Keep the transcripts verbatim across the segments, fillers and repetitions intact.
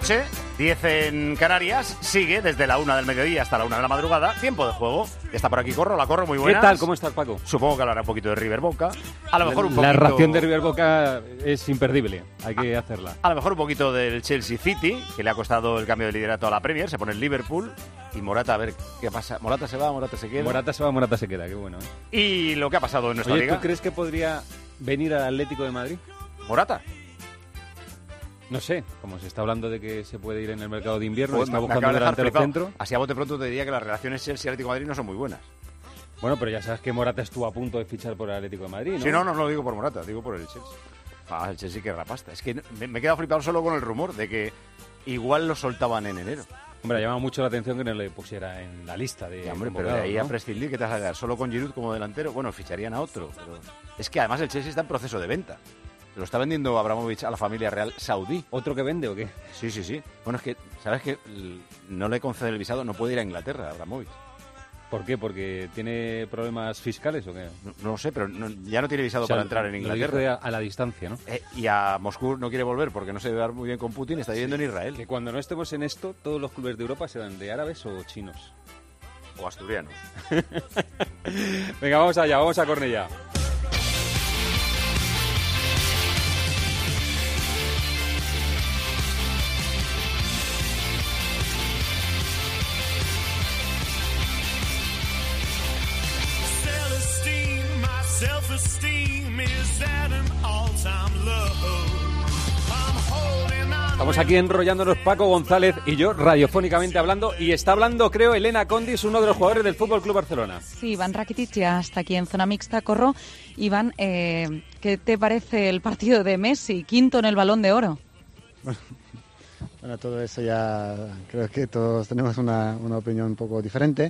noche, diez en Canarias, sigue desde la una del mediodía hasta la una de la madrugada, tiempo de juego. Está por aquí Corro, la Corro, muy buenas. ¿Qué tal? ¿Cómo estás, Paco? Supongo que hablará un poquito de River Boca. A lo mejor un poquito... La ración de River Boca es imperdible, hay que hacerla. A lo mejor un poquito del Chelsea City, que le ha costado el cambio de liderato a la Premier, se pone el Liverpool. Y Morata, a ver qué pasa. Morata se va, Morata se queda. Morata se va, Morata se queda, qué bueno, ¿eh? Y lo que ha pasado en nuestra Oye, liga. ¿tú crees que podría venir al Atlético de Madrid? ¿Morata? No sé, como se está hablando de que se puede ir en el mercado de invierno, Pues está me buscando acaba un de dejar delantero flipado. centro. Así a bote pronto te diría que las relaciones Chelsea-Atlético de Madrid no son muy buenas. Bueno, pero ya sabes que Morata estuvo a punto de fichar por el Atlético de Madrid, ¿no? Sí, no, no, no lo digo por Morata, digo por el Chelsea. Ah, el Chelsea que rapasta. Es que me, me he quedado flipado solo con el rumor de que igual lo soltaban en enero. Hombre, llama mucho la atención que no le pusiera en la lista de... Sí, hombre, pero convocados, de ahí ¿no? a prescindir, ¿qué te vas a quedar? Solo con Giroud como delantero, bueno, ficharían a otro. Pero... Es que además el Chelsea está en proceso de venta. Se lo está vendiendo Abramovich a la familia real saudí. ¿Otro que vende o qué? Sí, sí, sí. Bueno, es que, ¿sabes qué? No le concede el visado, no puede ir a Inglaterra, Abramovich. ¿Por qué? ¿Porque tiene problemas fiscales o qué? No, no lo sé, pero no, ya no tiene visado O sea, para entrar en lo Inglaterra. dice a, a la distancia, ¿no? Eh, y a Moscú no quiere volver porque no se debe dar muy bien con Putin, está viviendo Sí. en Israel. Que cuando no estemos en esto, todos los clubes de Europa serán de árabes o chinos. O asturianos. Venga, vamos allá, vamos a Cornellá. Estamos aquí enrollándonos Paco González y yo, radiofónicamente hablando, y está hablando, creo, Elena Condis, uno de los jugadores del F C Barcelona. Sí, Iván Rakitic ya está aquí en zona mixta. Corro, Iván, eh, ¿qué te parece el partido de Messi, quinto en el Balón de Oro? Bueno, todo eso ya creo que todos tenemos una, una opinión un poco diferente.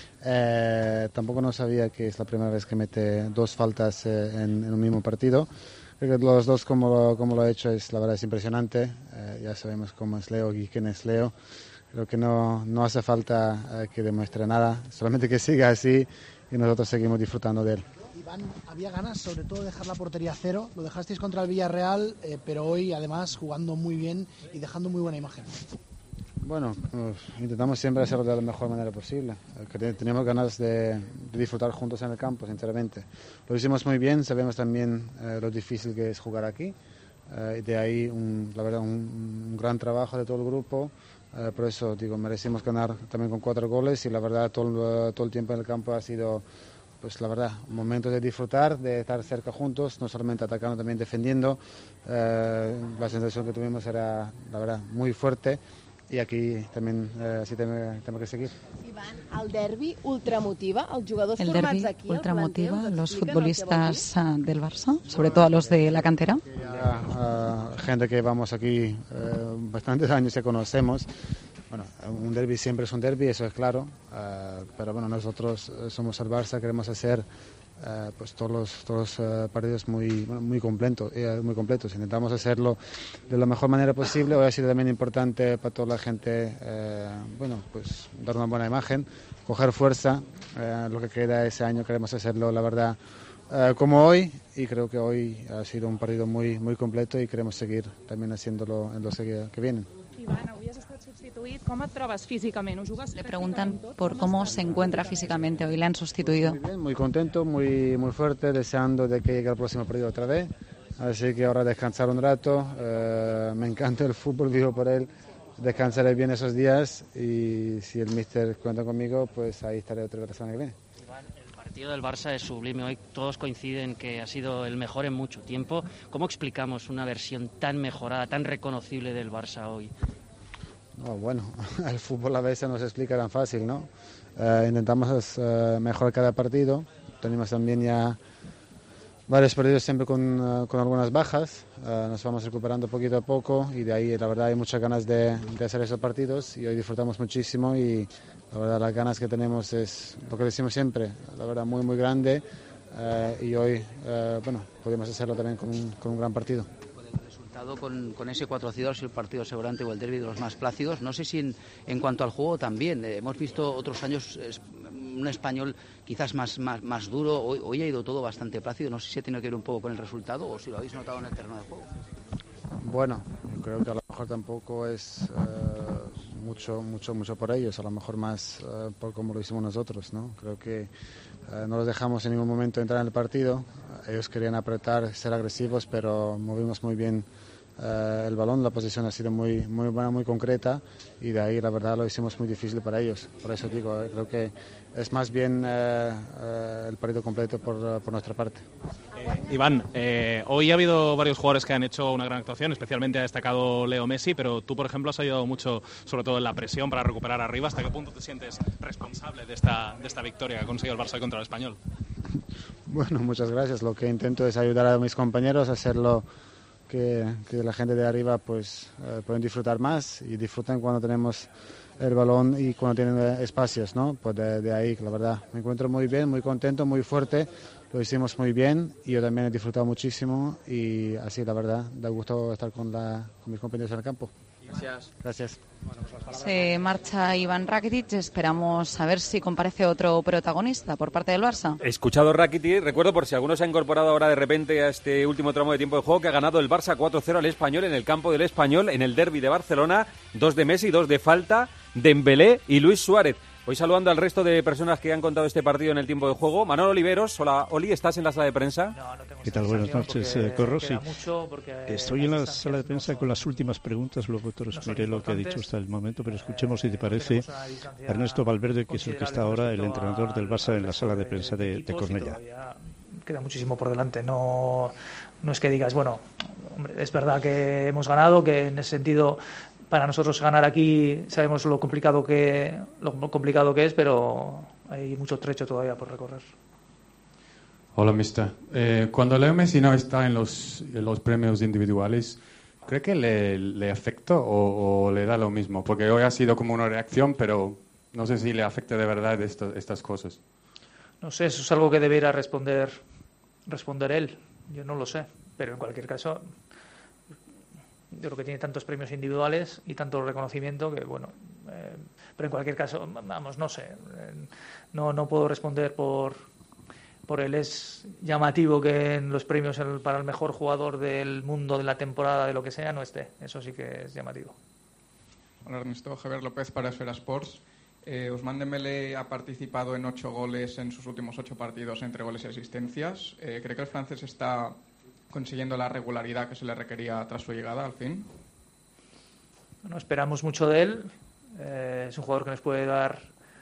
Eh, tampoco no sabía que es la primera vez que mete dos faltas eh, en, en un mismo partido. Creo que los dos como lo, como lo ha hecho es la verdad es impresionante. Eh, ya sabemos cómo es Leo y quién es Leo. Creo que no, no hace falta eh, que demuestre nada, solamente que siga así y nosotros seguimos disfrutando de él. Iván, había ganas sobre todo de dejar la portería a cero, lo dejasteis contra el Villarreal, eh, pero hoy además jugando muy bien y dejando muy buena imagen. Bueno, pues, intentamos siempre hacerlo de la mejor manera posible. Eh, Teníamos ganas de, de disfrutar juntos en el campo, sinceramente. Lo hicimos muy bien, sabemos también eh, lo difícil que es jugar aquí. Eh, y de ahí, un, la verdad, un, un gran trabajo de todo el grupo. Eh, por eso, digo, merecimos ganar también con cuatro goles y la verdad todo, todo el tiempo en el campo ha sido, pues la verdad, un momento de disfrutar, de estar cerca juntos, no solamente atacando, también defendiendo. Eh, la sensación que tuvimos era, la verdad, muy fuerte. I aquí també eh, sí tenemos que seguir. Iván, el derbi ultramotiva, els jugadors El formats derbi aquí, ultramotiva el plantel, los ¿us expliquen el que vol futbolistas dir? uh, del Barça, sobre todo a los de la cantera. Ya, uh, gente que vamos aquí uh, bastantes años que conocemos. Bueno, un derbi siempre es un derbi, eso es claro, uh, pero bueno, nosotros somos el Barça, queremos hacer Uh, pues todos los, todos los uh, partidos muy, bueno, muy, completo, eh, muy completos. Intentamos hacerlo de la mejor manera posible. Hoy ha sido también importante para toda la gente, eh, bueno, pues dar una buena imagen, coger fuerza. Eh, lo que queda ese año queremos hacerlo, la verdad, uh, como hoy. Y creo que hoy ha sido un partido muy, muy completo y queremos seguir también haciéndolo en los que, que vienen. Iván, avui has estat substituït. Com et trobes físicament? Ho jugues Le preguntan por cómo se encuentra físicamente. Hoy le han sustituido. Muy bien, muy contento, muy, muy fuerte, deseando de que llegue el próximo partido otra vez. Así que ahora descansar un rato. Eh, me encanta el fútbol, vivo por él. Descansaré bien esos días y si el míster cuenta conmigo, pues ahí estaré otra vez la semana que viene. El partido del Barça es sublime. Hoy todos coinciden que ha sido el mejor en mucho tiempo. ¿Cómo explicamos una versión tan mejorada, tan reconocible del Barça hoy? No, bueno, el fútbol a veces no se explica tan fácil, ¿no? Eh, intentamos eh, mejorar cada partido. Tenemos también ya varios partidos siempre con, uh, con algunas bajas. Uh, nos vamos recuperando poquito a poco y de ahí la verdad hay muchas ganas de, de hacer esos partidos y hoy disfrutamos muchísimo y la verdad las ganas que tenemos es lo que decimos siempre, la verdad muy muy grande uh, y hoy uh, bueno, podemos hacerlo también con un, con un gran partido. Con, con ese cuatro cero ha sido el partido seguramente o el derbi de los más plácidos. No sé si en, en cuanto al juego también. Eh, hemos visto otros años eh, un español quizás más, más, más duro. Hoy, hoy ha ido todo bastante plácido. No sé si ha tenido que ver un poco con el resultado o si lo habéis notado en el terreno de juego. Bueno, creo que a lo mejor tampoco es uh, mucho, mucho, mucho por ellos, a lo mejor más uh, por como lo hicimos nosotros, ¿no? Creo que uh, no los dejamos en ningún momento entrar en el partido. Uh, ellos querían apretar, ser agresivos, pero movimos muy bien uh, el balón. La posición ha sido muy, muy buena, muy concreta, y de ahí la verdad lo hicimos muy difícil para ellos. Por eso digo, eh, creo que es más bien uh, uh, el partido completo por, uh, por nuestra parte. Eh, Iván, eh, hoy ha habido varios jugadores que han hecho una gran actuación, especialmente ha destacado Leo Messi, pero tú, por ejemplo, has ayudado mucho, sobre todo en la presión para recuperar arriba. ¿Hasta qué punto te sientes responsable de esta, de esta victoria que ha conseguido el Barça contra el Español? Bueno, muchas gracias. Lo que intento es ayudar a mis compañeros a hacerlo que, que la gente de arriba pues eh, pueden disfrutar más, y disfrutan cuando tenemos el balón y cuando tienen espacios, ¿no? Pues de, de ahí, la verdad, me encuentro muy bien, muy contento, muy fuerte. Lo hicimos muy bien y yo también he disfrutado muchísimo, y así, la verdad, da gusto estar con, la, con mis compañeros en el campo. Gracias. Gracias. Se marcha Iván Rakitic, esperamos a ver si comparece otro protagonista por parte del Barça. Escuchado Rakitic, recuerdo por si alguno se ha incorporado ahora de repente a este último tramo de tiempo de juego, que ha ganado el Barça cuatro cero al Español en el campo del Español, en el derbi de Barcelona, dos de Messi, dos de falta, Dembélé y Luis Suárez. Hoy saludando al resto de personas que han contado este partido en el tiempo de juego. Manolo Oliveros, hola Oli, ¿estás en la sala de prensa? No, no tengo. ¿Qué tal? Buenas noches, eh, Corro. Sí. Porque Estoy en la sala de prensa con las últimas preguntas, luego te resumiré lo que ha dicho hasta el momento, pero escuchemos, si te parece, a Ernesto Valverde, que es el que está ahora, el entrenador del Barça, en la sala de prensa de, de Cornellá. Queda muchísimo por delante, no, no es que digas, bueno, hombre, es verdad que hemos ganado, que en ese sentido para nosotros ganar aquí sabemos lo complicado que lo complicado que es, pero hay mucho trecho todavía por recorrer. Hola, mister. Eh, cuando Leo Messi no está en los, en los premios individuales, ¿cree que le, le afecta o, o le da lo mismo? Porque hoy ha sido como una reacción, pero no sé si le afecta de verdad esto, estas cosas. No sé, eso es algo que debería responder, responder él. Yo no lo sé, pero en cualquier caso, yo creo que tiene tantos premios individuales y tanto reconocimiento que, bueno, eh, pero en cualquier caso, vamos, no sé, eh, no, no puedo responder por, por él. Es llamativo que en los premios el, para el mejor jugador del mundo, de la temporada, de lo que sea, no esté. Eso sí que es llamativo. Hola Ernesto, Javier López para Esfera Sports. Eh, Ousmane Dembélé ha participado en ocho goles en sus últimos ocho partidos entre goles y asistencias. Eh, ¿Cree que el francés está consiguiendo la regularidad que se le requería tras su llegada al fin? Bueno, esperamos mucho de él. Eh, es un jugador que nos puede dar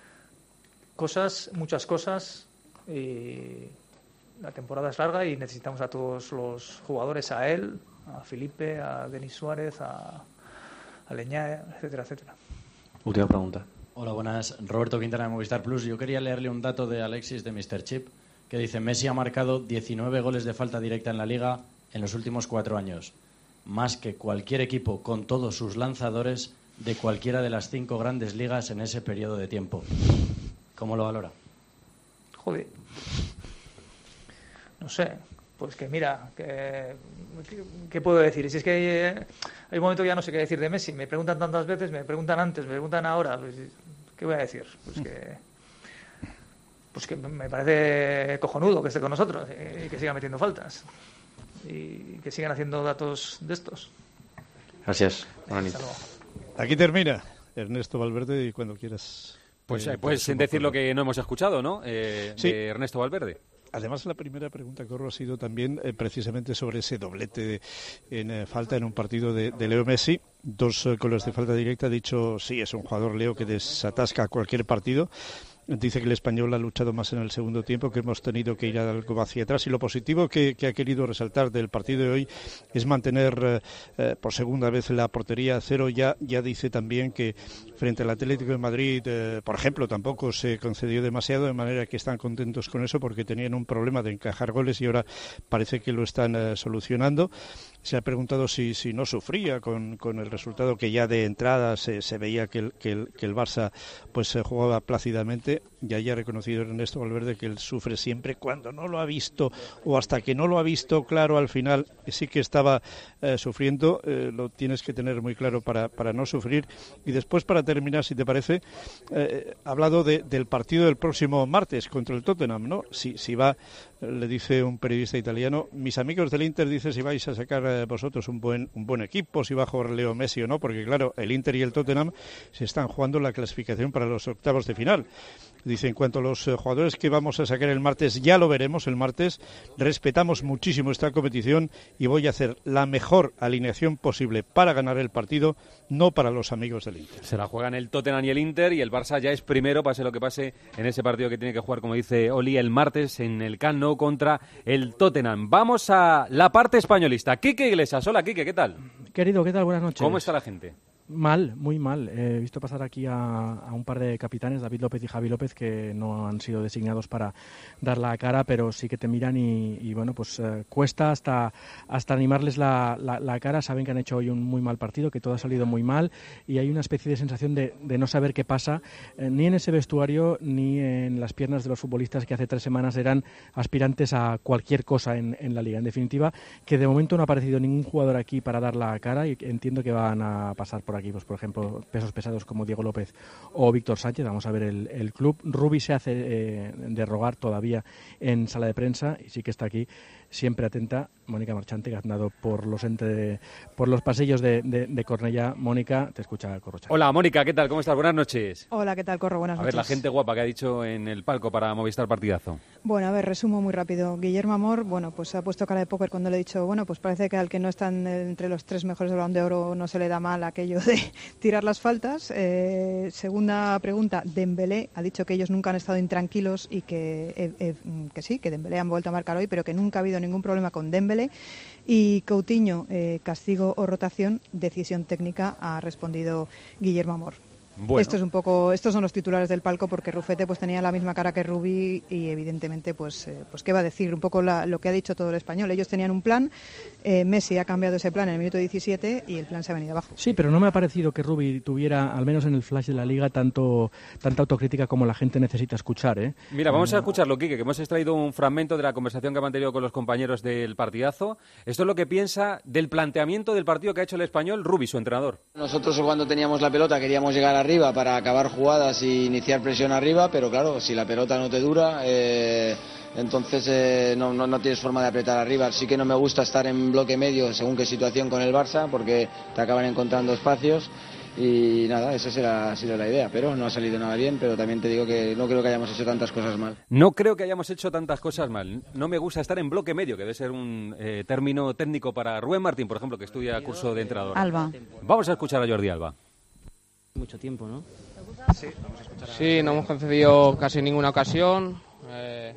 cosas, muchas cosas, y la temporada es larga y necesitamos a todos los jugadores, a él, a Felipe, a Denis Suárez, a, a Leñá, etcétera, etcétera. Última pregunta. Hola, buenas. Roberto Quintana de Movistar Plus. Yo quería leerle un dato de Alexis de míster Chip, que dice: Messi ha marcado diecinueve goles de falta directa en la Liga en los últimos cuatro años, más que cualquier equipo con todos sus lanzadores de cualquiera de las cinco grandes ligas en ese periodo de tiempo. ¿Cómo lo valora? Joder. No sé. Pues que mira, que, que, ¿qué puedo decir? Si es que hay, eh, hay un momento que ya no sé qué decir de Messi. Me preguntan tantas veces, me preguntan antes, me preguntan ahora. Pues, ¿qué voy a decir? Pues que, pues que me parece cojonudo que esté con nosotros y que siga metiendo faltas y que sigan haciendo datos de estos. Gracias. Aquí termina Ernesto Valverde, y cuando quieras. Pues eh, puedes decir lo que no hemos escuchado, ¿no? Eh, sí. De Ernesto Valverde. Además, la primera pregunta, Corro, ha sido también eh, precisamente sobre ese doblete de, en eh, falta en un partido de, de Leo Messi. Dos eh, goles de falta directa. Ha dicho, sí, es un jugador, Leo, que desatasca cualquier partido. Dice que el Español ha luchado más en el segundo tiempo, que hemos tenido que ir algo hacia atrás, y lo positivo que, que ha querido resaltar del partido de hoy es mantener eh, por segunda vez la portería a cero. Ya, ya dice también que frente al Atlético de Madrid, eh, por ejemplo, tampoco se concedió demasiado, de manera que están contentos con eso, porque tenían un problema de encajar goles y ahora parece que lo están eh, solucionando. Se ha preguntado si, si no sufría con, con el resultado, que ya de entrada se, se veía que el, que, el, que el Barça pues se jugaba plácidamente. Ya haya reconocido Ernesto Valverde que él sufre siempre cuando no lo ha visto, o hasta que no lo ha visto claro al final, sí que estaba eh, sufriendo. Eh, lo tienes que tener muy claro para, para no sufrir. Y después, para terminar, si te parece, eh, ha hablado de, del partido del próximo martes contra el Tottenham, ¿no? Si, si va le dice un periodista italiano, mis amigos del Inter dicen si vais a sacar eh, vosotros un buen un buen equipo, si va a jugar Leo Messi o no, porque claro, el Inter y el Tottenham se están jugando la clasificación para los octavos de final. Dice, en cuanto a los eh, jugadores que vamos a sacar el martes, ya lo veremos el martes, respetamos muchísimo esta competición y voy a hacer la mejor alineación posible para ganar el partido, no para los amigos del Inter. Se la juegan el Tottenham y el Inter y el Barça ya es primero, pase lo que pase en ese partido que tiene que jugar, como dice Oli, el martes en el Camp Nou contra el Tottenham. Vamos a la parte españolista. Quique Iglesias, hola Quique, ¿qué tal? Querido, ¿qué tal? Buenas noches. ¿Cómo está la gente? Mal, muy mal. He visto pasar aquí a, a un par de capitanes, David López y Javi López, que no han sido designados para dar la cara, pero sí que te miran y, y bueno, pues eh, cuesta hasta hasta animarles la, la, la cara. Saben que han hecho hoy un muy mal partido, que todo ha salido muy mal y hay una especie de sensación de, de no saber qué pasa, eh, ni en ese vestuario ni en las piernas de los futbolistas que hace tres semanas eran aspirantes a cualquier cosa en, en la Liga. En definitiva, que de momento no ha aparecido ningún jugador aquí para dar la cara y entiendo que van a pasar por aquí, pues por ejemplo, pesos pesados como Diego López o Víctor Sánchez. Vamos a ver el, el club. Rubi se hace eh, de rogar todavía en sala de prensa y sí que está aquí, siempre atenta, Mónica Marchante, que ha andado por los entre, por los pasillos de, de, de Cornellá. Mónica, te escucha Corrocha. Hola Mónica, ¿qué tal? ¿Cómo estás? Buenas noches. Hola, ¿qué tal, Corro? Buenas a noches. A ver, la gente guapa que ha dicho en el palco para Movistar Partidazo. Bueno, a ver, resumo muy rápido. Guillermo Amor, bueno, pues ha puesto cara de póker cuando le he dicho, bueno, pues parece que al que no están entre los tres mejores del Balón de Oro no se le da mal aquello de tirar las faltas. Eh, segunda pregunta, Dembélé ha dicho que ellos nunca han estado intranquilos y que, eh, eh, que sí, que Dembélé han vuelto a marcar hoy, pero que nunca ha habido ningún problema con Dembélé. Y Coutinho, eh, castigo o rotación, decisión técnica, ha respondido Guillermo Amor. Bueno. Esto es un poco, estos son los titulares del palco, porque Rufete pues tenía la misma cara que Rubi y evidentemente pues, eh, pues qué va a decir un poco la, lo que ha dicho todo el español. Ellos tenían un plan, eh, Messi ha cambiado ese plan en el minuto diecisiete y el plan se ha venido abajo. Sí, pero no me ha parecido que Rubi tuviera, al menos en el flash de la Liga, tanto tanta autocrítica como la gente necesita escuchar, ¿eh? Mira, vamos a escucharlo, Quique, que hemos extraído un fragmento de la conversación que ha mantenido con los compañeros del partidazo. Esto es lo que piensa del planteamiento del partido que ha hecho el español Rubi, su entrenador. Nosotros cuando teníamos la pelota queríamos llegar arriba para acabar jugadas y iniciar presión arriba, pero claro, si la pelota no te dura, eh, entonces eh, no, no, no tienes forma de apretar arriba. Sí que no me gusta estar en bloque medio según qué situación con el Barça, porque te acaban encontrando espacios y nada, esa será, ha sido la idea, pero no ha salido nada bien, pero también te digo que no creo que hayamos hecho tantas cosas mal. No creo que hayamos hecho tantas cosas mal. No me gusta estar en bloque medio, que debe ser un eh, término técnico para Rubén Martín, por ejemplo, que estudia curso de entrenador. Alba. Vamos a escuchar a Jordi Alba. Mucho tiempo, ¿no? Sí, sí, no hemos concedido casi ninguna ocasión. Eh,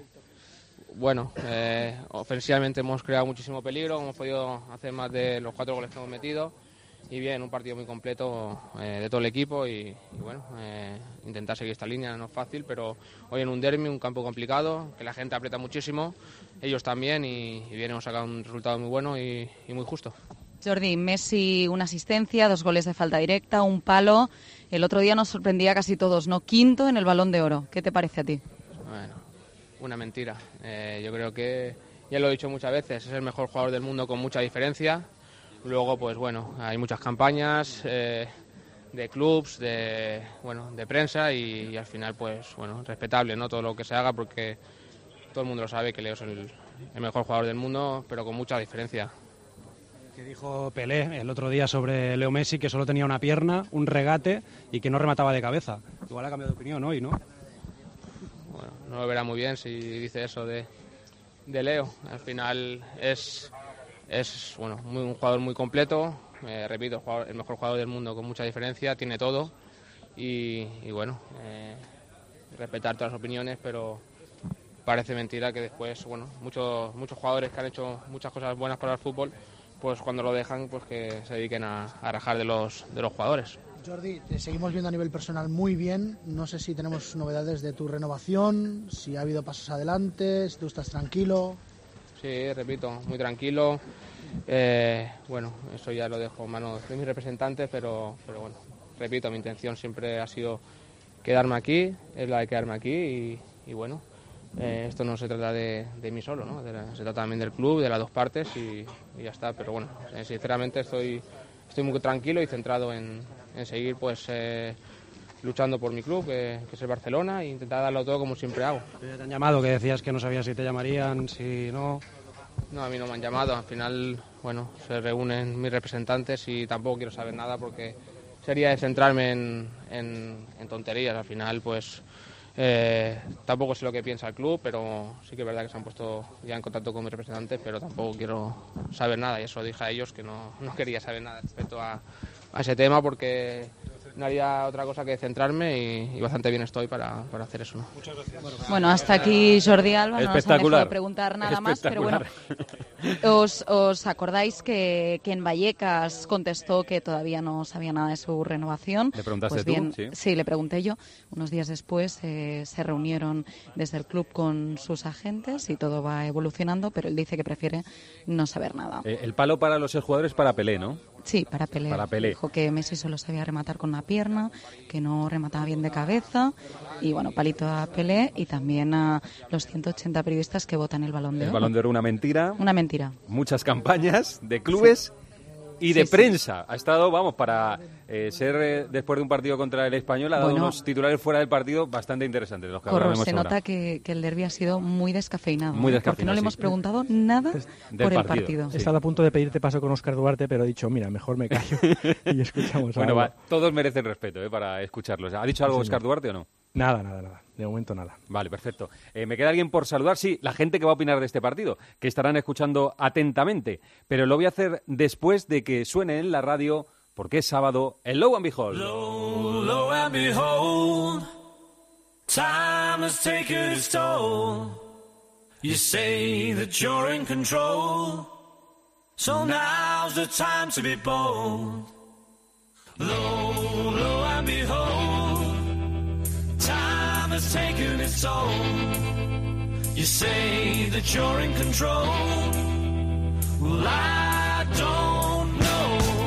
bueno, eh, ofensivamente hemos creado muchísimo peligro, hemos podido hacer más de los cuatro goles que hemos metido. Y bien, un partido muy completo eh, de todo el equipo y, y bueno, eh, intentar seguir esta línea no es fácil, pero hoy en un derbi, un campo complicado, que la gente aprieta muchísimo, ellos también y, y bien, hemos sacado un resultado muy bueno y, y muy justo. Jordi, Messi una asistencia, dos goles de falta directa, un palo. El otro día nos sorprendía a casi todos, ¿no? Quinto en el Balón de Oro. ¿Qué te parece a ti? Bueno, una mentira. Eh, yo creo que, ya lo he dicho muchas veces, es el mejor jugador del mundo con mucha diferencia. Luego, pues bueno, hay muchas campañas eh, de clubs, de bueno, de prensa y, y al final, pues bueno, respetable, ¿no? Todo lo que se haga porque todo el mundo lo sabe que Leo es el, el mejor jugador del mundo, pero con mucha diferencia. Que dijo Pelé el otro día sobre Leo Messi, que solo tenía una pierna, un regate y que no remataba de cabeza. Igual ha cambiado de opinión hoy, ¿no? Bueno, no lo verá muy bien si dice eso de, de Leo. Al final es, es bueno, muy, un jugador muy completo, eh, repito, el, jugador, el mejor jugador del mundo con mucha diferencia, tiene todo y, y bueno, eh, respetar todas las opiniones, pero parece mentira que después, bueno, muchos, muchos jugadores que han hecho muchas cosas buenas para el fútbol, pues cuando lo dejan, pues que se dediquen a, a rajar de los, de los jugadores. Jordi, te seguimos viendo a nivel personal muy bien. No sé si tenemos novedades de tu renovación, si ha habido pasos adelante, si tú estás tranquilo. Sí, repito, muy tranquilo. Eh, bueno, eso ya lo dejo en manos de mis representantes, pero, pero bueno, repito, mi intención siempre ha sido quedarme aquí, es la de quedarme aquí y, y bueno, Eh, esto no se trata de, de mí solo, ¿no? De la, se trata también del club, de las dos partes y, y ya está. Pero bueno, eh, sinceramente estoy, estoy muy tranquilo y centrado en, en seguir pues eh, luchando por mi club, que, que es el Barcelona, e intentar darlo todo como siempre hago. ¿Te han llamado, que decías que no sabías si te llamarían, si no? No, a mí no me han llamado. Al final, bueno, se reúnen mis representantes y tampoco quiero saber nada porque sería de centrarme en, en, en tonterías. Al final, pues eh, tampoco sé lo que piensa el club, pero sí que es verdad que se han puesto ya en contacto con mis representantes, pero tampoco quiero saber nada. Y eso dije a ellos que no, no quería saber nada respecto a, a ese tema porque no haría otra cosa que centrarme y, y bastante bien estoy para, para hacer eso, ¿no? Muchas gracias. Bueno, hasta aquí Jordi Alba, no nos han dejado preguntar nada más, pero bueno, os, os acordáis que, que en Vallecas contestó que todavía no sabía nada de su renovación. ¿Le preguntaste pues bien, tú? Sí. sí, le pregunté yo. Unos días después eh, se reunieron desde el club con sus agentes y todo va evolucionando, pero él dice que prefiere no saber nada. Eh, el palo para los jugadores para Pelé, ¿no? Sí, para Pelé. Para Pelé. Dijo que Messi solo sabía rematar con una pierna, que no remataba bien de cabeza. Y bueno, palito a Pelé y también a los ciento ochenta periodistas que votan el Balón de Oro. El Balón de Oro, una mentira. Una mentira. Muchas campañas de clubes y de Sí, sí. prensa. Ha estado, vamos, para eh, ser eh, después de un partido contra el Español, ha dado Bueno. unos titulares fuera del partido bastante interesantes. Los que Corro, hablaremos se ahora. nota que, que el derbi ha sido muy descafeinado. Muy ¿eh? Porque descafeinado, no le sí. hemos preguntado nada por el partido. He estado a punto de pedirte paso con Óscar Duarte, pero he dicho, mira, mejor me callo y escuchamos Bueno, algo. va, todos merecen respeto eh, para escucharlos. ¿Ha dicho algo Sí, Óscar señor. Duarte o no? Nada, nada, nada. De momento nada. Vale, perfecto. Eh, ¿Me queda alguien por saludar? Sí, la gente que va a opinar de este partido, que estarán escuchando atentamente. Pero lo voy a hacer después de que suene en la radio, porque es sábado, el Lo and Behold. Lo, lo and behold, time has taken its toll. You say that you're in control, so now's the time to be bold. Lo, lo and behold, time has taken its toll. You say that you're in control, well I don't know.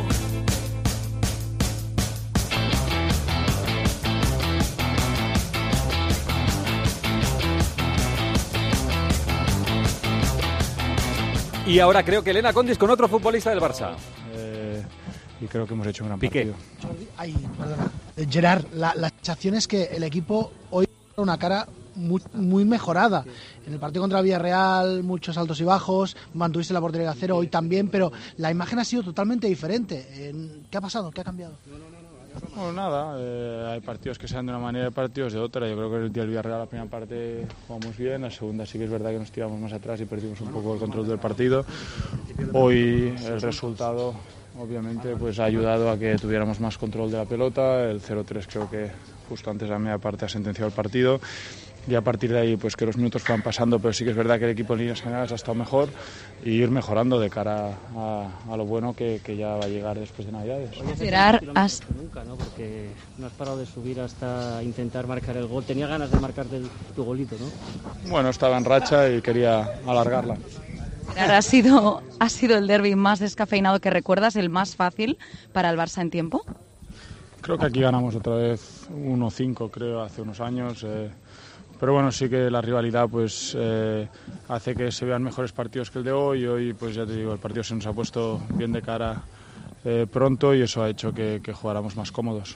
Y ahora creo que Elena Condis con otro futbolista del Barça. Eh, y creo que hemos hecho un gran Piqué. partido. Jordi, ay, perdona. Eh, Gerard, la, la sensación es que el equipo hoy tiene una cara muy, muy mejorada. En el partido contra el Villarreal, muchos altos y bajos, mantuviste la portería a cero hoy también, pero la imagen ha sido totalmente diferente. Eh, ¿Qué ha pasado? ¿Qué ha cambiado? Bueno, nada, eh, hay partidos que se dan de una manera y partidos de otra. Yo creo que el día del Villarreal la primera parte jugamos bien, la segunda sí que es verdad que nos tiramos más atrás y perdimos un poco el control del partido. Hoy el resultado obviamente pues ha ayudado a que tuviéramos más control de la pelota. El cero tres creo que justo antes de la media parte ha sentenciado el partido. Y a partir de ahí, pues que los minutos fueran pasando, pero sí que es verdad que el equipo en líneas generales ha estado mejor y ir mejorando de cara a, a lo bueno que, que ya va a llegar después de Navidades. Gerard, has... Nunca, ¿no? Porque no has parado de subir hasta intentar marcar el gol. Tenía ganas de marcar del, tu golito, ¿no? Bueno, estaba en racha y quería alargarla. Gerard, ha sido, ha sido el derbi más descafeinado que recuerdas, el más fácil para el Barça en tiempo. Creo que aquí ganamos otra vez uno cinco, creo, hace unos años. Eh, pero bueno, sí que la rivalidad pues eh, hace que se vean mejores partidos que el de hoy. Hoy, pues ya te digo, el partido se nos ha puesto bien de cara eh, pronto y eso ha hecho que, que jugáramos más cómodos.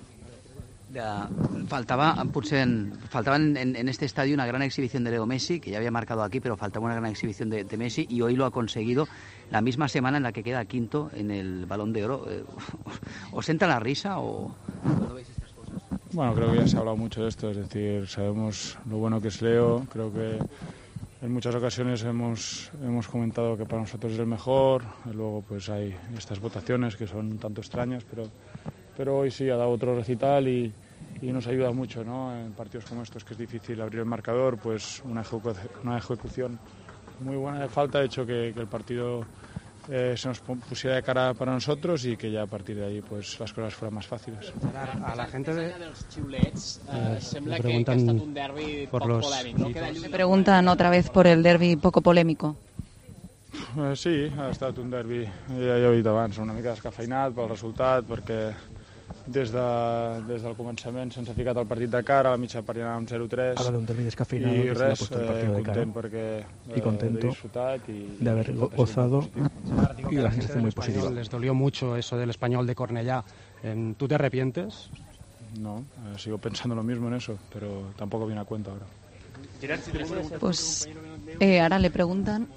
Ya, faltaba, potser en, faltaba en, en, en este estadio una gran exhibición de Leo Messi, que ya había marcado aquí, pero faltaba una gran exhibición de, de Messi y hoy lo ha conseguido la misma semana en la que queda quinto en el Balón de Oro. Eh, ¿Os entra la risa o cuando veis estas cosas? Bueno, creo que ya se ha hablado mucho de esto, es decir, sabemos lo bueno que es Leo, creo que en muchas ocasiones hemos, hemos comentado que para nosotros es el mejor, luego pues hay estas votaciones que son un tanto extrañas, pero, pero hoy sí ha dado otro recital y, y nos ayuda mucho, ¿no? En partidos como estos que es difícil abrir el marcador, pues una, ejecu una ejecución muy buena de falta ha hecho que, que el partido eh, se nos pusiera de cara para nosotros y que ya a partir de ahí pues las cosas fueran más fáciles. A la gente de... Eh, me preguntan por los... Me preguntan otra vez por el derbi poco polémico. Eh, sí, ha estat un derbi, ja, ja ho he dit abans, una mica descafeinat pel resultat, perquè des, de, des del començament se'ns ha ficat el partit de cara, a la mitja part hi anàvem zero tres, Habla de un derbi descafeinado i que se le ha res, puesto el eh, partido de cara. content perquè Y contento he disfrutat i, de haber el resultat ha sigut gozado positiu. y la sensación muy positiva. Les dolió mucho eso del Español de Cornellá. ¿Tú te arrepientes? no, eh, sigo pensando lo mismo en eso, pero tampoco viene a cuenta ahora. Pues eh, ahora le preguntan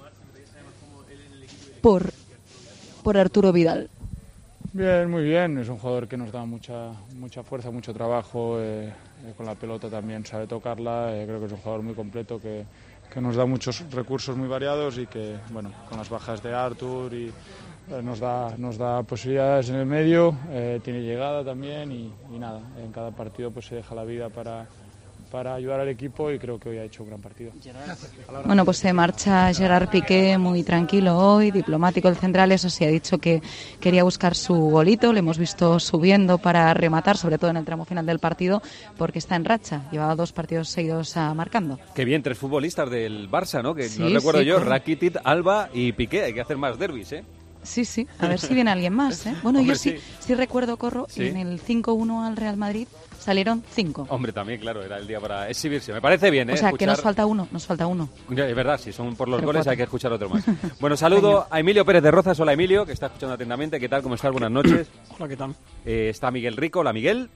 por, por Arturo Vidal. Bien, muy bien, es un jugador que nos da mucha mucha fuerza, mucho trabajo, eh, eh, con la pelota también sabe tocarla, eh, creo que es un jugador muy completo que, que nos da muchos recursos muy variados y que, bueno, con las bajas de Artur y eh, nos da nos da posibilidades en el medio, eh, tiene llegada también y, y nada, en cada partido pues se deja la vida para para ayudar al equipo y creo que hoy ha hecho un gran partido. Bueno, pues se marcha Gerard Piqué muy tranquilo hoy, diplomático el central, eso sí ha dicho que quería buscar su golito, le hemos visto subiendo para rematar, sobre todo en el tramo final del partido, porque está en racha, llevaba dos partidos seguidos a marcando. Qué bien, tres futbolistas del Barça, ¿no? Que sí, no recuerdo sí, yo, claro. Rakitic, Alba y Piqué, hay que hacer más derbis, ¿eh? Sí, sí, a ver si viene alguien más, ¿eh? Bueno, Hombre, yo sí, sí. sí recuerdo, Corro, Sí. en el cinco uno al Real Madrid salieron cinco. Hombre, también, claro, era el día para exhibirse. Me parece bien, ¿eh? O sea, Escuchar... que nos falta uno, nos falta uno. Es verdad, si son por los Pero goles cuatro. hay que escuchar otro más. Bueno, saludo a Emilio Pérez de Rozas. Hola, Emilio, que está escuchando atentamente. ¿Qué tal? ¿Cómo estás? Buenas noches. Hola, ¿qué tal? Eh, está Miguel Rico. Hola, Miguel.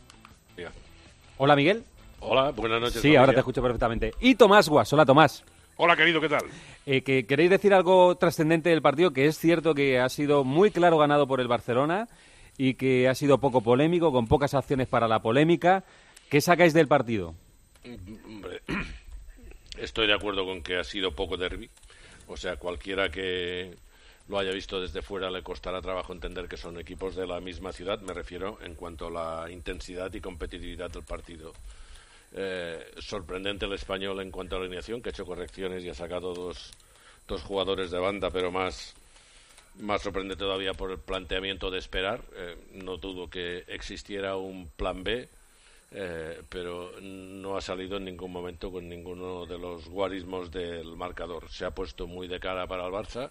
Hola, Miguel. Hola, buenas noches. Sí, familia. ahora te escucho perfectamente. Y Tomás Guas. Hola, Tomás. Hola, querido, ¿qué tal? Eh, que ¿Queréis decir algo trascendente del partido? Que es cierto que ha sido muy claro ganado por el Barcelona y que ha sido poco polémico, con pocas acciones para la polémica. ¿Qué sacáis del partido? Hombre, estoy de acuerdo con que ha sido poco derbi. O sea, cualquiera que lo haya visto desde fuera le costará trabajo entender que son equipos de la misma ciudad. Me refiero en cuanto a la intensidad y competitividad del partido. Eh, sorprendente el Español en cuanto a la alineación, que ha hecho correcciones y ha sacado dos, dos jugadores de banda, pero más, más sorprendente todavía por el planteamiento de esperar. Eh, no dudo que existiera un plan B, eh, pero no ha salido en ningún momento con ninguno de los guarismos del marcador. Se ha puesto muy de cara para el Barça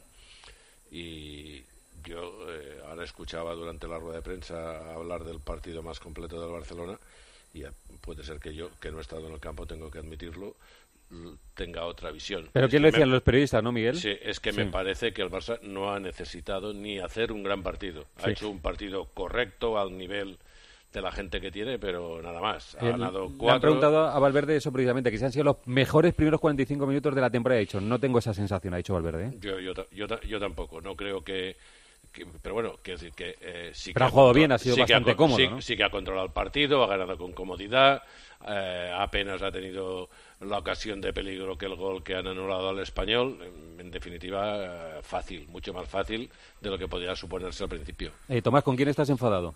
y yo eh, ahora escuchaba durante la rueda de prensa hablar del partido más completo del Barcelona. Y puede ser que yo, que no he estado en el campo, tengo que admitirlo, tenga otra visión. Pero Es ¿quién que lo decían me... los periodistas, no, Miguel? Sí, es que Sí. me parece que el Barça no ha necesitado ni hacer un gran partido. Ha Sí. hecho un partido correcto al nivel de la gente que tiene, pero nada más. Ha Eh, ganado Le han cuatro. preguntado a Valverde eso precisamente, que si han sido los mejores primeros cuarenta y cinco minutos de la temporada. Ha dicho, no tengo esa sensación, ha dicho Valverde. ¿eh? Yo, yo, ta- yo, ta- yo tampoco. No creo que... que- pero bueno, quiero decir que... Eh, sí Pero que ha jugado contro- bien, ha sido sí que bastante con- cómodo, sí, ¿no? sí que ha controlado el partido, ha ganado con comodidad, eh, apenas ha tenido la ocasión de peligro que el gol que han anulado al Español. En, en definitiva, eh, fácil, mucho más fácil de lo que podía suponerse al principio. Eh, Tomás, ¿con quién estás enfadado?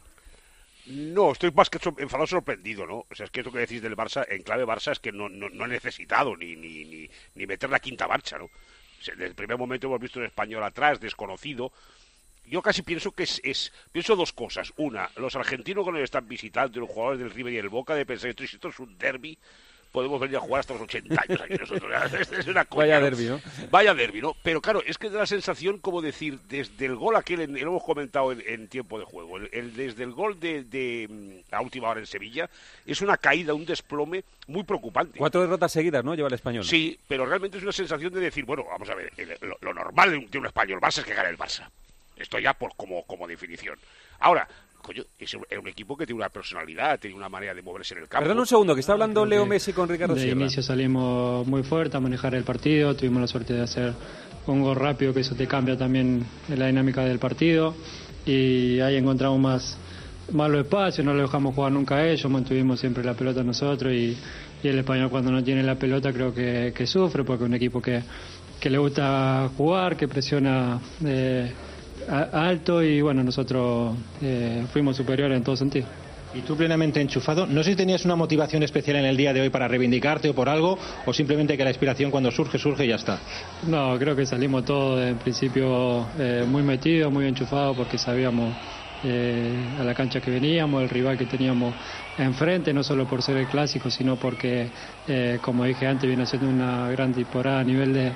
No, estoy más que so- enfadado, sorprendido, ¿no? O sea, es que esto que decís del Barça, en clave Barça, es que no, no, no he necesitado ni, ni, ni, ni meter la quinta marcha, ¿no? O sea, desde el primer momento hemos visto un español atrás, desconocido. Yo casi pienso que es, es... Pienso dos cosas. Una, los argentinos que nos están visitando, los jugadores del River y el Boca, de pensar que esto es un derbi, podemos venir a jugar hasta los ochenta años aquí nosotros. Es una coña, Vaya ¿no? derbi, ¿no? Vaya derbi, ¿no? Pero claro, es que da la sensación, como decir, desde el gol aquel, en- lo hemos comentado en, en tiempo de juego, el, el- desde el gol de, de mm, la última hora en Sevilla, es una caída, un desplome muy preocupante. Cuatro derrotas seguidas, ¿no? Lleva el Español. Sí, pero realmente es una sensación de decir, bueno, vamos a ver, el- lo, lo normal de un, de un español Barça es que gane el Barça. Esto ya por como, como definición. Ahora, coño, es un, es un equipo que tiene una personalidad, tiene una manera de moverse en el campo. Perdón un segundo, que está hablando Leo Messi con Ricardo De Sierra. inicio salimos muy fuerte a manejar el partido, tuvimos la suerte de hacer un gol rápido, que eso te cambia también la dinámica del partido, y ahí encontramos más, más los espacios, no lo dejamos jugar nunca a ellos, mantuvimos siempre la pelota nosotros, y, y el español cuando no tiene la pelota creo que, que sufre, porque es un equipo que, que le gusta jugar, que presiona eh, a- alto, y bueno, nosotros eh, fuimos superiores en todo sentido. Y tú plenamente enchufado, no sé si tenías una motivación especial en el día de hoy para reivindicarte o por algo, o simplemente que la inspiración cuando surge, surge y ya está. No, creo que salimos todos en principio eh, muy metidos, muy enchufados, porque sabíamos eh, a la cancha que veníamos, el rival que teníamos enfrente, no solo por ser el clásico, sino porque, eh, como dije antes, viene haciendo una gran temporada a nivel de,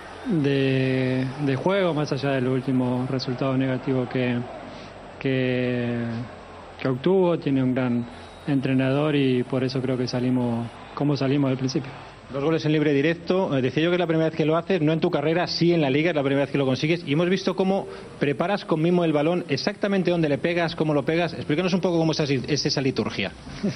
de, de juego, más allá de los últimos resultados negativos que, que, que obtuvo. Tiene un gran entrenador y por eso creo que salimos como salimos al principio. Dos goles en libre directo. Eh, decía yo que es la primera vez que lo haces, no en tu carrera, sí en la Liga, es la primera vez que lo consigues. Y hemos visto cómo preparas con mimo el balón, exactamente dónde le pegas, cómo lo pegas. Explícanos un poco cómo es, es esa liturgia.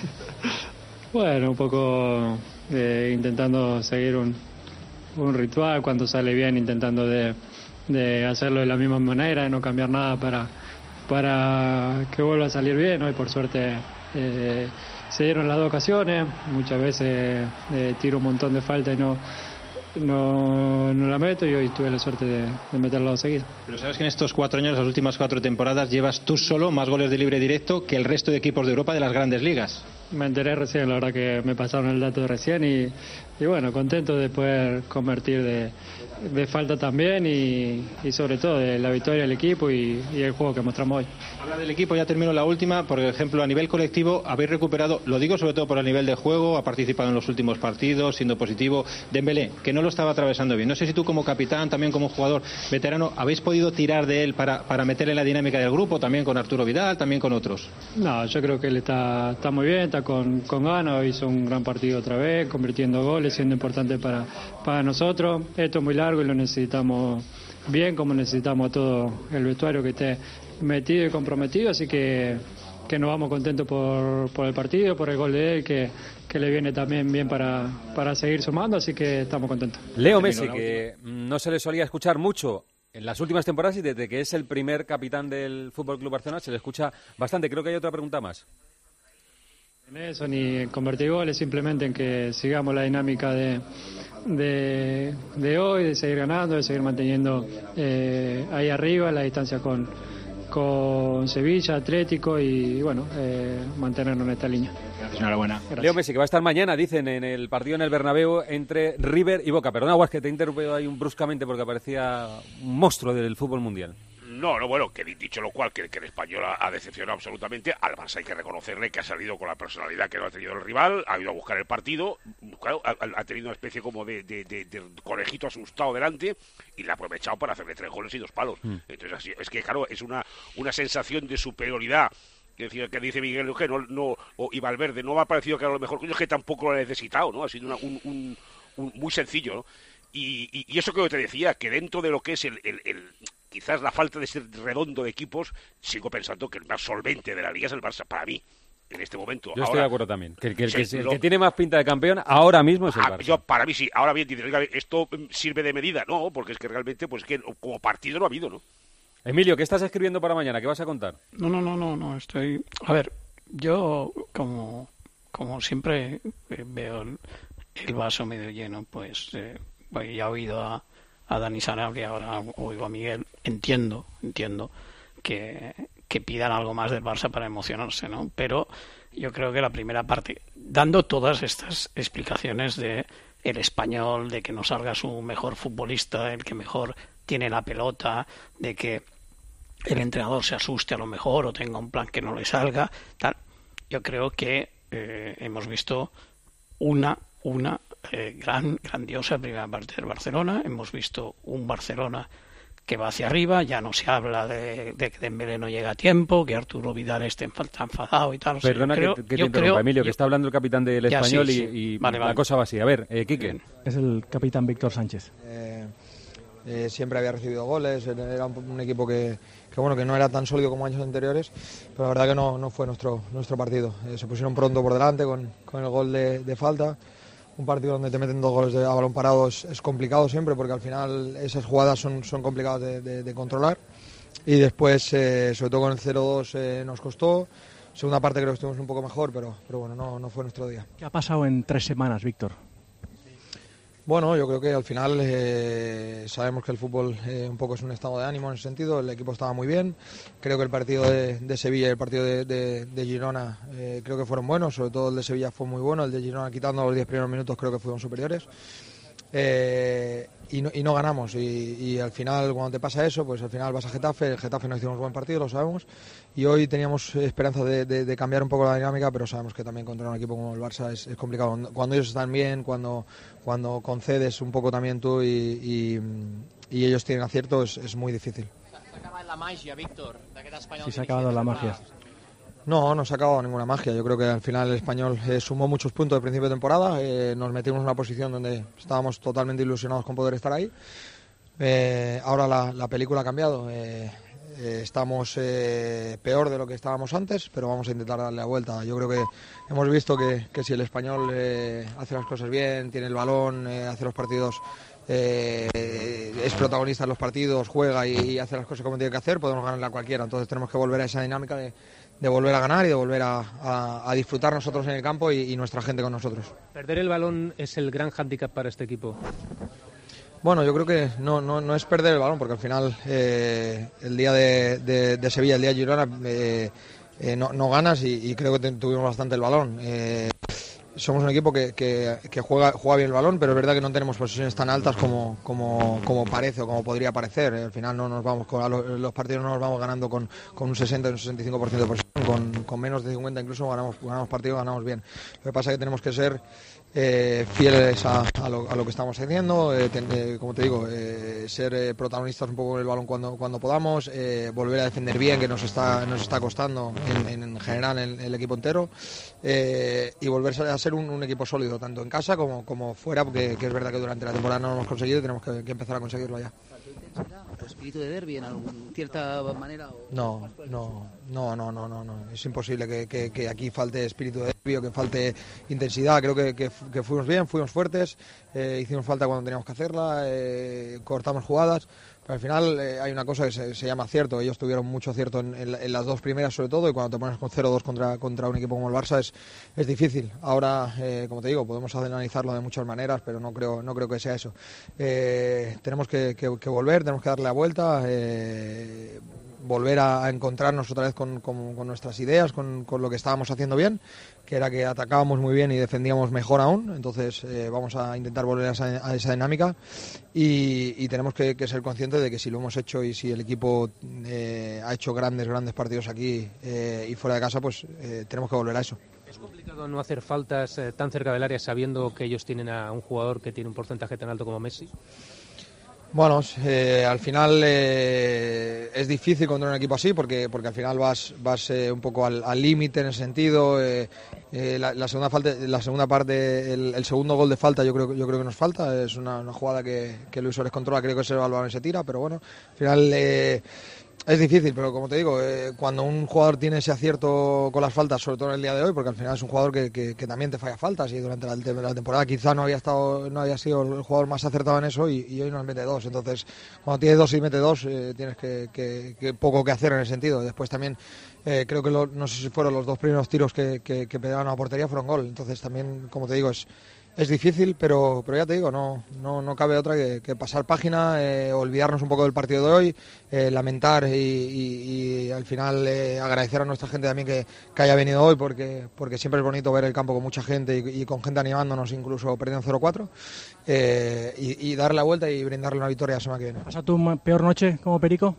Bueno, un poco eh, intentando seguir un, un ritual, cuando sale bien, intentando de, de hacerlo de la misma manera, de no cambiar nada para, para que vuelva a salir bien, ¿no? Y por suerte eh, se dieron las dos ocasiones. Muchas veces eh, tiro un montón de falta y no, no, no la meto, y hoy tuve la suerte de, de meterla dos seguidas. Pero sabes que en estos cuatro años, las últimas cuatro temporadas, llevas tú solo más goles de libre directo que el resto de equipos de Europa de las grandes ligas. Me enteré recién, la verdad que me pasaron el dato de recién, y, y bueno, contento de poder convertir de, de falta también, y, y sobre todo de la victoria del equipo y, y el juego que mostramos hoy. Habla del equipo, ya termino la última. Por ejemplo, a nivel colectivo habéis recuperado, lo digo sobre todo por el nivel de juego, ha participado en los últimos partidos siendo positivo. Dembélé, que no lo estaba atravesando bien. No sé si tú como capitán, también como jugador veterano, habéis podido tirar de él para, para meterle en la dinámica del grupo, también con Arturo Vidal, también con otros. No, yo creo que él está, está muy bien, está con, con ganas, hizo un gran partido otra vez, convirtiendo goles, siendo importante para, para nosotros. Esto es muy largo y lo necesitamos bien, como necesitamos a todo el vestuario que esté metido y comprometido, así que, que nos vamos contentos por, por el partido, por el gol de él, que, que le viene también bien para, para seguir sumando, así que estamos contentos. Leo Messi, que no se le solía escuchar mucho en las últimas temporadas, y desde que es el primer capitán del F C Barcelona se le escucha bastante. Creo que hay otra pregunta más. En eso, ni en convertir goles, simplemente en que sigamos la dinámica de, de, de hoy, de seguir ganando, de seguir manteniendo eh, ahí arriba la distancia con, con Sevilla, Atlético, y bueno, eh, mantenernos en esta línea. Gracias, enhorabuena. Gracias. Leo Messi, que va a estar mañana, dicen, en el partido en el Bernabéu entre River y Boca. Perdona, Guas, que te he interrumpido ahí un bruscamente porque parecía un monstruo del fútbol mundial. No, no, bueno, que dicho lo cual, que, que el español ha, ha decepcionado absolutamente. Al Barça hay que reconocerle que ha salido con la personalidad que no ha tenido el rival, ha ido a buscar el partido, claro, ha, ha tenido una especie como de, de, de, de conejito asustado delante, y le ha aprovechado para hacerle tres goles y dos palos. Mm. Entonces, así, es que claro, es una, una sensación de superioridad. Que, decía, que dice Miguel Eugenio, no, no, o, y Valverde, no me ha parecido que era lo mejor, es que tampoco lo ha necesitado, ¿no? Ha sido una, un, un, un muy sencillo, ¿no? Y, y, y eso que yo te decía, que dentro de lo que es el, el, el quizás la falta de ser redondo de equipos, sigo pensando que el más solvente de la liga es el Barça, para mí, en este momento. Yo ahora, estoy de acuerdo también, que el que, sí, que, el lo, que tiene más pinta de campeón ahora mismo es el Barça. Yo, para mí sí, ahora bien, ¿esto sirve de medida? No, porque es que realmente, pues que como partido no ha habido, ¿no? Emilio, ¿qué estás escribiendo para mañana? ¿Qué vas a contar? No, no, no, no, no, estoy... A ver, yo como, como siempre veo el, el vaso medio lleno, pues eh, ya he oído a, a Dani Sanabria, ahora oigo a Miguel, entiendo, entiendo que, que pidan algo más del Barça para emocionarse, ¿no? Pero yo creo que la primera parte, dando todas estas explicaciones de el español, de que no salga su mejor futbolista, el que mejor tiene la pelota, de que el entrenador se asuste a lo mejor o tenga un plan que no le salga, tal. Yo creo que eh, hemos visto una, una eh, gran, grandiosa primera parte del Barcelona. Hemos visto un Barcelona que va hacia arriba, ya no se habla de, de que Dembélé no llega a tiempo, que Arturo Vidal esté enfadado y tal. O sea, Perdona creo, que, que te yo interrumpa, creo, Emilio, que yo, está hablando el capitán del ya, Español, sí, y, sí. y Vale, la vale. cosa va así. A ver, eh, Quique. Es el capitán Víctor Sánchez. Eh, eh, siempre había recibido goles, era un, un equipo que, que bueno que no era tan sólido como años anteriores, pero la verdad que no, no fue nuestro, nuestro partido. Eh, se pusieron pronto por delante con, con el gol de, de falta. Un partido donde te meten dos goles de, a balón parado es, es complicado siempre, porque al final esas jugadas son, son complicadas de, de, de controlar. Y después, eh, sobre todo con el cero dos, eh, nos costó. Segunda parte creo que estuvimos un poco mejor, pero, pero bueno, no, no fue nuestro día. ¿Qué ha pasado en tres semanas, Víctor? Bueno, yo creo que al final eh, sabemos que el fútbol eh, un poco es un estado de ánimo en ese sentido. El equipo estaba muy bien. Creo que el partido de, de Sevilla y el partido de, de, de Girona eh, creo que fueron buenos. Sobre todo el de Sevilla fue muy bueno. El de Girona, quitando los diez primeros minutos, creo que fueron superiores. Eh, y, no, y no ganamos. Y, y al final, cuando te pasa eso, pues al final vas a Getafe. El Getafe no hicimos buen partido, lo sabemos. Y hoy teníamos esperanza de, de, de cambiar un poco la dinámica, pero sabemos que también contra un equipo como el Barça es, es complicado. Cuando ellos están bien, cuando, cuando concedes un poco también tú y, y, y ellos tienen acierto, es, es muy difícil. S'ha acabat la màgia, Víctor, d'aquest Espanyol. Sí, s'ha acabado la magia. No, no se ha acabado ninguna magia. Yo creo que al final el Español eh, sumó muchos puntos de principio de temporada. Eh, nos metimos en una posición donde estábamos totalmente ilusionados con poder estar ahí. Eh, ahora la, la película ha cambiado. Eh, eh, estamos eh, peor de lo que estábamos antes, pero vamos a intentar darle la vuelta. Yo creo que hemos visto que, que si el Español eh, hace las cosas bien, tiene el balón, eh, hace los partidos... Eh, es protagonista en los partidos, juega y, y hace las cosas como tiene que hacer, podemos ganarle a cualquiera. Entonces tenemos que volver a esa dinámica de, de volver a ganar y de volver a, a, a disfrutar nosotros en el campo y, y nuestra gente con nosotros. ¿Perder el balón es el gran hándicap para este equipo? Bueno, yo creo que no, no, no es perder el balón, porque al final eh, el día de, de, de Sevilla, el día de Girona, eh, eh, no, no ganas y, y creo que te, tuvimos bastante el balón. Eh, Somos un equipo que, que, que juega, juega bien el balón, pero es verdad que no tenemos posiciones tan altas como, como, como parece o como podría parecer. Al final no nos vamos con, a los, los partidos no nos vamos ganando con, con un sesenta o un sesenta y cinco por ciento de posesión, con, con menos de cincuenta incluso ganamos, ganamos partidos, ganamos bien. Lo que pasa es que tenemos que ser eh, fieles a, a, lo, a lo que estamos haciendo, eh, ten, eh, como te digo, eh, ser eh, protagonistas un poco con el balón cuando, cuando podamos, eh, volver a defender bien, que nos está, nos está costando en, en general en el equipo entero, eh, y volver a ser un, un equipo sólido, tanto en casa como, como fuera, porque que es verdad que durante la temporada no lo hemos conseguido y tenemos que, que empezar a conseguirlo ya. ¿O espíritu de derbi en alguna cierta manera? O... No, no, no, no, no, no, no. Es imposible que, que, que aquí falte espíritu de derbi o que falte intensidad. Creo que, que, que fuimos bien, fuimos fuertes, eh, hicimos falta cuando teníamos que hacerla, eh, cortamos jugadas. Pero al final eh, hay una cosa que se, se llama acierto. Ellos tuvieron mucho acierto en, en, en las dos primeras sobre todo, y cuando te pones con cero dos contra, contra un equipo como el Barça es, es difícil. Ahora, eh, como te digo, podemos analizarlo de muchas maneras, pero no creo, no creo que sea eso. Eh, tenemos que, que, que volver, tenemos que darle la vuelta, eh, volver a, a encontrarnos otra vez con, con, con nuestras ideas, con, con lo que estábamos haciendo bien, que era que atacábamos muy bien y defendíamos mejor aún. Entonces eh, vamos a intentar volver a esa, a esa dinámica y, y tenemos que, que ser conscientes de que si lo hemos hecho y si el equipo eh, ha hecho grandes, grandes partidos aquí eh, y fuera de casa, pues eh, tenemos que volver a eso. ¿Es complicado no hacer faltas eh, tan cerca del área sabiendo que ellos tienen a un jugador que tiene un porcentaje tan alto como Messi? Bueno, eh, al final eh, es difícil contra un equipo así porque, porque al final vas, vas eh, un poco al límite en ese sentido. Eh, eh, la, la, segunda falta, la segunda parte, el, el segundo gol de falta yo creo, yo creo que nos falta. Es una, una jugada que, que Luis Suárez controla, creo que se va al balón y se tira, pero bueno, al final... Eh, es difícil, pero como te digo, eh, cuando un jugador tiene ese acierto con las faltas, sobre todo en el día de hoy, porque al final es un jugador que, que, que también te falla faltas y durante la, la temporada quizá no había estado, no había sido el jugador más acertado en eso y, y hoy nos mete dos. Entonces, cuando tienes dos y mete dos, eh, tienes que, que, que poco que hacer en ese sentido. Después también eh, creo que lo, no sé si fueron los dos primeros tiros que, que, que pegaron a la portería fueron gol. Entonces también, como te digo, es Es difícil, pero, pero ya te digo, no, no, no cabe otra que, que pasar página, eh, olvidarnos un poco del partido de hoy, eh, lamentar y, y, y al final eh, agradecer a nuestra gente también que, que haya venido hoy, porque, porque siempre es bonito ver el campo con mucha gente y, y con gente animándonos, incluso perdiendo cero cuatro, eh, y, y darle la vuelta y brindarle una victoria la semana que viene. ¿Pasa tu peor noche como Perico?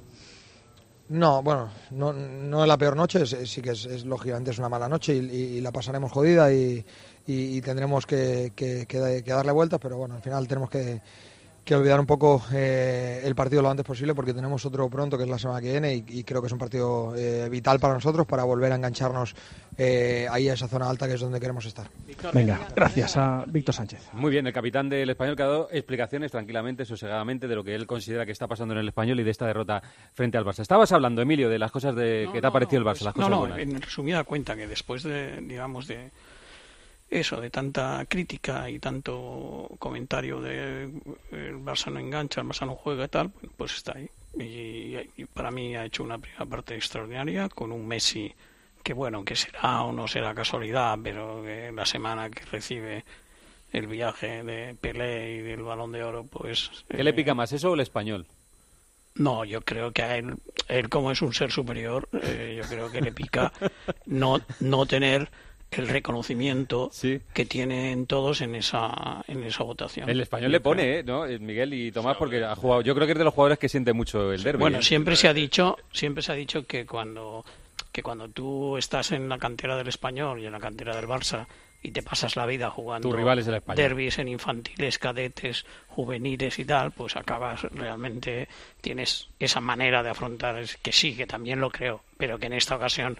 No, bueno, no, no es la peor noche, es, sí que es, es lógicamente es una mala noche y, y, y la pasaremos jodida y, y, y tendremos que, que, que, que darle vueltas, pero bueno, al final tenemos que, que olvidar un poco eh, el partido lo antes posible porque tenemos otro pronto que es la semana que viene y, y creo que es un partido eh, vital para nosotros para volver a engancharnos eh, ahí a esa zona alta que es donde queremos estar. Venga, gracias a Víctor Sánchez. Muy bien, el capitán del Español que ha dado explicaciones tranquilamente, sosegadamente de lo que él considera que está pasando en el Español y de esta derrota frente al Barça. Estabas hablando, Emilio, de las cosas de no, que te ha parecido no, el Barça, las no, cosas no, buenas. En resumida cuenta que después de, digamos, de eso, de tanta crítica y tanto comentario de el Barça no engancha, el Barça no juega y tal, pues está ahí. Y, y para mí ha hecho una primera parte extraordinaria con un Messi que, bueno, que será o no será casualidad, pero que la semana que recibe el viaje de Pelé y del Balón de Oro, pues... ¿Qué eh, le pica más, eso o el Español? No, yo creo que a él, él como es un ser superior, eh, yo creo que le pica no, no tener el reconocimiento sí. que tienen todos en esa en esa votación. El Español le pone, ¿eh? ¿no? Miguel y Tomás, porque ha jugado. Yo creo que es de los jugadores que siente mucho el derbi. Bueno, ¿eh? siempre se ha dicho, siempre se ha dicho que cuando que cuando tú estás en la cantera del Español y en la cantera del Barça y te pasas la vida jugando derbis en infantiles, cadetes, juveniles y tal, pues acabas realmente, tienes esa manera de afrontar, es que sí, que también lo creo, pero que en esta ocasión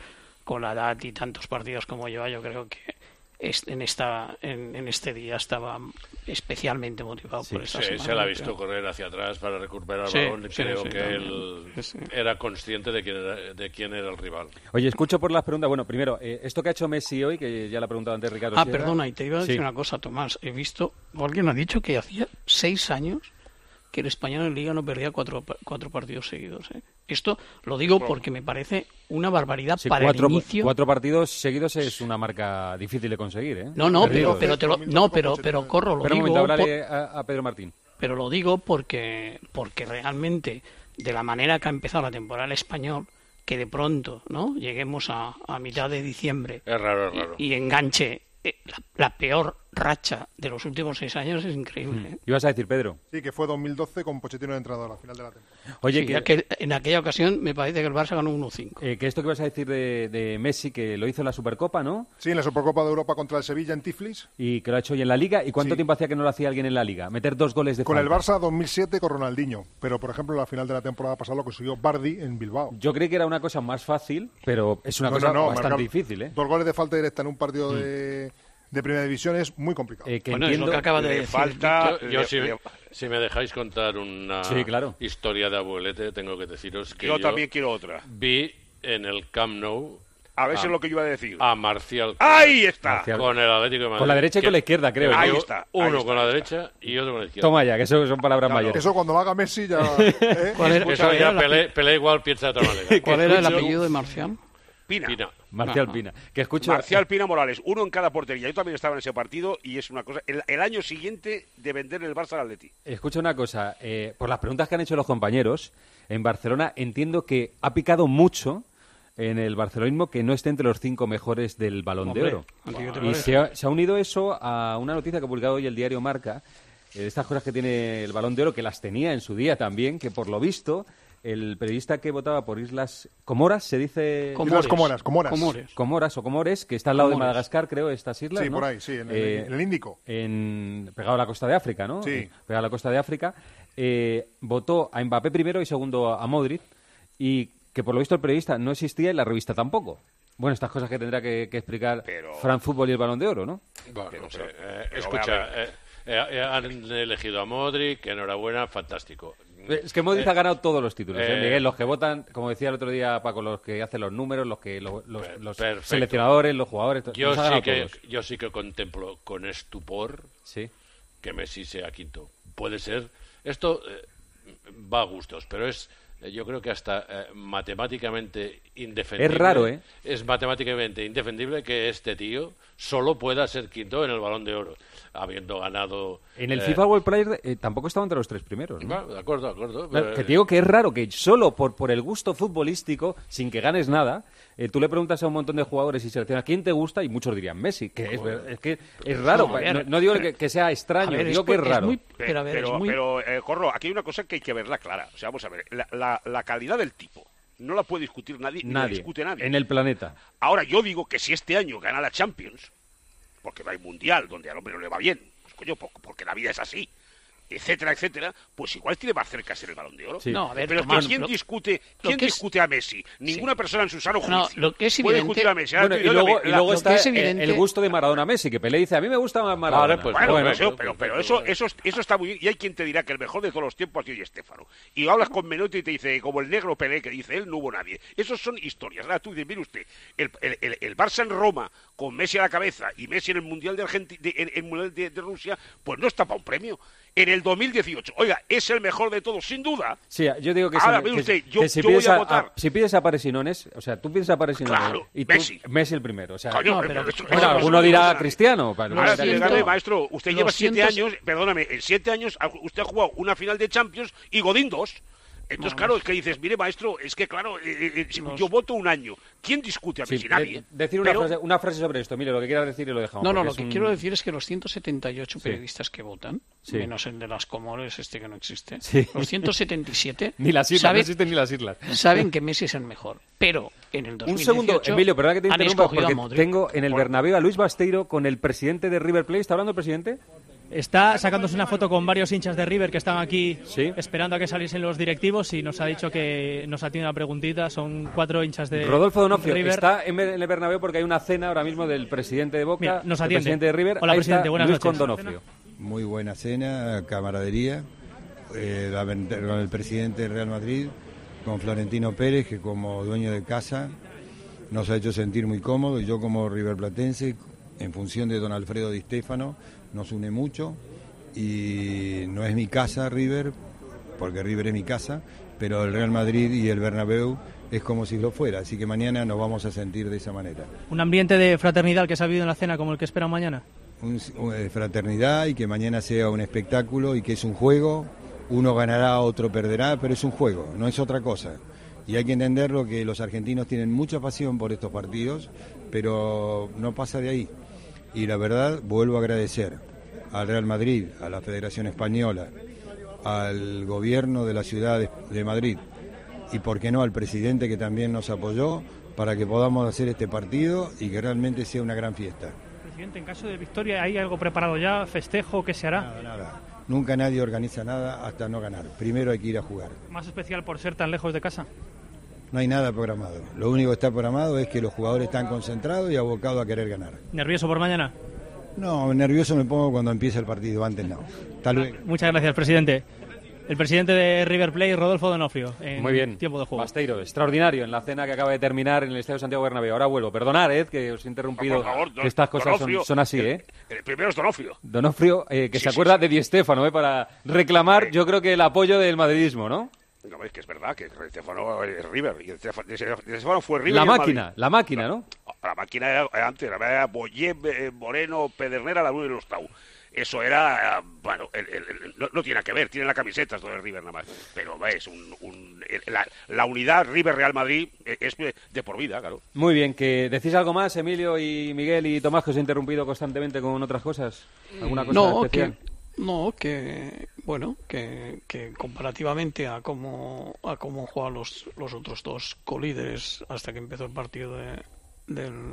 con la edad y tantos partidos como lleva, yo creo que en esta en, en este día estaba especialmente motivado sí, por esta sí, semana. se le ha visto correr hacia atrás para recuperar el sí, balón. sí, Creo sí, que también. él sí, sí. era consciente de quién era, de quién era el rival. Oye, escucho por las preguntas. Bueno, primero, eh, esto que ha hecho Messi hoy, que ya lo ha preguntado antes Ricardo Ah, Sierra. perdona, y te iba a decir Sí. una cosa, Tomás. He visto, alguien ha dicho que hacía seis años que el Español en Liga no perdía cuatro, cuatro partidos seguidos. ¿eh? Esto lo digo porque me parece una barbaridad Sí, para cuatro, el inicio. cuatro partidos seguidos es una marca difícil de conseguir, ¿eh? No, no, pero, Perdidos. pero, te lo, no, pero, pero corro, lo Espera un digo. momento, háblale por- a, a Pedro Martín. pero lo digo porque, porque realmente, de la manera que ha empezado la temporada el Español, que de pronto no lleguemos a, a mitad de diciembre Es raro, es raro. y, y enganche eh, la, la peor racha de los últimos seis años es increíble. ¿eh? ¿Ibas a decir, Pedro? Sí, que fue dos mil doce con Pochettino de entrenador a final de la temporada. Oye, Sí, que, ya que en aquella ocasión me parece que el Barça ganó uno cinco. eh, que esto que vas a decir de, de Messi, que lo hizo en la Supercopa, ¿no? Sí, en la Supercopa de Europa contra el Sevilla en Tiflis. Y que lo ha hecho hoy en la Liga. ¿Y cuánto Sí. tiempo hacía que no lo hacía alguien en la Liga? Meter dos goles de Con el falta. Barça dos mil siete con Ronaldinho. Pero, por ejemplo, en la final de la temporada pasada lo consiguió Bardi en Bilbao. Yo creí que era una cosa más fácil, pero es una No, cosa no, no, bastante marcar difícil, ¿eh? Dos goles de falta directa en un partido de, de primera división es muy complicado. Eh, que Bueno, es lo que acaba de Le decir. falta, yo, le- si, le- si me dejáis contar una Sí, claro. historia de abuelete, tengo que deciros que Yo yo también quiero otra. vi en el Camp Nou A ver si a- es lo que yo iba a decir. a Marcial ¡Ahí está! Marcial. con el Atlético de Madrid. Con la derecha y Que- con la izquierda, creo. Ahí Yo- está. Uno ahí está, con la ahí derecha y otro con la izquierda. Toma ya, que eso son palabras Claro. mayores. Eso cuando lo haga Messi ya... ¿eh? ¿Cuál era, Eso cuál ya era la- Pelé, Pelé igual piensa de otra manera. cuál era el escucho- apellido de Marcial? Pina. Pina. Marcial Ajá. Pina. Que escucho... Marcial Pina Morales, uno en cada portería. Yo también estaba en ese partido y es una cosa. El, el año siguiente de vender el Barça al Atleti. Escucha una cosa, eh, por las preguntas que han hecho los compañeros, en Barcelona entiendo que ha picado mucho en el barcelonismo que no esté entre los cinco mejores del Balón de Hombre, Oro. ¿a ti qué te Y parece? se ha, se ha unido eso a una noticia que ha publicado hoy el diario Marca, eh, de estas cosas que tiene el Balón de Oro, que las tenía en su día también, que por lo visto el periodista que votaba por Islas Comoras, se dice... Islas Comoras, Comoras. Comores. Comoras o Comores, que está al lado de Comores. Madagascar, creo, estas islas, Sí, ¿no? por ahí, sí, en el, Eh, en el Índico. en, pegado a la costa de África, ¿no? Sí. Eh, Pegado a la costa de África. Eh, votó a Mbappé primero y segundo a Modric, y que por lo visto el periodista no existía y la revista tampoco. Bueno, estas cosas que tendrá que, que explicar Pero- Fran Fútbol y el Balón de Oro, ¿no? Bueno, Pero, no sé, pero- eh, pero, escucha, a ver. eh, eh, eh, han elegido a Modric, enhorabuena, fantástico. Es que Modric Eh, ha ganado todos los títulos, ¿eh, eh, Miguel? Los que votan, como decía el otro día Paco, los que hacen los números, los que los, los- Per- los perfecto. seleccionadores, los jugadores, to- Yo los ha sí, ganado que, todos. yo sí que contemplo con estupor Sí. que Messi sea quinto. Puede ser. Esto eh, va a gustos, pero es eh, yo creo que hasta eh, matemáticamente indefendible. Es raro, ¿eh? Es matemáticamente indefendible que este tío solo pueda ser quinto en el Balón de Oro, habiendo ganado... En el eh, FIFA World Player eh, tampoco estaba entre los tres primeros, ¿no? bueno, de acuerdo, de acuerdo. Claro, pero, que te digo que es raro que solo por, por el gusto futbolístico, sin que ganes nada, eh, tú le preguntas a un montón de jugadores y seleccionas quién te gusta y muchos dirían Messi, que es, ver- es que es raro. No, a ver, no, no digo pero- que, que sea extraño, a ver, digo es que es muy- es raro. muy- Pe- Pero a ver, pero, es muy... pero, eh, Corro, aquí hay una cosa que hay que verla clara. O sea, vamos a ver. La, la- la calidad del tipo no la puede discutir nadie, ni la Nadie, discute nadie. en el planeta. Ahora, yo digo que si este año gana la Champions, porque no hay Mundial donde al hombre no le va bien, pues coño, po- porque la vida es así, etcétera, etcétera, pues igual tiene más cerca ser el Balón de Oro. Sí. No, a ver, Pero es que Tomás, ¿quién lo- discute, lo quién que es- discute a Messi? Ninguna persona en su sano juicio No, lo que es puede evidente- discutir a Messi. Ahora Bueno, tú y luego, la- y luego la- está lo que es el- evidente- el gusto de Maradona Messi, que Pelé dice, a mí me gusta más Maradona. Vale, pues, Bueno, Bueno, pero, pues, pero, pues, pero pues, eso, pues, eso, eso está muy bien. Y hay quien te dirá que el mejor de todos los tiempos ha sido Di Stéfano. Y hablas con Menotti y te dice, como el negro Pelé, que dice él, no hubo nadie. Esos son historias. Ahora tú dices, mire usted, el, el, el, el Barça en Roma, con Messi a la cabeza, y Messi en el Mundial de, Argenti- de, en, en el Mundial de, de Rusia, pues no está para un premio. En el dos mil dieciocho, oiga, es el mejor de todos, sin duda. Sí, yo digo que, Ahora, si, mire que- usted, yo- que si, yo voy pides a a, votar. a- si pides a Paresinones, o sea, tú pides a Paresinones Claro, y tú, Messi. Messi el primero. O sea, Coño, no, pero- pero- pero eso- bueno, eso- alguno eso- dirá eso- Cristiano. para- Ahora, Lo siento, dígame, maestro, usted lo lleva siento. siete años, perdóname, en siete años ha- usted ha jugado una final de Champions y Godín dos. Entonces, No, claro, no. es que dices, mire, maestro, es que, claro, eh, eh, si Los- yo voto un año, ¿quién discute a Sí, Messi? Nadie. de- decir una, Pero- frase, una frase sobre esto. Mire, lo que quieras decir y lo dejamos. No, no, porque lo es que un- quiero decir es que los ciento setenta y ocho Sí. periodistas que votan, Sí. menos el de las Comores, este que no existe, Sí. los ciento setenta y siete Ni las islas, saben, no existen ni las islas. saben que Messi es el mejor. Pero en el dos Un mil dieciocho segundo, Emilio, perdona que te han interrumpa escogido a porque Modric. tengo en el Bernabéu a Luis Basteiro con el presidente de River Plate. ¿Está hablando el presidente? Está sacándose una foto con varios hinchas de River que están aquí ¿Sí? esperando a que saliesen los directivos y nos ha dicho que nos atiende una preguntita. Son cuatro hinchas de Rodolfo Donofrio River. está en el Bernabéu porque hay una cena ahora mismo del presidente de Boca, Mira, nos el atiende. presidente de River. Hola, Ahí presidente, está buenas Luis noches. con Donofrio. Muy buena cena, camaradería, eh, la, con el presidente del Real Madrid, con Florentino Pérez, que como dueño de casa nos ha hecho sentir muy cómodos, y yo como riverplatense, en función de don Alfredo Di Stéfano, nos une mucho, y no es mi casa River, porque River es mi casa, pero el Real Madrid y el Bernabéu es como si lo fuera, así que mañana nos vamos a sentir de esa manera. Un ambiente de fraternidad que se ha vivido en la cena como el que espera mañana. Un, un, fraternidad, y que mañana sea un espectáculo y que es un juego, uno ganará, otro perderá, pero es un juego, no es otra cosa. Y hay que entenderlo, que los argentinos tienen mucha pasión por estos partidos, pero no pasa de ahí. Y la verdad, vuelvo a agradecer al Real Madrid, a la Federación Española, al gobierno de la ciudad de, de Madrid, y por qué no al presidente, que también nos apoyó para que podamos hacer este partido y que realmente sea una gran fiesta. Presidente, en caso de victoria, ¿hay algo preparado ya? ¿Festejo? ¿Qué se hará? Nada, nada. Nunca nadie organiza nada hasta no ganar. Primero hay que ir a jugar. ¿Más especial por ser tan lejos de casa? No hay nada programado. Lo único que está programado es que los jugadores están concentrados y abocados a querer ganar. ¿Nervioso por mañana? No, nervioso me pongo cuando empieza el partido, antes no. Hasta luego. Muchas gracias, presidente. El presidente de River Plate, Rodolfo Donofrio, en Muy bien. tiempo de juego. Basteiro, extraordinario en la cena que acaba de terminar en el Estadio Santiago Bernabéu. Ahora vuelvo. Perdonad, Ed, que os he interrumpido. Por favor, don, que estas cosas son, son así, el, ¿eh? El primero es Donofrio. Donofrio, eh, que sí, se sí, acuerda sí. de Di Stéfano, ¿eh? Para reclamar, sí. Yo creo que el apoyo del madridismo, ¿no? No, es que es verdad que Di Stéfano es River. Y Di Stéfano fue River. La y máquina, Madrid. la máquina, ¿no? La, la máquina era, era antes, era Boyé, Moreno, Pedernera, la Luna y los Tau. Eso era, bueno, el, el, el, no, no tiene nada que ver, tiene la camiseta esto de River nada más, pero es un, un la, la unidad River-Real Madrid es de por vida, claro. Muy bien, que ¿decís algo más, Emilio y Miguel y Tomás, que os he interrumpido constantemente con otras cosas? ¿Alguna cosa no, especial? Que, no, que, bueno, que, que comparativamente a cómo, a cómo juegan los, los otros dos colíderes hasta que empezó el partido de, del...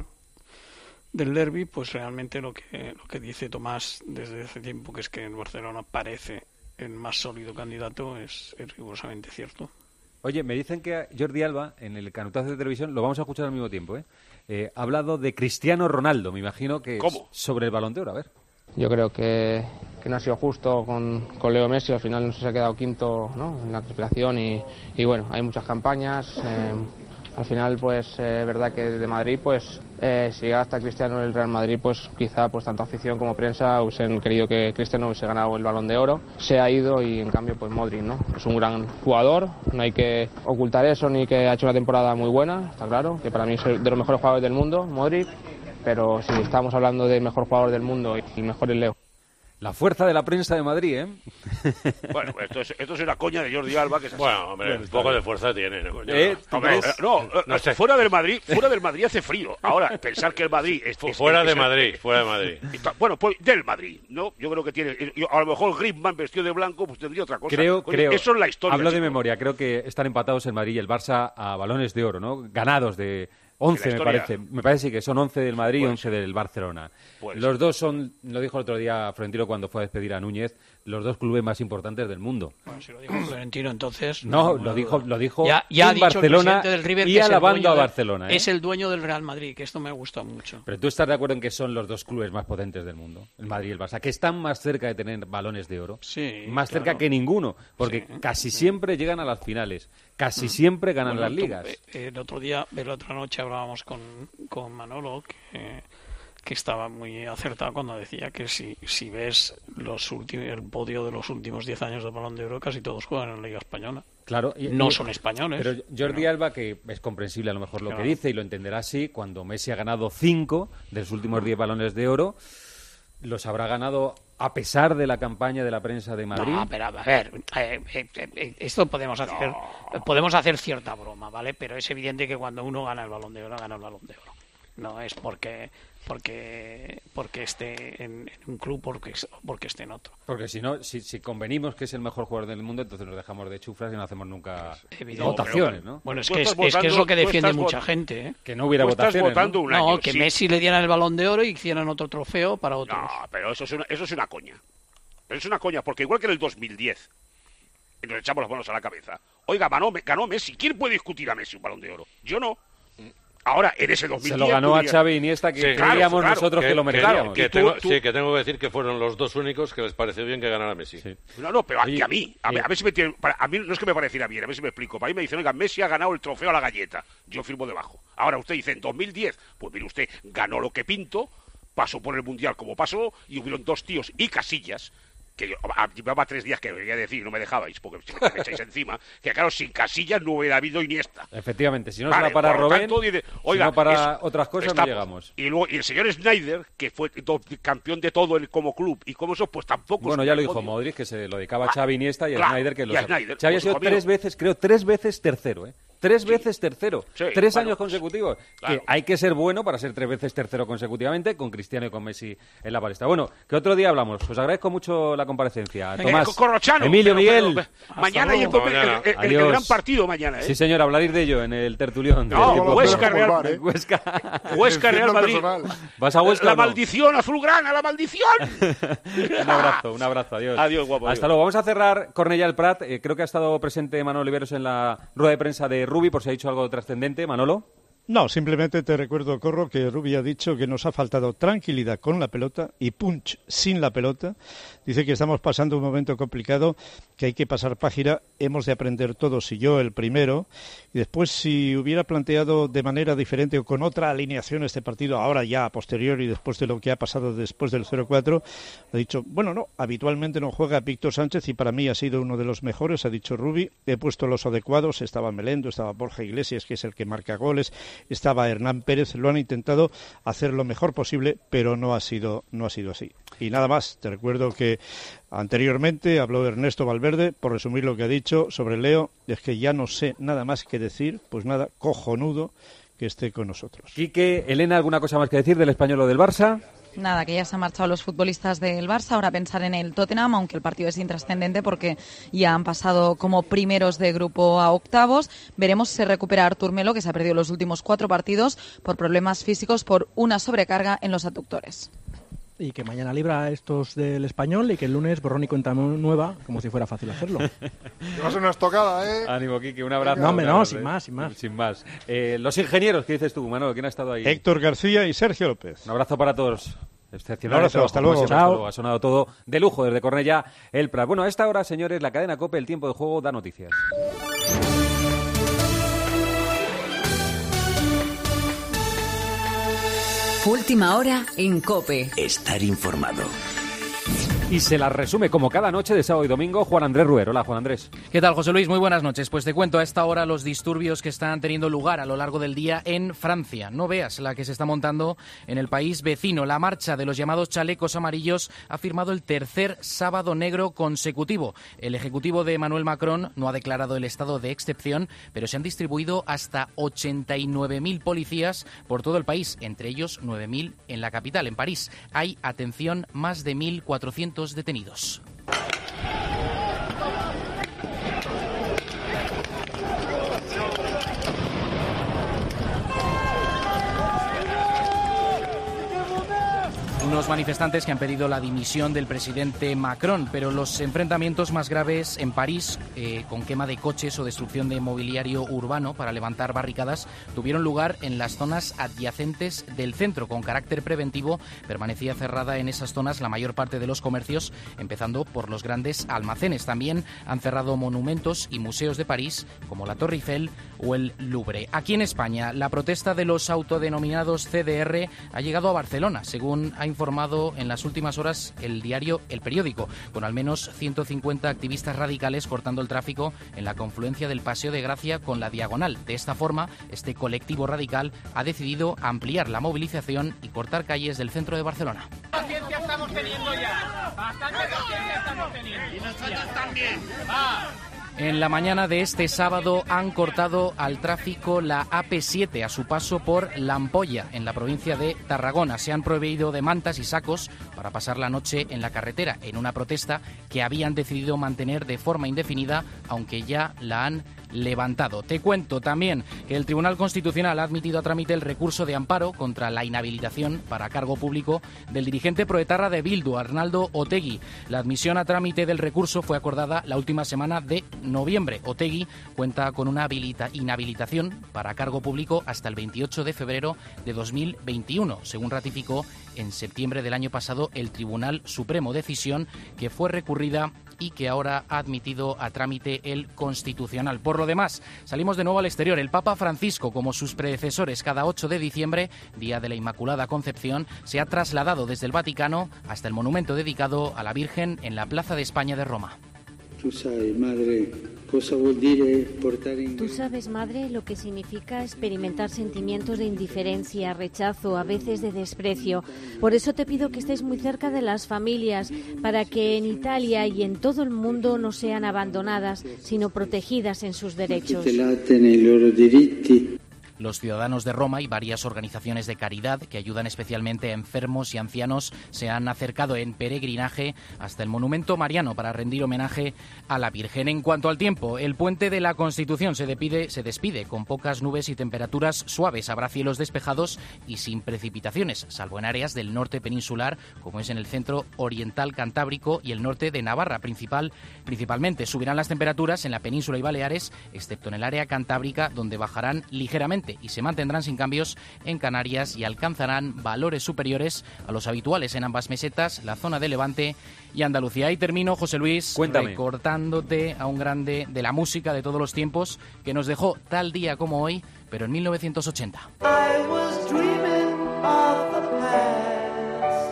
del derbi, pues realmente lo que lo que dice Tomás desde hace tiempo, que es que el Barcelona parece el más sólido candidato, es, es rigurosamente cierto. Oye, me dicen que Jordi Alba, en el canutazo de televisión, lo vamos a escuchar al mismo tiempo, ¿eh? Eh, ha hablado de Cristiano Ronaldo, me imagino que ¿Cómo? sobre el Balón de Oro, a ver. Yo creo que, que no ha sido justo con, con Leo Messi, al final no se ha quedado quinto, ¿no?, en la clasificación y, y bueno, hay muchas campañas. Eh, Al final, pues, es eh, verdad que de Madrid, pues, eh, si llega hasta Cristiano en el Real Madrid, pues, quizá, pues, tanto afición como prensa hubiesen querido que Cristiano hubiese ganado el Balón de Oro. Se ha ido y, en cambio, pues, Modric, ¿no? Es un gran jugador, no hay que ocultar eso, ni que ha hecho una temporada muy buena, está claro, que para mí es de los mejores jugadores del mundo, Modric, pero si estamos hablando del mejor jugador del mundo y el mejor es Leo. La fuerza de la prensa de Madrid, ¿eh? Bueno, esto es, esto es una coña de Jordi Alba, que es así. Bueno, hombre, un poco de fuerza tiene, ¿no? ¿Eh? No, hombre, no, no, no sé. fuera del Madrid, fuera del Madrid hace frío. Ahora, pensar que el Madrid es, es fuera es, de es, Madrid, fuera de Madrid. Está, bueno, pues del Madrid, ¿no? Yo creo que tiene, yo, a lo mejor Griezmann vestido de blanco, pues tendría otra cosa. Creo, Coño, creo. Eso es la historia. Hablo de chico. memoria, creo que están empatados el Madrid y el Barça a balones de oro, ¿no? Ganados de once, me parece. Me parece que son once del Madrid y once del Barcelona. Pues, los dos son, lo dijo el otro día Florentino cuando fue a despedir a Núñez, los dos clubes más importantes del mundo. Bueno, si lo dijo Florentino, entonces... No, lo dijo, lo dijo ya, ya en Barcelona del River, y que alabando a de, Barcelona. ¿eh? Es el dueño del Real Madrid, que esto me gusta mucho. Pero tú estás de acuerdo en que son los dos clubes más potentes del mundo, el Madrid y el Barça, que están más cerca de tener balones de oro, sí, más claro. cerca que ninguno, porque sí, casi sí. siempre llegan a las finales, casi siempre ganan bueno, las tú, ligas. Eh, el otro día, la otra noche hablábamos con, con Manolo, que... que estaba muy acertado cuando decía que si, si ves los últimos, el podio de los últimos diez años del Balón de Oro, casi todos juegan en la Liga Española. Claro, y, no y, son españoles. Pero Jordi pero... Alba, que es comprensible a lo mejor lo claro. que dice y lo entenderá así, cuando Messi ha ganado cinco de los últimos diez balones de oro, los habrá ganado a pesar de la campaña de la prensa de Madrid. No, pero a ver, eh, eh, eh, esto podemos hacer, no. podemos hacer cierta broma, ¿vale? Pero es evidente que cuando uno gana el Balón de Oro, gana el Balón de Oro. No es porque porque porque esté en, en un club porque porque esté en otro. Porque si no, si, si convenimos que es el mejor jugador del mundo, entonces nos dejamos de chuflas y no hacemos nunca Evidente. votaciones, ¿no? Bueno, es que es, es que es lo que defiende mucha gente, ¿eh? Que no hubiera votaciones, ¿no? Un año, no, que sí. Messi le dieran el Balón de Oro y hicieran otro trofeo para otros. No, pero eso es una, eso es una coña. Pero es una coña, porque igual que en el dos mil diez, y nos echamos las manos a la cabeza, oiga, ganó, ganó Messi. ¿Quién puede discutir a Messi un Balón de Oro? Yo no. Ahora, en ese dos mil diez... Se lo ganó a Xavi Iniesta, que sí, creíamos claro, claro, nosotros que, que lo merecíamos. Que, que tengo, tú, sí, que tengo que decir que fueron los dos únicos que les pareció bien que ganara Messi. Sí. No, no, pero aquí a mí, a, a ver si me tiene, para, a mí no es que me pareciera bien, a ver si me explico. Para mí me dicen, oiga, Messi ha ganado el trofeo a la galleta. Yo firmo debajo. Ahora usted dice, en dos mil diez, pues mire usted, ganó lo que pinto, pasó por el Mundial como pasó, y hubieron dos tíos y Casillas, que yo, llevaba tres días que quería decir, no me dejabais, porque me echáis encima, que claro, sin Casillas no hubiera habido Iniesta. Efectivamente, si no vale, será para Robben, dice, oiga, si no para es, otras cosas estamos, no llegamos. Y luego y el señor Snyder, que fue do, campeón de todo el, como club, y como eso, pues tampoco... Bueno, ya lo dijo Modric, que se lo dedicaba a Xavi Iniesta y a claro, Snyder, que lo... Y a Snyder, Xavi pues, ha sido conmigo. tres veces, creo, tres veces tercero, ¿eh? Tres sí. veces tercero, sí, tres bueno, años consecutivos. Claro. Que hay que ser bueno para ser tres veces tercero consecutivamente, con Cristiano y con Messi en la palestra. Bueno, que otro día hablamos. Os agradezco mucho la comparecencia. Venga, Tomás, Corrochano, Emilio, pero, Miguel. Pero, mañana y el, mañana. El, el, el gran partido mañana, ¿eh? Sí, señor, hablaréis de ello en el tertulión. No, Huesca, Real, bar, ¿eh? Huesca, Huesca, Real Madrid. ¿Vas a Huesca? La no? maldición azulgrana, la maldición. Un abrazo, un abrazo, adiós. Adiós, guapo. Hasta adiós. luego. Vamos a cerrar Cornellà el Prat. Eh, creo que ha estado presente Manolo Oliveros en la rueda de prensa de Rubi, por si ha dicho algo trascendente. Manolo. No, simplemente te recuerdo, Corro, que Rubi ha dicho que nos ha faltado tranquilidad con la pelota y punch sin la pelota. Dice que estamos pasando un momento complicado, que hay que pasar página, hemos de aprender todos, y yo el primero. Y después, si hubiera planteado de manera diferente o con otra alineación este partido, ahora ya a posteriori, después de lo que ha pasado después del cero cuatro, ha dicho, bueno, no, habitualmente no juega Víctor Sánchez y para mí ha sido uno de los mejores, ha dicho Rubi. He puesto los adecuados, estaba Melendo, estaba Borja Iglesias, que es el que marca goles, estaba Hernán Pérez, lo han intentado hacer lo mejor posible, pero no ha sido, no ha sido así. Y nada más, te recuerdo que anteriormente habló Ernesto Valverde, por resumir lo que ha dicho sobre Leo, es que ya no sé nada más que decir, pues nada, cojonudo que esté con nosotros. Quique, Elena, ¿alguna cosa más que decir del Español o del Barça? Nada, que ya se han marchado los futbolistas del Barça, ahora pensar en el Tottenham, aunque el partido es intrascendente porque ya han pasado como primeros de grupo a octavos. Veremos si se recupera Artur Melo, que se ha perdido los últimos cuatro partidos por problemas físicos, por una sobrecarga en los aductores. Y que mañana libra a estos del Español y que el lunes borrón y cuenta nueva, como si fuera fácil hacerlo. Va a ser una estocada, ¿eh? Ánimo, Quique, un abrazo. No, hombre, no, abrazo, sin ¿eh? más, sin más. Sin más. Eh, los ingenieros, ¿qué dices tú, Manolo? ¿Quién ha estado ahí? Héctor García y Sergio López. Un abrazo para todos. Excepcional. Un abrazo, hasta luego. Chao. Ha sonado todo de lujo desde Cornellà el Prat. Bueno, a esta hora, señores, la cadena COPE, el tiempo de juego, da noticias. Última hora en COPE. Estar informado. Y se las resume, como cada noche de sábado y domingo, Juan Andrés Ruer. Hola, Juan Andrés. ¿Qué tal, José Luis? Muy buenas noches. Pues te cuento a esta hora los disturbios que están teniendo lugar a lo largo del día en Francia. No veas la que se está montando en el país vecino. La marcha de los llamados chalecos amarillos ha firmado el tercer sábado negro consecutivo. El ejecutivo de Emmanuel Macron no ha declarado el estado de excepción, pero se han distribuido hasta ochenta y nueve mil policías por todo el país, entre ellos nueve mil en la capital, en París. Hay, atención, más de mil cuatrocientos detenidos. Unos manifestantes que han pedido la dimisión del presidente Macron, pero los enfrentamientos más graves en París, eh, con quema de coches o destrucción de mobiliario urbano para levantar barricadas, tuvieron lugar en las zonas adyacentes del centro. Con carácter preventivo, permanecía cerrada en esas zonas la mayor parte de los comercios, empezando por los grandes almacenes. También han cerrado monumentos y museos de París, como la Torre Eiffel o el Louvre. Aquí en España, la protesta de los autodenominados C D R ha llegado a Barcelona, según ha informado en las últimas horas el diario El Periódico, con al menos ciento cincuenta activistas radicales cortando el tráfico en la confluencia del Paseo de Gracia con la Diagonal. De esta forma, este colectivo radical ha decidido ampliar la movilización y cortar calles del centro de Barcelona. Paciencia estamos teniendo ya, bastante paciencia estamos teniendo. Y nosotros también. Va. En la mañana de este sábado han cortado al tráfico la A P siete a su paso por La Ampolla, en la provincia de Tarragona. Se han proveído de mantas y sacos para pasar la noche en la carretera, en una protesta que habían decidido mantener de forma indefinida, aunque ya la han levantado. Te cuento también que el Tribunal Constitucional ha admitido a trámite el recurso de amparo contra la inhabilitación para cargo público del dirigente proetarra de Bildu, Arnaldo Otegi. La admisión a trámite del recurso fue acordada la última semana de noviembre. Otegi cuenta con una habilita- inhabilitación para cargo público hasta el veintiocho de febrero de dos mil veintiuno, según ratificó en septiembre del año pasado el Tribunal Supremo, decisión que fue recurrida y que ahora ha admitido a trámite el Constitucional. Por lo demás, salimos de nuevo al exterior. El Papa Francisco, como sus predecesores, cada ocho de diciembre, día de la Inmaculada Concepción, se ha trasladado desde el Vaticano hasta el monumento dedicado a la Virgen en la Plaza de España de Roma. Tú sabes, madre, cosa vuol dire portar in... Tú sabes, madre, lo que significa experimentar sentimientos de indiferencia, rechazo, a veces de desprecio. Por eso te pido que estés muy cerca de las familias, para que en Italia y en todo el mundo no sean abandonadas, sino protegidas en sus derechos. Tutelate nei loro diritti. Los ciudadanos de Roma y varias organizaciones de caridad que ayudan especialmente a enfermos y ancianos se han acercado en peregrinaje hasta el monumento mariano para rendir homenaje a la Virgen. En cuanto al tiempo, el puente de la Constitución se despide, se despide con pocas nubes y temperaturas suaves. Habrá cielos despejados y sin precipitaciones, salvo en áreas del norte peninsular, como es en el centro oriental cantábrico y el norte de Navarra. Principal, principalmente subirán las temperaturas en la península y Baleares, excepto en el área cantábrica, donde bajarán ligeramente, y se mantendrán sin cambios en Canarias y alcanzarán valores superiores a los habituales en ambas mesetas, la zona de Levante y Andalucía. Y termino, José Luis, Cuéntame. recordándote a un grande de la música de todos los tiempos que nos dejó tal día como hoy, pero en mil novecientos ochenta. I was dreaming of the past,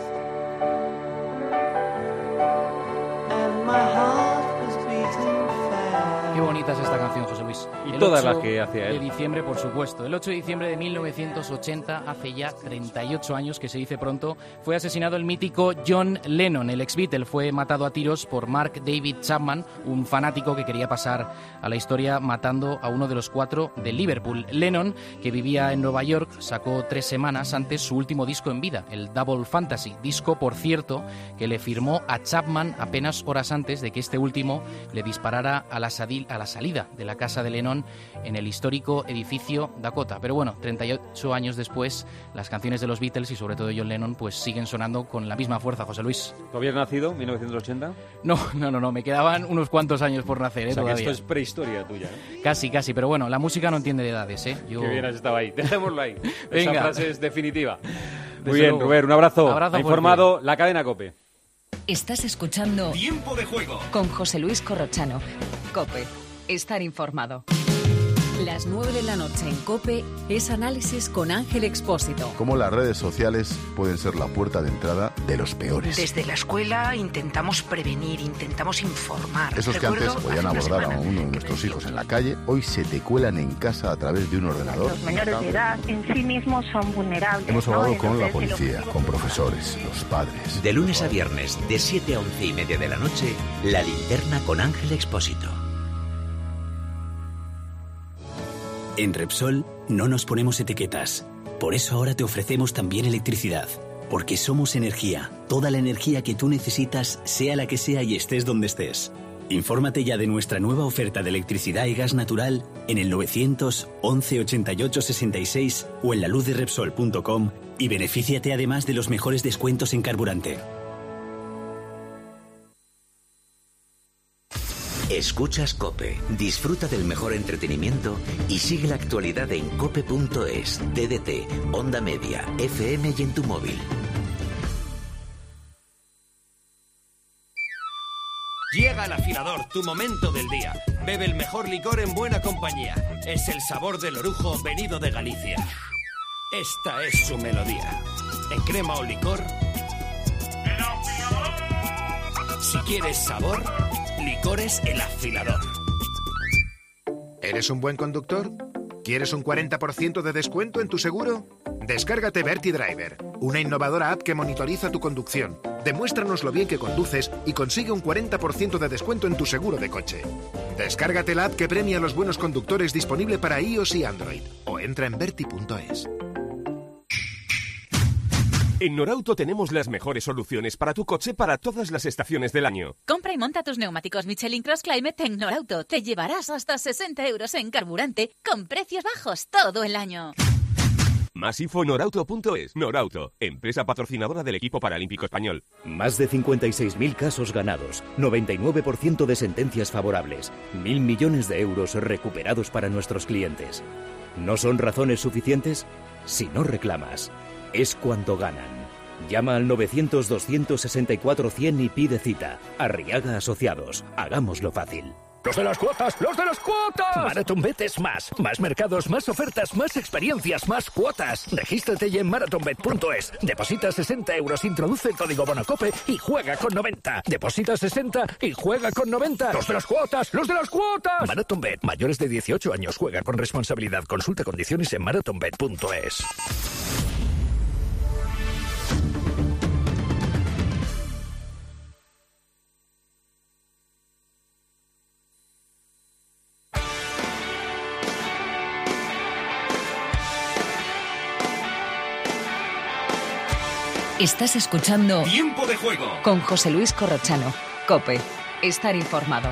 and my heart was beating fast. Qué bonita es esta canción, José Luis. Y El todas ocho las que hacía él. de diciembre, por supuesto. El ocho de diciembre de mil novecientos ochenta, hace ya treinta y ocho años, que se dice pronto, fue asesinado el mítico John Lennon. El ex-Beatle fue matado a tiros por Mark David Chapman, un fanático que quería pasar a la historia matando a uno de los cuatro de Liverpool. Lennon, que vivía en Nueva York, sacó tres semanas antes su último disco en vida, el Double Fantasy. Disco, por cierto, que le firmó a Chapman apenas horas antes de que este último le disparara a la, sadil, a la salida de la casa de Lennon en el histórico edificio Dakota. Pero bueno, treinta y ocho años después, las canciones de los Beatles y sobre todo de John Lennon pues siguen sonando con la misma fuerza, José Luis. ¿Tú habías nacido en mil novecientos ochenta? No, no, no, no, me quedaban unos cuantos años por nacer, ¿eh? O sea, Todavía. que esto es prehistoria tuya, ¿eh? Casi, casi, pero bueno, la música no entiende de edades, ¿eh? Yo... Qué bien has estado ahí. Dejémoslo ahí. Venga. Esa frase es definitiva. Desde Muy bien, luego. Rubén, un abrazo. Abrazo ha informado fuerte. la cadena COPE. Estás escuchando Tiempo de Juego con José Luis Corrochano. COPE. Estar informado. Las nueve de la noche en COPE es análisis con Ángel Expósito. Cómo las redes sociales pueden ser la puerta de entrada de los peores. Desde la escuela intentamos prevenir, intentamos informar. Esos que Recuerdo antes podían hace una abordar a semana uno de nuestros hijos en la calle, hoy se te cuelan en casa a través de un ordenador. Los menores de edad en sí mismos son vulnerables. Hemos ¿no? hablado con la Entonces, el policía, objetivo- con profesores, los padres. De lunes a viernes, de siete a once y media de la noche, La Linterna con Ángel Expósito. En Repsol no nos ponemos etiquetas. Por eso ahora te ofrecemos también electricidad. Porque somos energía. Toda la energía que tú necesitas, sea la que sea y estés donde estés. Infórmate ya de nuestra nueva oferta de electricidad y gas natural en el novecientos once ochenta y ocho sesenta y seis o en la luz de repsol punto com y benefíciate además de los mejores descuentos en carburante. Escuchas COPE, disfruta del mejor entretenimiento y sigue la actualidad en cope punto es, D D T, Onda Media, F M y en tu móvil. Llega el afilador, tu momento del día. Bebe el mejor licor en buena compañía. Es el sabor del orujo venido de Galicia. Esta es su melodía. En crema o licor. Si quieres sabor, licores El Afilador. ¿Eres un buen conductor? ¿Quieres un cuarenta por ciento de descuento en tu seguro? Descárgate Verti Driver, una innovadora app que monitoriza tu conducción. Demuéstranos lo bien que conduces y consigue un cuarenta por ciento de descuento en tu seguro de coche. Descárgate la app que premia a los buenos conductores, disponible para iOS y Android. O entra en verti punto es. En Norauto tenemos las mejores soluciones para tu coche para todas las estaciones del año. Compra y monta tus neumáticos Michelin Cross Climate en Norauto. Te llevarás hasta sesenta euros en carburante con precios bajos todo el año. Más info en norauto punto es. Norauto, empresa patrocinadora del equipo paralímpico español. Más de cincuenta y seis mil casos ganados, noventa y nueve por ciento de sentencias favorables, mil millones de euros recuperados para nuestros clientes. ¿No son razones suficientes? Si no reclamas, es cuando ganan. Llama al novecientos, doscientos sesenta y cuatro, cien y pide cita. Arriaga Asociados. Hagámoslo fácil. ¡Los de las cuotas! ¡Los de las cuotas! MarathonBet es más. Más mercados, más ofertas, más experiencias, más cuotas. Regístrate ya en marathonbet punto es. Deposita sesenta euros, introduce el código BONOCOPE y juega con noventa. Deposita sesenta y juega con noventa. ¡Los de las cuotas! ¡Los de las cuotas! MarathonBet. Mayores de dieciocho años. Juega con responsabilidad. Consulta condiciones en marathonbet punto es. Estás escuchando Tiempo de Juego con José Luis Corrochano. COPE. Estar informado.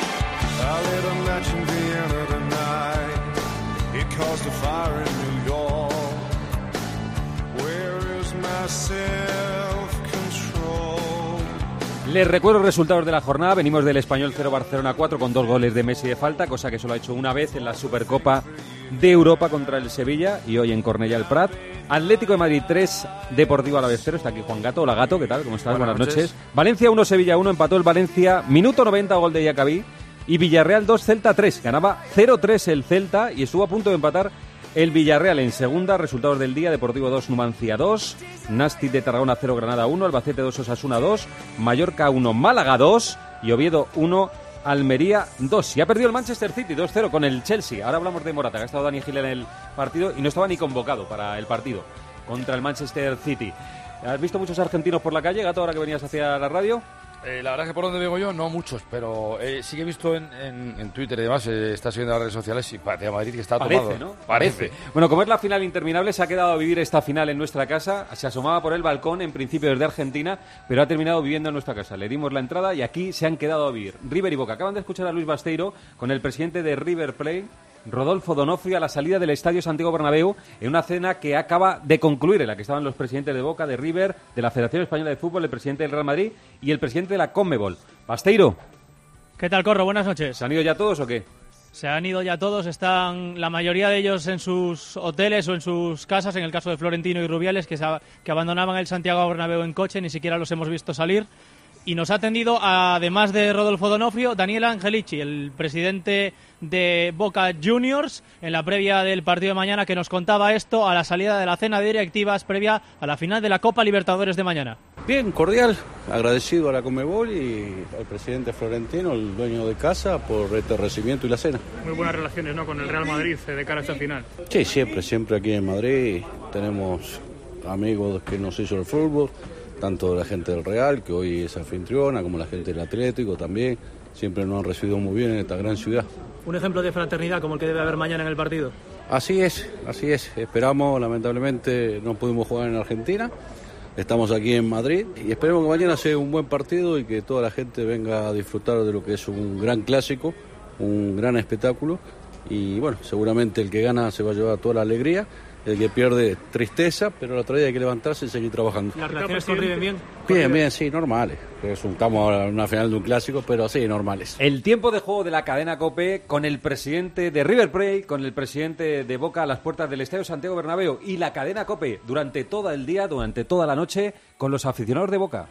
Les recuerdo los resultados de la jornada. Venimos del Español cero Barcelona cuatro con dos goles de Messi de falta, cosa que solo ha hecho una vez en la Supercopa de Europa contra el Sevilla y hoy en Cornellà el Prat. Atlético de Madrid tres, Deportivo Alavés cero. Está aquí Juan Gato. Hola Gato, ¿qué tal? ¿Cómo estás? Buenas, Buenas noches. noches. Valencia uno, Sevilla uno, empató el Valencia. Minuto noventa, gol de Yacabí. Y Villarreal dos, Celta tres. Ganaba cero tres el Celta y estuvo a punto de empatar el Villarreal en segunda. Resultados del día: Deportivo dos, Numancia dos, Nástic de Tarragona cero, Granada uno, Albacete dos, Osasuna dos, Mallorca uno, Málaga dos y Oviedo uno, Almería dos. Y ha perdido el Manchester City dos cero con el Chelsea. Ahora hablamos de Morata, que ha estado Dani Gil en el partido y no estaba ni convocado para el partido contra el Manchester City. ¿Has visto muchos argentinos por la calle, Gato, ahora que venías hacia la radio? Eh, la verdad es que por donde vengo yo, no muchos, pero eh, sí que he visto en, en, en Twitter y demás, eh, está siguiendo las redes sociales y parece a Madrid que está Parece, tomado. ¿no? Parece. Bueno, como es la final interminable, se ha quedado a vivir esta final en nuestra casa. Se asomaba por el balcón, en principio desde Argentina, pero ha terminado viviendo en nuestra casa. Le dimos la entrada y aquí se han quedado a vivir River y Boca. Acaban de escuchar a Luis Basteiro con el presidente de River Plate, Rodolfo D'Onofrio, a la salida del Estadio Santiago Bernabéu en una cena que acaba de concluir, en la que estaban los presidentes de Boca, de River, de la Federación Española de Fútbol, el presidente del Real Madrid y el presidente de la Conmebol. Basteiro. ¿Qué tal, Corro? Buenas noches. ¿Se han ido ya todos o qué? Se han ido ya todos, están la mayoría de ellos en sus hoteles o en sus casas, en el caso de Florentino y Rubiales, que, se, que abandonaban el Santiago Bernabéu en coche, ni siquiera los hemos visto salir. Y nos ha atendido, además de Rodolfo D'Onofrio, Daniel Angelici, el presidente de Boca Juniors, en la previa del partido de mañana, que nos contaba esto a la salida de la cena de directivas previa a la final de la Copa Libertadores de mañana. Bien, cordial, agradecido a la Conmebol y al presidente Florentino, el dueño de casa, por este recibimiento y la cena. Muy buenas relaciones, ¿no?, con el Real Madrid de cara a esta final. Sí, siempre, siempre aquí en Madrid tenemos amigos que nos hizo el fútbol, tanto la gente del Real, que hoy es anfitriona, como la gente del Atlético también. Siempre nos han recibido muy bien en esta gran ciudad. Un ejemplo de fraternidad como el que debe haber mañana en el partido. Así es, así es. Esperamos, lamentablemente no pudimos jugar en Argentina. Estamos aquí en Madrid y esperemos que mañana sea un buen partido y que toda la gente venga a disfrutar de lo que es un gran clásico, un gran espectáculo. Y bueno, seguramente el que gana se va a llevar toda la alegría. El que pierde, tristeza, pero la otra día hay que levantarse y seguir trabajando. ¿Las relaciones con River bien? Bien, bien, sí, normales. Estamos ahora en una final de un clásico, pero sí, normales. El tiempo de juego de la cadena COPE con el presidente de River Plate, con el presidente de Boca a las puertas del Estadio Santiago Bernabéu y la cadena COPE durante todo el día, durante toda la noche, con los aficionados de Boca.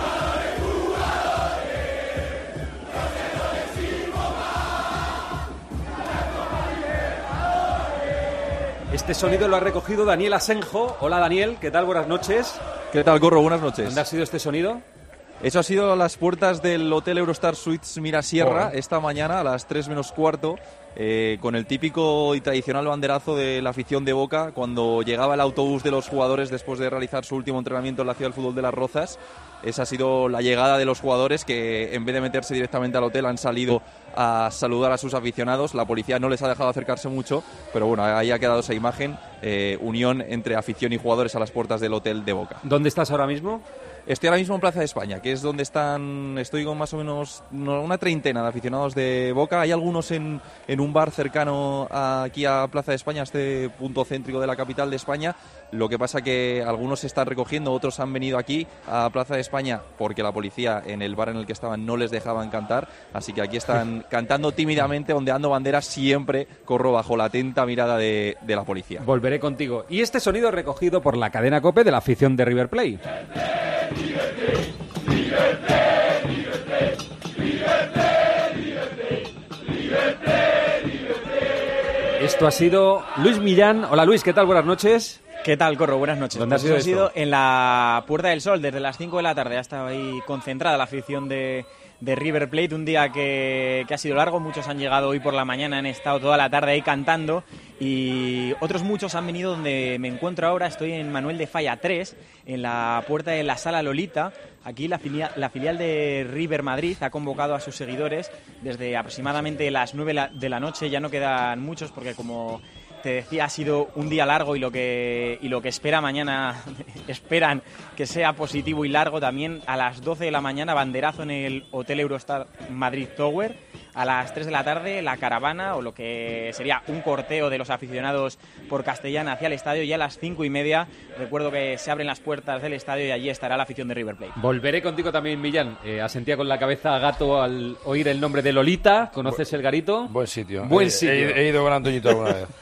Este sonido lo ha recogido Daniel Asenjo. Hola Daniel, ¿qué tal? Buenas noches. ¿Qué tal, Corro? Buenas noches. ¿Dónde ha sido este sonido? Eso ha sido a las puertas del Hotel Eurostar Suites Mirasierra Joder. esta mañana a las tres menos cuarto, eh, con el típico y tradicional banderazo de la afición de Boca cuando llegaba el autobús de los jugadores después de realizar su último entrenamiento en la Ciudad del Fútbol de Las Rozas. Esa ha sido la llegada de los jugadores que, en vez de meterse directamente al hotel, han salido a saludar a sus aficionados. La policía no les ha dejado acercarse mucho, pero bueno, ahí ha quedado esa imagen, eh, unión entre afición y jugadores a las puertas del hotel de Boca. ¿Dónde estás ahora mismo? Estoy ahora mismo en Plaza de España, que es donde están, estoy con más o menos una treintena de aficionados de Boca. Hay algunos en, en un bar cercano a, aquí a Plaza de España, a este punto céntrico de la capital de España. Lo que pasa que algunos se están recogiendo, otros han venido aquí a Plaza de España porque la policía en el bar en el que estaban no les dejaban cantar. Así que aquí están cantando tímidamente, ondeando banderas. Siempre corro bajo la atenta mirada de, de la policía. Volveré contigo. Y este sonido recogido por la cadena COPE de la afición de River Plate. Esto ha sido Luis Millán. Hola Luis, ¿qué tal? Buenas noches. ¿Qué tal, Corro? Buenas noches. ¿Dónde Pues ha sido ha esto? sido en la Puerta del Sol, desde las cinco de la tarde. Ha estado ahí concentrada la afición de, de River Plate. Un día que, que ha sido largo. Muchos han llegado hoy por la mañana, han estado toda la tarde ahí cantando. Y otros muchos han venido donde me encuentro ahora. Estoy en Manuel de Falla tres, en la puerta de la Sala Lolita. Aquí la filial, la filial de River Madrid ha convocado a sus seguidores desde aproximadamente las nueve de la noche. Ya no quedan muchos porque, como te decía, ha sido un día largo y lo que y lo que espera mañana esperan que sea positivo y largo. También a las doce de la mañana banderazo en el Hotel Eurostar Madrid Tower. A las tres de la tarde la caravana, o lo que sería un corteo de los aficionados por Castellana hacia el estadio, y a las cinco y media recuerdo que se abren las puertas del estadio y allí estará la afición de River Plate. Volveré contigo también, Millán. Eh, asentía con la cabeza gato al oír el nombre de Lolita. ¿Conoces el garito? Buen sitio. Buen he, sitio. He, he ido con Antoñito alguna vez.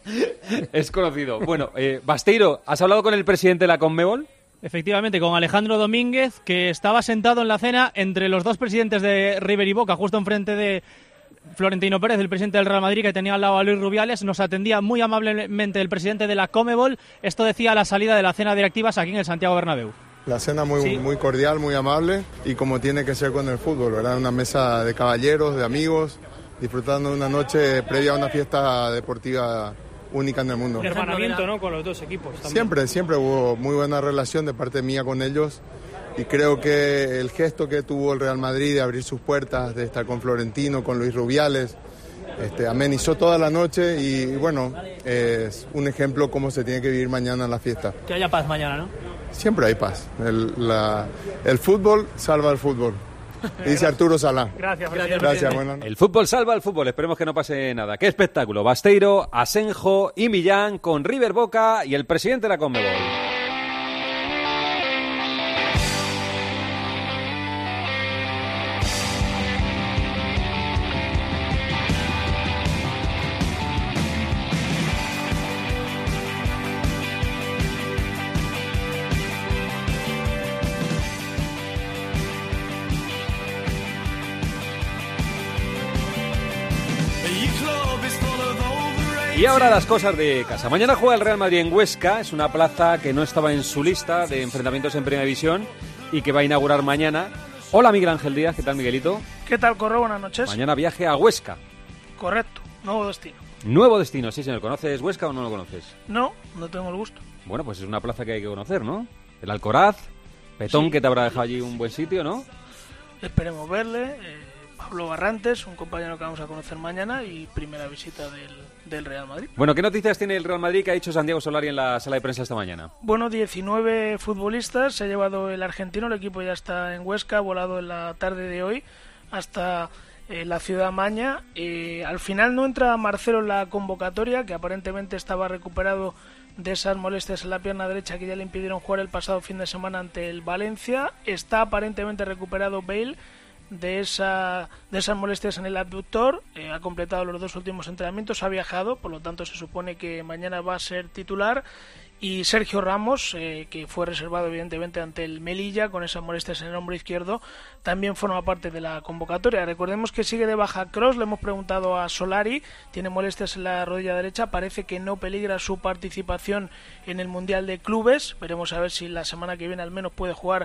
Es conocido. Bueno, eh, Basteiro, ¿has hablado con el presidente de la Conmebol? Efectivamente, con Alejandro Domínguez, que estaba sentado en la cena entre los dos presidentes de River y Boca, justo enfrente de Florentino Pérez, el presidente del Real Madrid, que tenía al lado a Luis Rubiales. Nos atendía muy amablemente el presidente de la Conmebol. Esto decía a la salida de la cena de directivas aquí en el Santiago Bernabéu. La cena muy, Sí. muy cordial, muy amable, y como tiene que ser con el fútbol, ¿verdad? Una mesa de caballeros, de amigos, disfrutando de una noche previa a una fiesta deportiva única en el mundo. De hermanamiento, ¿no?, con los dos equipos también. Siempre, siempre hubo muy buena relación de parte mía con ellos, y creo que el gesto que tuvo el Real Madrid de abrir sus puertas, de estar con Florentino, con Luis Rubiales, este, amenizó toda la noche, y, y bueno, es un ejemplo cómo se tiene que vivir mañana la fiesta. Que haya paz mañana, ¿no? Siempre hay paz. El, la, el fútbol salva el fútbol. Dice Arturo Salá. Gracias, Gracias, Gracias buenas noches. El fútbol salva al fútbol. Esperemos que no pase nada. ¡Qué espectáculo! Basteiro, Asenjo y Millán con River Boca y el presidente de la Conmebol. Y ahora las cosas de casa. Mañana juega el Real Madrid en Huesca. Es una plaza que no estaba en su lista de enfrentamientos en Primera División y que va a inaugurar mañana. Hola, Miguel Ángel Díaz. ¿Qué tal, Miguelito? ¿Qué tal, Corro? Buenas noches. Mañana viaje a Huesca. Correcto, nuevo destino. Nuevo destino, sí, señor. ¿Conoces Huesca o no lo conoces? No, no tengo el gusto. Bueno, pues es una plaza que hay que conocer, ¿no? El Alcoraz, Petón, Sí. que te habrá dejado allí un buen sitio, ¿no? Esperemos verle. eh, Pablo Barrantes, un compañero que vamos a conocer mañana, y primera visita del, del Real Madrid. Bueno, ¿qué noticias tiene el Real Madrid que ha dicho Santiago Solari en la sala de prensa esta mañana? Bueno, diecinueve futbolistas se ha llevado el argentino. El equipo ya está en Huesca, ha volado en la tarde de hoy hasta eh, la ciudad maña. Eh, al final no entra Marcelo en la convocatoria, que aparentemente estaba recuperado de esas molestias en la pierna derecha que ya le impidieron jugar el pasado fin de semana ante el Valencia. Está aparentemente recuperado Bale de esa de esas molestias en el abductor. Eh, ha completado los dos últimos entrenamientos, ha viajado, por lo tanto se supone que mañana va a ser titular. Y Sergio Ramos, eh, que fue reservado evidentemente ante el Melilla con esas molestias en el hombro izquierdo, también forma parte de la convocatoria. Recordemos que sigue de baja Kroos. Le hemos preguntado a Solari, tiene molestias en la rodilla derecha, parece que no peligra su participación en el Mundial de Clubes. Veremos a ver si la semana que viene al menos puede jugar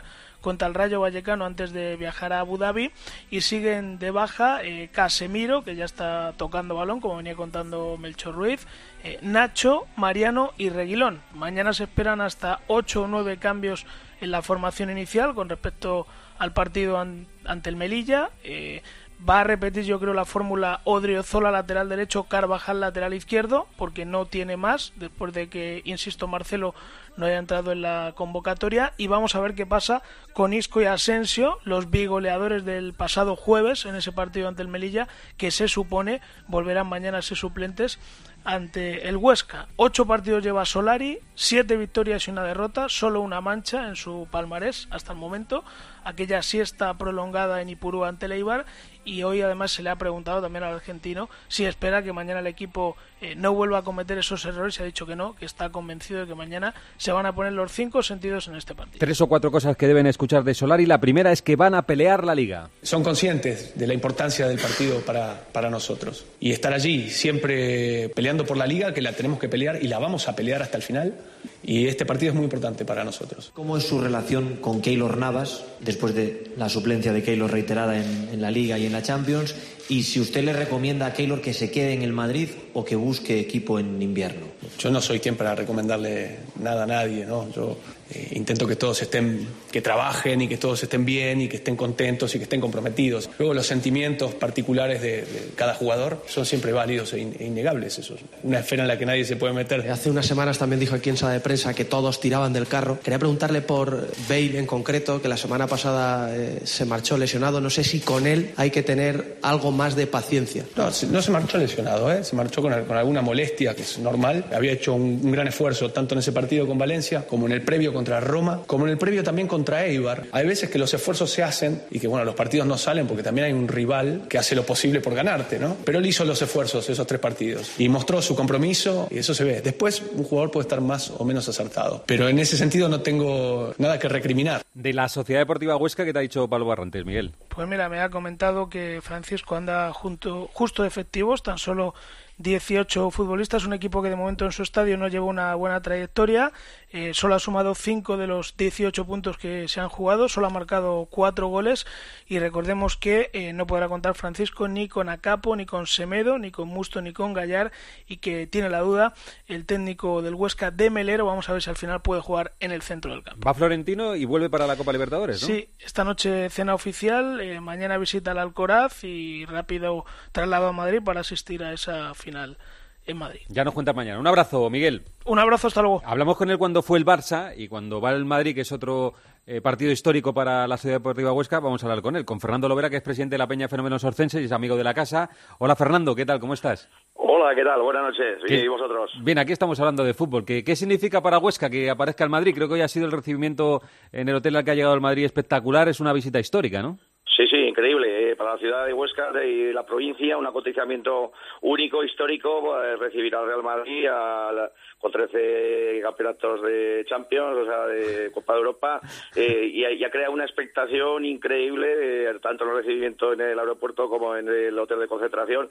contra el Rayo Vallecano antes de viajar a Abu Dhabi, y siguen de baja eh, Casemiro, que ya está tocando balón, como venía contando Melchor Ruiz, eh, Nacho, Mariano y Reguilón. Mañana se esperan hasta ocho o nueve cambios en la formación inicial con respecto al partido an- ante el Melilla. eh, Va a repetir, yo creo, la fórmula Odriozola lateral derecho, Carvajal lateral izquierdo, porque no tiene más, después de que, insisto, Marcelo no haya entrado en la convocatoria. Y vamos a ver qué pasa con Isco y Asensio, los bigoleadores del pasado jueves en ese partido ante el Melilla, que se supone volverán mañana a ser suplentes ante el Huesca. Ocho partidos lleva Solari, siete victorias y una derrota, solo una mancha en su palmarés hasta el momento, aquella siesta prolongada en Ipurú ante el Eibar. Y hoy además se le ha preguntado también al argentino si espera que mañana el equipo eh, no vuelva a cometer esos errores, y ha dicho que no, que está convencido de que mañana se van a poner los cinco sentidos en este partido. Tres o cuatro cosas que deben escuchar de Solari. La primera es que van a pelear la Liga. Son conscientes de la importancia del partido para, para nosotros, y estar allí siempre peleando por la Liga, que la tenemos que pelear y la vamos a pelear hasta el final, y este partido es muy importante para nosotros. ¿Cómo es su relación con Keylor Navas después de la suplencia de Keylor reiterada en, en la Liga y en la Champions? Y si usted le recomienda a Keylor que se quede en el Madrid o que busque equipo en invierno. Yo no soy quien para recomendarle nada a nadie, ¿no? Yo eh, intento que todos estén, que trabajen y que todos estén bien y que estén contentos y que estén comprometidos. Luego los sentimientos particulares de, de cada jugador son siempre válidos e, in, e innegables. Eso es una esfera en la que nadie se puede meter. Hace unas semanas también dijo aquí en sala de prensa que todos tiraban del carro. Quería preguntarle por Bale en concreto, que la semana pasada eh, se marchó lesionado. No sé si con él hay que tener algo más de paciencia. No, no se marchó lesionado, ¿eh? Se marchó con, con alguna molestia, que es normal. Había hecho un, un gran esfuerzo tanto en ese partido con Valencia, como en el previo contra Roma, como en el previo también contra Eibar. Hay veces que los esfuerzos se hacen y que, bueno, los partidos no salen porque también hay un rival que hace lo posible por ganarte, ¿no? Pero él hizo los esfuerzos esos tres partidos y mostró su compromiso, y eso se ve. Después un jugador puede estar más o menos acertado, pero en ese sentido no tengo nada que recriminar. De la Sociedad Deportiva Huesca, ¿qué te ha dicho Pablo Barrantes, Miguel? Pues mira, me ha comentado que Francisco anda junto, justo de efectivos, tan solo dieciocho futbolistas, un equipo que de momento en su estadio no lleva una buena trayectoria, eh, solo ha sumado cinco de los dieciocho puntos que se han jugado, solo ha marcado cuatro goles, y recordemos que eh, no podrá contar Francisco ni con Acapo, ni con Semedo, ni con Musto, ni con Gallar, y que tiene la duda el técnico del Huesca de Melero. Vamos a ver si al final puede jugar en el centro del campo. Va Florentino y vuelve para la Copa Libertadores, ¿no? Sí, esta noche cena oficial, eh, mañana visita al Alcoraz y rápido traslado a Madrid para asistir a esa final en Madrid. Ya nos cuenta mañana. Un abrazo, Miguel. Un abrazo, hasta luego. Hablamos con él cuando fue el Barça y cuando va el Madrid, que es otro eh, partido histórico para la Sociedad Deportiva Huesca. Vamos a hablar con él, con Fernando Lovera, que es presidente de la Peña Fenómenos Orcense y es amigo de la casa. Hola, Fernando, ¿qué tal? ¿Cómo estás? Hola, ¿qué tal? Buenas noches. ¿Qué? ¿Y vosotros? Bien, aquí estamos hablando de fútbol. ¿Qué, ¿Qué significa para Huesca que aparezca el Madrid? Creo que hoy ha sido el recibimiento en el hotel al que ha llegado el Madrid espectacular. Es una visita histórica, ¿no? Sí, sí, increíble. Eh, para la ciudad de Huesca y la provincia, un acontecimiento único, histórico, eh, recibir al Real Madrid a la, con trece campeonatos de Champions, o sea, de Copa de Europa, eh, y, y ha creado una expectación increíble, eh, tanto en el recibimiento en el aeropuerto como en el hotel de concentración,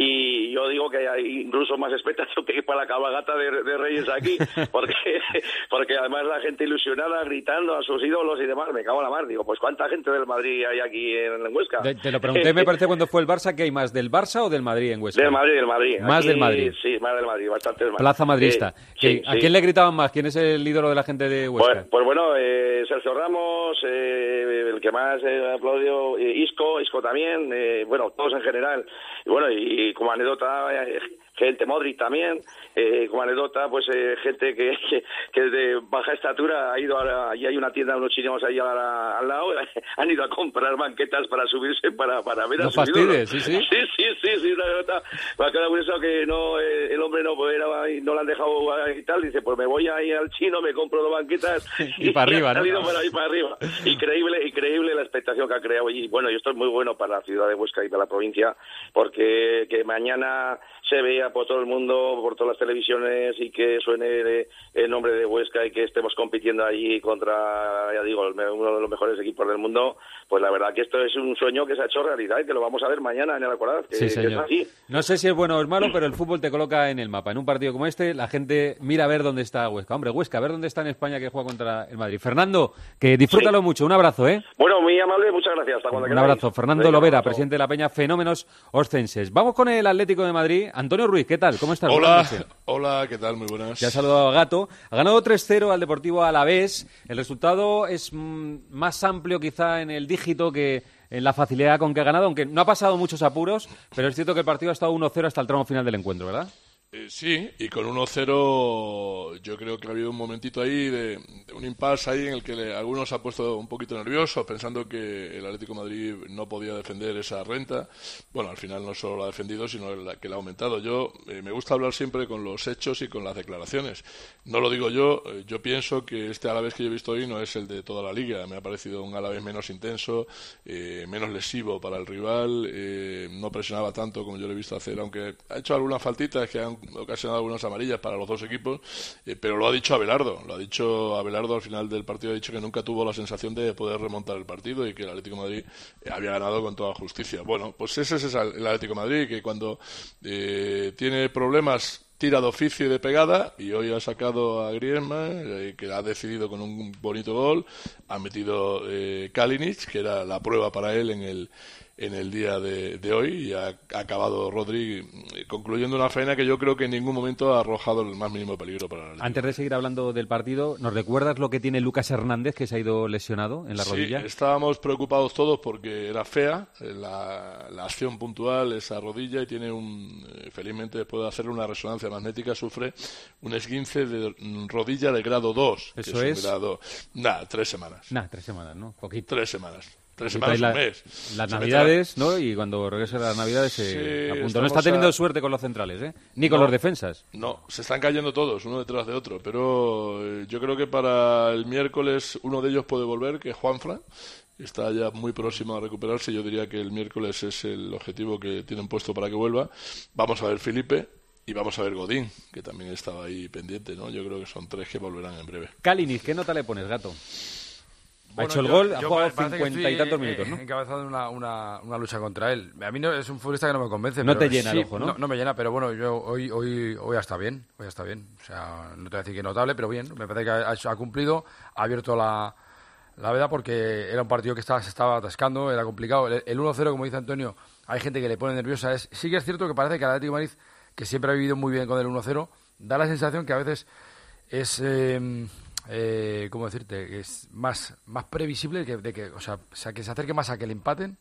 y yo digo que hay incluso más expectación que para la cabalgata de, de Reyes aquí, porque porque además la gente ilusionada, gritando a sus ídolos y demás, me cago en la mar, digo, pues ¿cuánta gente del Madrid hay aquí en Huesca? Te, te lo pregunté, me parece, cuando fue el Barça, ¿qué hay más, del Barça o del Madrid en Huesca? Del Madrid, del Madrid. Más aquí, del Madrid. Sí, más del Madrid, bastante más. Plaza madrista. Eh, ¿Qué, sí, ¿A sí. quién le gritaban más? ¿Quién es el ídolo de la gente de Huesca? Pues, pues bueno, eh, Sergio Ramos, eh, el que más eh, aplaudió, eh, Isco, Isco también, eh, bueno, todos en general. Y bueno, y, y como anécdota, eh, gente, Modric también, eh, como anécdota, pues eh, gente que, que, que de baja estatura ha ido a la, allí hay una tienda, unos chinos ahí a la, al lado, han ido a comprar banquetas para subirse, para, para ver a No sus fastidies, ídolos. sí, sí. Sí, sí, sí, sí, una anécdota. Me ha quedado curioso que no, eh, el hombre no, era, no le han dejado y tal, dice, pues me voy ahí al chino, me compro dos banquetas y, y para arriba, ha salido ¿no? para ahí para arriba. Increíble, increíble la expectación que ha creado. Y bueno, y esto es muy bueno para la ciudad de Huesca y para la provincia, porque que mañana se vea por todo el mundo, por todas las televisiones, y que suene el nombre de Huesca y que estemos compitiendo allí contra, ya digo, uno de los mejores equipos del mundo, pues la verdad que esto es un, un sueño que se ha hecho realidad y que lo vamos a ver mañana en el Alcoraz, que, sí, que es así. No sé si es bueno o es malo, pero el fútbol te coloca en el mapa. En un partido como este, la gente mira a ver dónde está Huesca. Hombre, Huesca, a ver dónde está en España que juega contra el Madrid. Fernando, que disfrútalo sí. mucho. Un abrazo, ¿eh? Bueno, muy amable, muchas gracias. Hasta cuando Un queráis. abrazo. Fernando Venga, Lovera, abrazo. presidente de la Peña Fenómenos Oscenses. Vamos con el Atlético de Madrid. Antonio Ruiz, ¿qué tal? ¿Cómo estás? Hola, hola, ¿qué tal? Muy buenas. Te ha saludado a Gato. Ha ganado tres cero al Deportivo Alavés. El resultado es mmm, más amplio quizá en el dígito que en la facilidad con que ha ganado, aunque no ha pasado muchos apuros, pero es cierto que el partido ha estado uno cero hasta el tramo final del encuentro, ¿verdad? Eh, sí, y con uno cero yo creo que ha habido un momentito ahí de, de un impasse ahí en el que le, algunos se han puesto un poquito nerviosos pensando que el Atlético de Madrid no podía defender esa renta. Bueno, al final no solo la ha defendido, sino la, que la ha aumentado. Yo eh, me gusta hablar siempre con los hechos y con las declaraciones. No lo digo yo, eh, yo pienso que este Alavés que yo he visto hoy no es el de toda la Liga. Me ha parecido un Alavés menos intenso, eh, menos lesivo para el rival, eh, no presionaba tanto como yo lo he visto hacer, aunque ha hecho algunas faltitas que han ocasionado algunas amarillas para los dos equipos, eh, pero lo ha dicho Abelardo, lo ha dicho Abelardo al final del partido, ha dicho que nunca tuvo la sensación de poder remontar el partido y que el Atlético de Madrid eh, había ganado con toda justicia. Bueno, pues ese es el Atlético de Madrid, que cuando eh, tiene problemas tira de oficio y de pegada, y hoy ha sacado a Griezmann, eh, que ha decidido con un bonito gol, ha metido eh, Kalinic, que era la prueba para él en el en el día de, de hoy, y ha, ha acabado Rodri eh, concluyendo una faena que yo creo que en ningún momento ha arrojado el más mínimo peligro para el Atlético. Antes de seguir hablando del partido, ¿nos recuerdas lo que tiene Lucas Hernández, que se ha ido lesionado en la sí, rodilla? Sí, estábamos preocupados todos porque era fea eh, la, la acción puntual, esa rodilla, y tiene un, eh, felizmente después de hacerle una resonancia magnética, sufre un esguince de rodilla de grado dos. Eso que es... es un grado... Nada, tres semanas. Nada, tres semanas, ¿no? Poquito. Tres semanas. Tres semanas, la, un mes. Las Navidades, ¿no? Y cuando regrese a las Navidades se sí, apunta. No está teniendo a... suerte con los centrales, ¿eh? Ni con no, los defensas. No, se están cayendo todos, uno detrás de otro. Pero eh, yo creo que para el miércoles uno de ellos puede volver, que es Juanfran. Está ya muy próximo a recuperarse. Yo diría que el miércoles es el objetivo que tienen puesto para que vuelva. Vamos a ver Felipe. Y vamos a ver Godín, que también estaba ahí pendiente, ¿no? Yo creo que son tres que volverán en breve. Kalinic, ¿qué nota le pones, Gato? Bueno, ha hecho el yo, gol, yo ha jugado cincuenta y tantos minutos, ¿no? He encabezado una, una, una lucha contra él. A mí no, es un futbolista que no me convence. No pero te llena sí, el ojo, ¿no? ¿no? No me llena, pero bueno, yo hoy hoy hoy está bien, hoy está bien. O sea, no te voy a decir que notable, pero bien. Me parece que ha, ha cumplido, ha abierto la, la veda porque era un partido que estaba, se estaba atascando, era complicado. El, el uno cero, como dice Antonio, hay gente que le pone nerviosa. Es, sí que es cierto que parece que el Atlético de Madrid, que siempre ha vivido muy bien con el uno cero, da la sensación que a veces es... Eh, Eh, ¿cómo decirte? Es más, más previsible que, de que, o sea, o sea, que se acerque más a que le empaten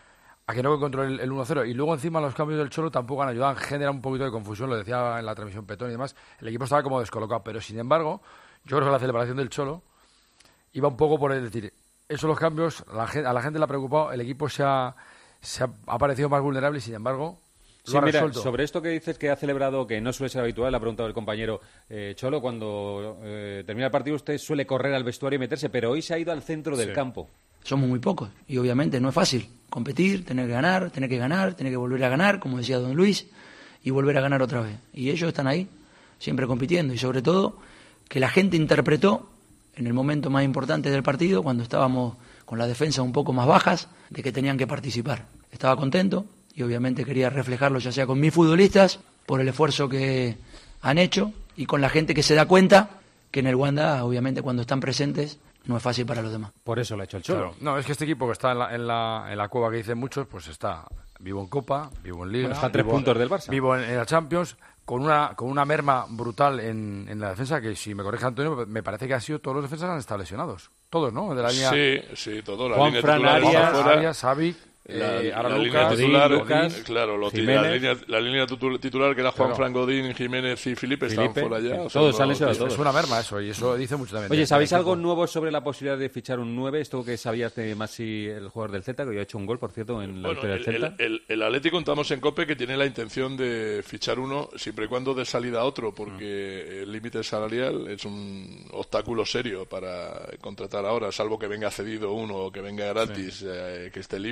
a que no controle el, el uno cero. Y luego encima los cambios del Cholo tampoco han ayudado, generan un poquito de confusión, lo decía en la transmisión Petón y demás. El equipo estaba como descolocado, pero sin embargo, yo creo que la celebración del Cholo iba un poco por el decir, esos los cambios, a la gente, a la gente le ha preocupado, el equipo se ha, se ha, ha parecido más vulnerable y sin embargo... Sí, mira, sobre esto que dices que ha celebrado, que no suele ser habitual, le ha preguntado el compañero eh, Cholo, cuando eh, termina el partido usted suele correr al vestuario y meterse, pero hoy se ha ido al centro del sí. campo. Somos muy pocos y obviamente no es fácil competir, tener que ganar, tener que ganar, tener que volver a ganar, como decía don Luis, y volver a ganar otra vez. Y ellos están ahí, siempre compitiendo, y sobre todo que la gente interpretó en el momento más importante del partido, cuando estábamos con la defensa un poco más bajas, de que tenían que participar. Estaba contento. Y obviamente quería reflejarlo ya sea con mis futbolistas, por el esfuerzo que han hecho, y con la gente que se da cuenta que en el Wanda, obviamente, cuando están presentes, no es fácil para los demás. Por eso lo ha hecho el Cholo. Claro. No, es que este equipo que está en la, en la, en la cueva que dicen muchos, pues está vivo en Copa, vivo en Liga. Bueno, está a tres vivo, puntos del Barça. Vivo en, en la Champions, con una, con una merma brutal en, en la defensa, que si me corrige Antonio, me parece que ha sido todos los defensas han estado lesionados. Todos, ¿no? De la línea... Sí, sí, todos. La Juan línea Fran, titular Arias, está fuera. Arias, Xavi... La, eh, ahora la Lucas, línea titular, Lucas, claro, lo, Jiménez, la línea, la línea titular que era Juan claro. Fran, Godín, Jiménez y Felipe, Felipe estaban fuera ya. sí, o sea, todos no, salen no, todos. Es una merma eso, y eso dice mucho también. Oye, ¿sabéis algo equipo? nuevo sobre la posibilidad de fichar un nueve? Esto que sabías de Masi, el jugador del Celta, que hoy ha hecho un gol, por cierto, en la bueno, victoria el, del Celta. el, el, el Atleti contamos en COPE que tiene la intención de fichar uno siempre y cuando dé salida a otro, porque el límite salarial es un obstáculo serio para contratar ahora, salvo que venga cedido uno o que venga gratis, sí. eh, que esté libre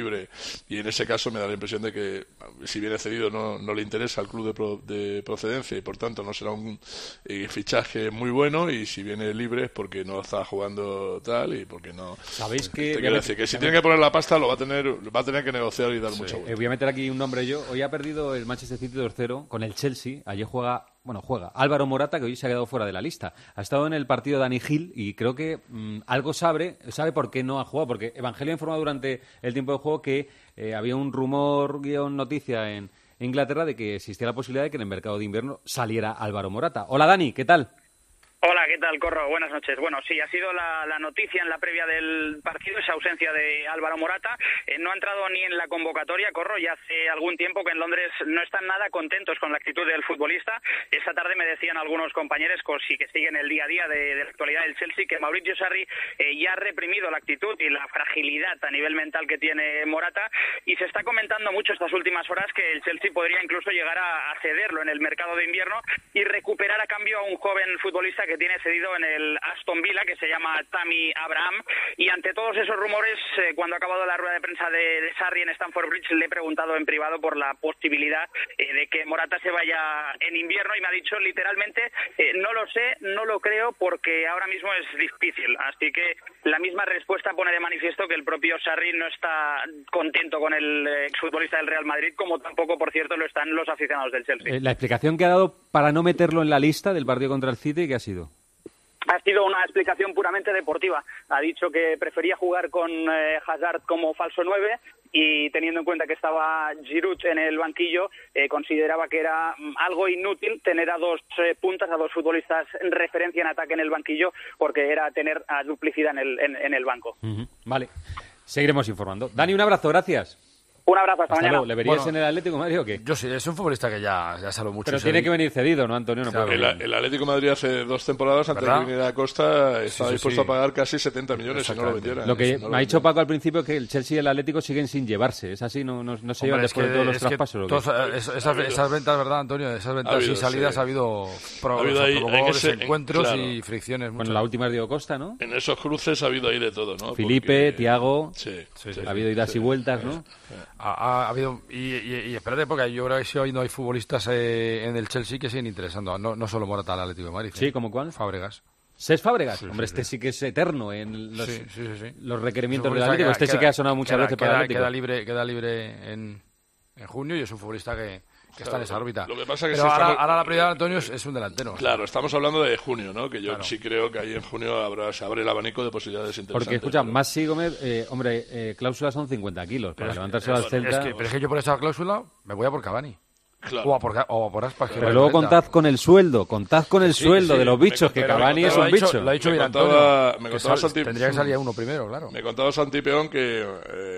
y en ese caso me da la impresión de que si viene cedido no, no le interesa al club de, pro, de procedencia y por tanto no será un eh, fichaje muy bueno, y si viene libre es porque no está jugando tal y porque no. ¿Sabéis que te quiero decir que si tiene que poner la pasta lo va a tener va a tener que negociar y dar sí. mucha vuelta. Eh, voy a meter aquí un nombre yo. Hoy ha perdido el Manchester City dos cero con el Chelsea. Ayer juega, bueno, juega Álvaro Morata, que hoy se ha quedado fuera de la lista. Ha estado en el partido Dani Gil y creo que mmm, algo sabe, sabe por qué no ha jugado, porque Evangelio ha informado durante el tiempo de juego que eh, había un rumor, guión, noticia en Inglaterra de que existía la posibilidad de que en el mercado de invierno saliera Álvaro Morata. Hola Dani, ¿qué tal? Hola, ¿qué tal, Corro? Buenas noches. Bueno, sí, ha sido la, la noticia en la previa del partido, esa ausencia de Álvaro Morata. Eh, no ha entrado ni en la convocatoria, Corro, ya hace algún tiempo que en Londres no están nada contentos con la actitud del futbolista. Esta tarde me decían algunos compañeros sí, que siguen el día a día de, de la actualidad del Chelsea que Mauricio Sarri eh, ya ha reprimido la actitud y la fragilidad a nivel mental que tiene Morata, y se está comentando mucho estas últimas horas que el Chelsea podría incluso llegar a, a cederlo en el mercado de invierno y recuperar a cambio a un joven futbolista que tiene cedido en el Aston Villa, que se llama Tammy Abraham. Y ante todos esos rumores, eh, cuando ha acabado la rueda de prensa de, de Sarri en Stamford Bridge, le he preguntado en privado por la posibilidad eh, de que Morata se vaya en invierno, y me ha dicho literalmente, eh, no lo sé, no lo creo, porque ahora mismo es difícil. Así que la misma respuesta pone de manifiesto que el propio Sarri no está contento con el exfutbolista del Real Madrid, como tampoco, por cierto, lo están los aficionados del Chelsea. Eh, la explicación que ha dado para no meterlo en la lista del partido contra el City, ¿qué ha sido? Ha sido una explicación puramente deportiva. Ha dicho que prefería jugar con eh, Hazard como falso nueve, y teniendo en cuenta que estaba Giroud en el banquillo, eh, consideraba que era mm, algo inútil tener a dos eh, puntas, a dos futbolistas en referencia en ataque en el banquillo, porque era tener a duplicidad en el, en, en el banco. Uh-huh. Vale, seguiremos informando. Dani, un abrazo, gracias. Un abrazo, hasta, hasta mañana. Luego. ¿Le verías Bueno, en el Atlético de Madrid o qué? Yo sí, es un futbolista que ya, ya saló mucho. Pero tiene que venir cedido, ¿no, Antonio? No Claro, puede el, el Atlético de Madrid hace dos temporadas, antes ¿verdad? de venir a Costa, estaba Sí, sí, dispuesto sí. a pagar casi setenta millones si no lo vendiera. Lo que si no me ha dicho Paco al principio es que el Chelsea y el Atlético siguen sin llevarse. ¿Es así? ¿No, no, no se llevan Hombre, es después que- de todos los es que traspasos? ¿o qué? todos- es- esas, esas ventas, ¿verdad, Antonio? Esas ventas Ha habido, y salidas sí. ha habido, pro- Ha habido o sea, ahí- provocó en ese- en- desencuentros claro. y fricciones. Bueno, muchas. la última es Diego Costa, ¿no? En esos cruces ha habido ahí de todo, ¿no? Felipe, Thiago, Sí, sí, sí, ha habido idas sí. y vueltas, ¿no? Ha, ha- ha habido y, y, y espérate, porque yo creo que sí, hoy no hay futbolistas eh, en el Chelsea que siguen interesando, no, no solo Morata al Atlético de Madrid. Sí, ¿eh? ¿como cuál? Fábregas. ¿Cés Fábregas? Sí, Hombre, sí, este sí. sí. que es eterno en los, Sí, sí, sí, sí. los requerimientos Es un del futbolista Atlético. que Este sí queda- que ha sonado muchas queda- veces para queda- el Atlético. Queda libre, queda libre en, en junio y es un futbolista que, que está en esa órbita. Lo que pasa que Pero si ahora, estamos- ahora la prioridad, Antonio, es, es un delantero. Claro, estamos hablando de junio, ¿no? Que yo Claro. sí creo que ahí en junio habrá, se abre el abanico de posibilidades interesantes. Porque, escucha, Maxi Gómez, eh, hombre, eh, cláusula son cincuenta kilos. Para Pero es- levantarse es- al Celta... es que- pero es que yo por esa cláusula me voy a por Cavani. Claro. O a por, o a por Aspas. que Pero vale luego treinta. contad con el sueldo, contad con el Sí, sueldo sí, de los me bichos, que contaba- Cavani me es un lo ha dicho- bicho. Lo ha dicho Me bien contaba- Antonio, me que contaba sal- Santi- tendría que salir a uno primero, claro. Me contaba Santi Peón que,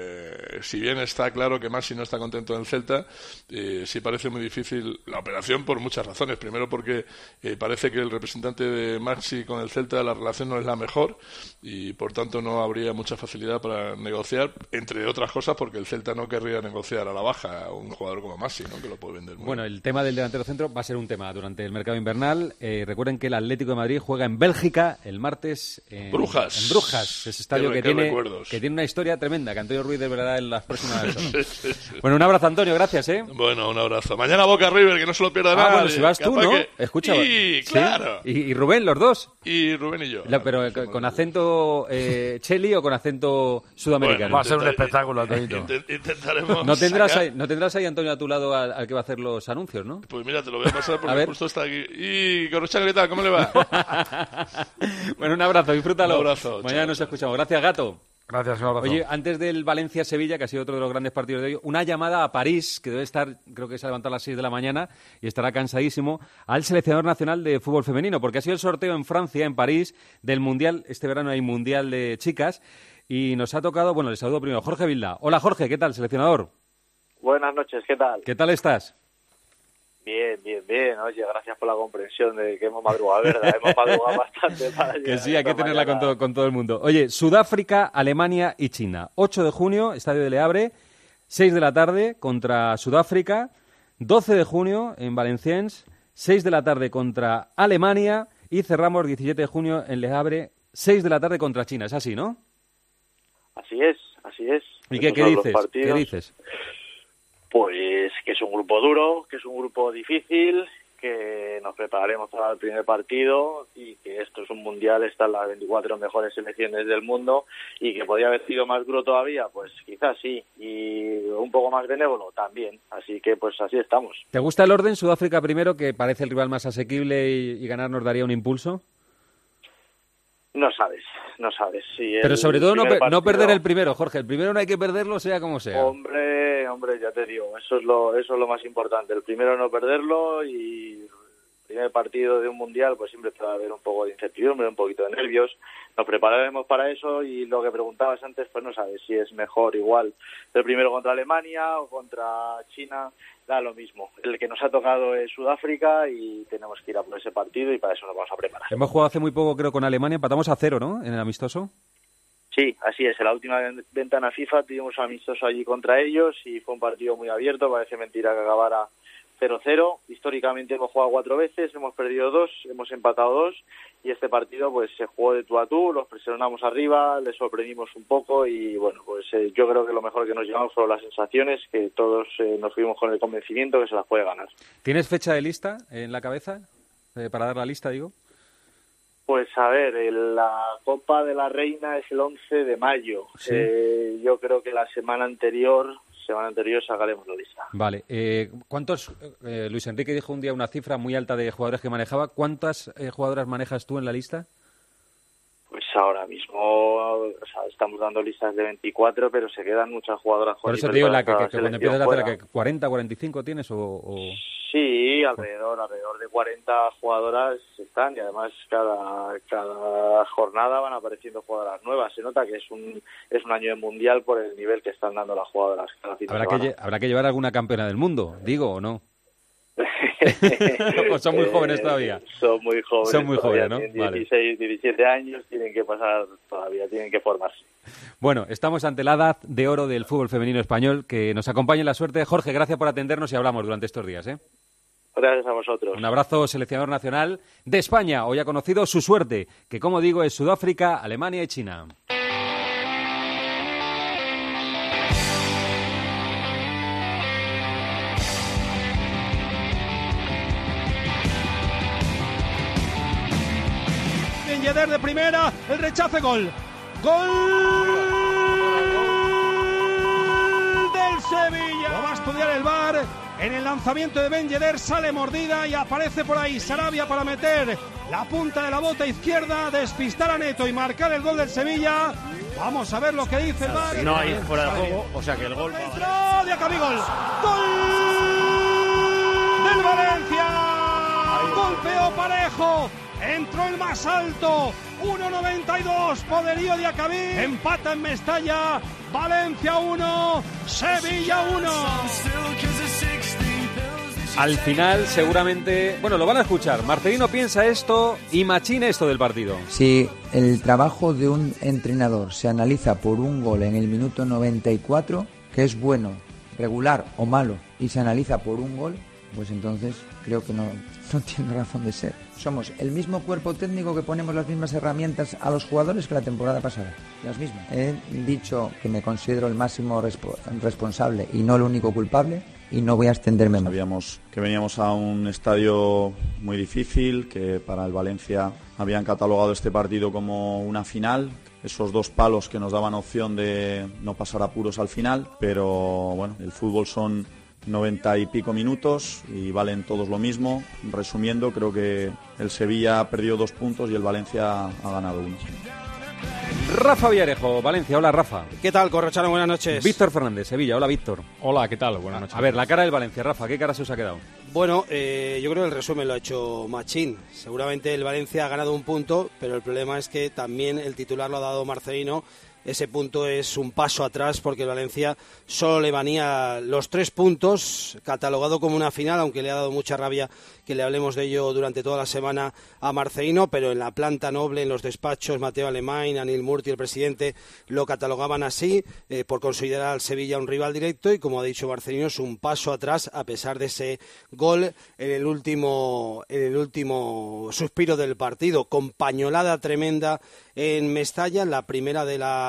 eh, si bien está claro que Maxi no está contento en el Celta, eh, sí parece muy difícil la operación por muchas razones. Primero porque eh, parece que el representante de Maxi con el Celta, la relación no es la mejor y por tanto no habría mucha facilidad para negociar, entre otras cosas porque el Celta no querría negociar a la baja a un jugador como Maxi, ¿no? Que lo puede vender muy Bueno, bien. el tema del delantero centro va a ser un tema durante el mercado invernal. Eh, recuerden que el Atlético de Madrid juega en Bélgica el martes en Brujas. En Brujas, ese estadio Qué- que qué tiene, recuerdos. que tiene una historia tremenda, que Antonio Ruiz desvelará en las próximas horas. Bueno, un abrazo, Antonio, gracias, ¿eh? Bueno, un abrazo. Mañana Boca River, que no se lo pierda Ah, nadie. bueno, si vas tú, Capaz ¿no? que- Escucha. Y, ¿sí? claro. Y, y Rubén, los dos. Y Rubén y yo. La- pero eh, con, con acento eh, cheli o con acento sudamericano. Va a ser un espectáculo, Antonito. Intent- intentaremos No tendrás, sacar- ahí, no tendrás ahí, Antonio, a tu lado al, al que va a hacer los anuncios, ¿no? Pues mira, te lo voy a pasar A porque ver. justo está aquí. Y Corrochano, ¿qué tal? ¿Cómo le va? Bueno, un abrazo, disfrútalo. Un abrazo, Mañana chao, nos escuchamos. Gracias, Gato. Gracias, un abrazo. Oye, antes del Valencia-Sevilla, que ha sido otro de los grandes partidos de hoy, una llamada a París, que debe estar, creo que se ha levantado a las seis de la mañana y estará cansadísimo, al seleccionador nacional de fútbol femenino, porque ha sido el sorteo en Francia, en París, del Mundial. Este verano hay Mundial de chicas y nos ha tocado, bueno, les saludo primero, Jorge Vilda. Hola, Jorge, ¿qué tal, seleccionador? Buenas noches, ¿qué tal? ¿Qué tal estás? Bien, bien, bien. Oye, gracias por la comprensión de que hemos madrugado, ¿verdad? Hemos madrugado bastante para Que llegar sí, hay que esta tenerla con mañana. todo, con todo el mundo. Oye, Sudáfrica, Alemania y China. ocho de junio, Estadio de Le Havre, seis de la tarde contra Sudáfrica. doce de junio en Valenciennes, seis de la tarde contra Alemania. Y cerramos diecisiete de junio en Le Havre, seis de la tarde contra China. Es así, ¿no? Así es, así es. ¿Y qué, Estos qué son los dices? partidos. ¿Qué dices? Pues que es un grupo duro, que es un grupo difícil, que nos prepararemos para el primer partido y que esto es un mundial, están las veinticuatro mejores selecciones del mundo y que podría haber sido más duro todavía, pues quizás sí, y un poco más benévolo también, así que pues así estamos. ¿Te gusta el orden? Sudáfrica primero, que parece el rival más asequible y, y ganar nos daría un impulso. No sabes, no sabes. Si Pero el sobre todo no, primer per- no partido- perder el primero, Jorge. El primero no hay que perderlo, sea como sea. Hombre, hombre, ya te digo, eso es lo eso es lo más importante. El primero no perderlo y el primer partido de un mundial, pues siempre puede haber un poco de incertidumbre, un poquito de nervios. Nos prepararemos para eso y lo que preguntabas antes, pues no sabes si es mejor igual el primero contra Alemania o contra China. Da lo mismo. El que nos ha tocado es Sudáfrica y tenemos que ir a por ese partido y para eso nos vamos a preparar. Hemos jugado hace muy poco, creo, con Alemania. Empatamos a cero, ¿no? En el amistoso. Sí, así es. En la última ventana FIFA tuvimos un amistoso allí contra ellos y fue un partido muy abierto. Parece mentira que acabara cero cero. Históricamente hemos jugado cuatro veces, hemos perdido dos, hemos empatado dos y este partido pues se jugó de tú a tú, los presionamos arriba, les sorprendimos un poco y bueno, pues eh, yo creo que lo mejor que nos llevamos fueron las sensaciones, que todos eh, nos fuimos con el convencimiento que se las puede ganar. ¿Tienes fecha de lista en la cabeza? Eh, para dar la lista, digo. Pues a ver, el- la Copa de la Reina es el once de mayo. Sí. Eh, yo creo que la semana anterior, semana anterior sacaremos la lista. Vale. Eh, ¿Cuántos? eh, Luis Enrique dijo un día una cifra muy alta de jugadores que manejaba. ¿Cuántas eh, jugadoras manejas tú en la lista? Pues ahora mismo, o sea, estamos dando listas de veinticuatro, pero se quedan muchas jugadoras. Por con eso nivel te digo, para la que, cada que- que cuando selección empiezas a hacer la fuera. que cuarenta, cuarenta y cinco tienes o... o- Sí, alrededor, alrededor de cuarenta jugadoras están y además cada, cada jornada van apareciendo jugadoras nuevas. Se nota que es un es un año de mundial por el nivel que están dando las jugadoras cada fin de Habrá que, semana. lle- habrá que llevar alguna campeona del mundo, digo, ¿o no? ¿O son muy jóvenes todavía? Eh, son muy jóvenes. Son muy todavía, jóvenes, ¿no? Tienen dieciséis, diecisiete años, tienen que pasar todavía, tienen que formarse. Bueno, estamos ante la edad de oro del fútbol femenino español. Que nos acompañe la suerte. Jorge, gracias por atendernos y hablamos durante estos días, ¿eh? Gracias a vosotros. Un abrazo, seleccionador nacional de España. Hoy ha conocido su suerte, que como digo es Sudáfrica, Alemania y China. Ben Yedder de primera, el rechace, gol. Gol del Sevilla. Lo va a estudiar el V A R. En el lanzamiento de Ben Yedder sale mordida y aparece por ahí Sarabia para meter la punta de la bota izquierda, despistar a Neto y marcar el gol del Sevilla. Vamos a ver lo que dice el V A R. No hay fuera de Sale. juego, o sea que el gol... Entró Diacabí, gol. Gol del Valencia. Golpeó parejo. Entró el más alto. uno noventa y dos. Poderío Diacabí. Empata en Mestalla. Valencia uno. Sevilla uno. Al final, seguramente... Bueno, lo van a escuchar. Marcelino piensa esto y machina esto del partido. Si el trabajo de un entrenador se analiza por un gol en el minuto noventa y cuatro, que es bueno, regular o malo, y se analiza por un gol, pues entonces creo que no, no tiene razón de ser. Somos el mismo cuerpo técnico que ponemos las mismas herramientas a los jugadores que la temporada pasada. Las mismas. He dicho que me considero el máximo respo- responsable y no el único culpable, y no voy a extenderme más. Sabíamos que veníamos a un estadio muy difícil, que para el Valencia habían catalogado este partido como una final, esos dos palos que nos daban opción de no pasar apuros al final, pero bueno, el fútbol son noventa y pico minutos y valen todos lo mismo. Resumiendo, creo que el Sevilla ha perdido dos puntos y el Valencia ha ganado uno. Rafa Villarejo, Valencia. Hola, Rafa. ¿Qué tal, Corrochano? Buenas noches. Víctor Fernández, Sevilla. Hola, Víctor. Hola, ¿qué tal? Buenas noches. A ver, la cara del Valencia, Rafa. ¿Qué cara se os ha quedado? Bueno, eh, yo creo que el resumen lo ha hecho Machín. Seguramente el Valencia ha ganado un punto, pero el problema es que también el titular lo ha dado Marcelino. Ese punto es un paso atrás porque el Valencia solo le vanía los tres puntos, catalogado como una final, aunque le ha dado mucha rabia que le hablemos de ello durante toda la semana a Marcelino, pero en la planta noble, en los despachos, Mateo Alemán, Anil Murti, el presidente, lo catalogaban así, eh, por considerar al Sevilla un rival directo, y como ha dicho Marcelino, es un paso atrás a pesar de ese gol en el último, en el último suspiro del partido, con pañolada tremenda en Mestalla, la primera de la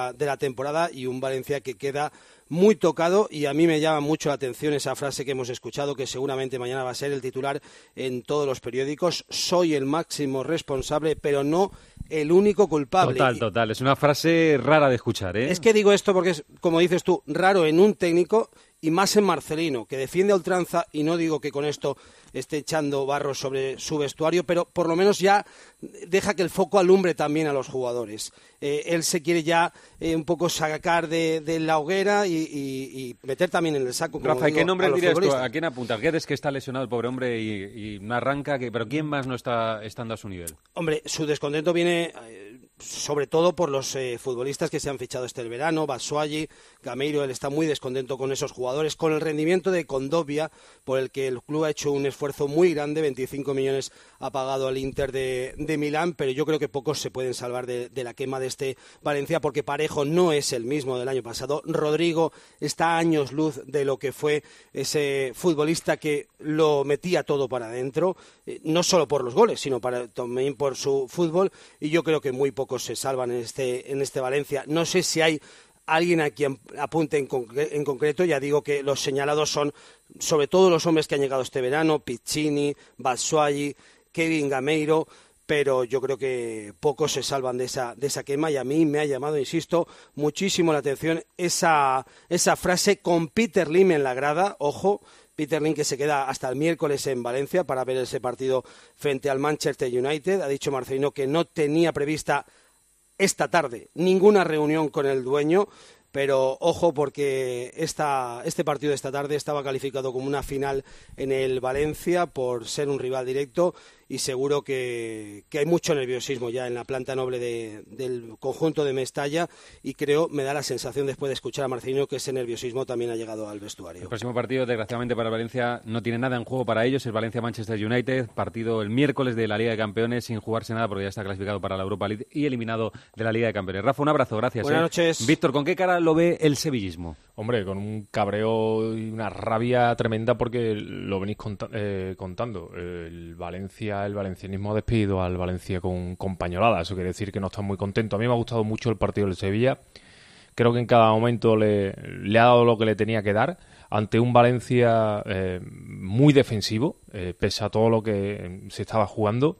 la, de la temporada y un Valencia que queda muy tocado, y a mí me llama mucho la atención esa frase que hemos escuchado, que seguramente mañana va a ser el titular en todos los periódicos: soy el máximo responsable, pero no el único culpable. Total, total. Es una frase rara de escuchar, ¿eh? Es que digo esto porque es, como dices tú, raro en un técnico y más en Marcelino, que defiende a ultranza, y no digo que con esto esté echando barro sobre su vestuario, pero por lo menos ya deja que el foco alumbre también a los jugadores. Eh, él se quiere ya eh, un poco sacar de, de la hoguera y, y, y meter también en el saco. Como Rafa, digo, ¿qué nombre a los dirías tú? futbolistas. ¿A quién apunta? Guedes, que está lesionado el pobre hombre y, y no arranca, que, pero ¿quién más no está estando a su nivel? Hombre, su descontento viene eh, sobre todo por los eh, futbolistas que se han fichado este verano. Batshuayi, Gameiro, él está muy descontento con esos jugadores, con el rendimiento de Kondogbia, por el que el club ha hecho un esfuerzo muy grande, veinticinco millones ha pagado al Inter de, de Milán, pero yo creo que pocos se pueden salvar de, de la quema de este Valencia, porque Parejo no es el mismo del año pasado. Rodrigo está a años luz de lo que fue ese futbolista que lo metía todo para adentro, eh, no solo por los goles, sino para, también por su fútbol, y yo creo que muy pocos se salvan en este, en este Valencia. No sé si hay alguien a quien apunte en, concre- en concreto. Ya digo que los señalados son sobre todo los hombres que han llegado este verano: Piccini, Batshuayi, Kevin Gameiro, pero yo creo que pocos se salvan de esa, de esa quema, y a mí me ha llamado, insisto, muchísimo la atención esa, esa frase con Peter Lim en la grada. Ojo, Peter Lim, que se queda hasta el miércoles en Valencia para ver ese partido frente al Manchester United. Ha dicho Marcelino que no tenía prevista esta tarde ninguna reunión con el dueño, pero ojo, porque esta, este partido de esta tarde estaba calificado como una final en el Valencia por ser un rival directo, y seguro que, que hay mucho nerviosismo ya en la planta noble de, del conjunto de Mestalla, y creo, me da la sensación después de escuchar a Marcelino, que ese nerviosismo también ha llegado al vestuario. El próximo partido, desgraciadamente para el Valencia, no tiene nada en juego para ellos, es Valencia-Manchester United, partido el miércoles de la Liga de Campeones, sin jugarse nada porque ya está clasificado para la Europa League y eliminado de la Liga de Campeones. Rafa, un abrazo, gracias. Buenas ¿eh? noches. Víctor, ¿con qué cara lo ve el sevillismo? Hombre, con un cabreo y una rabia tremenda, porque lo venís conta- eh, contando. El Valencia, el valencianismo ha despedido al Valencia con, con pañolada. Eso quiere decir que no están muy contentos. A mí me ha gustado mucho el partido del Sevilla. Creo que en cada momento le, le ha dado lo que le tenía que dar ante un Valencia eh, muy defensivo, eh, pese a todo lo que se estaba jugando.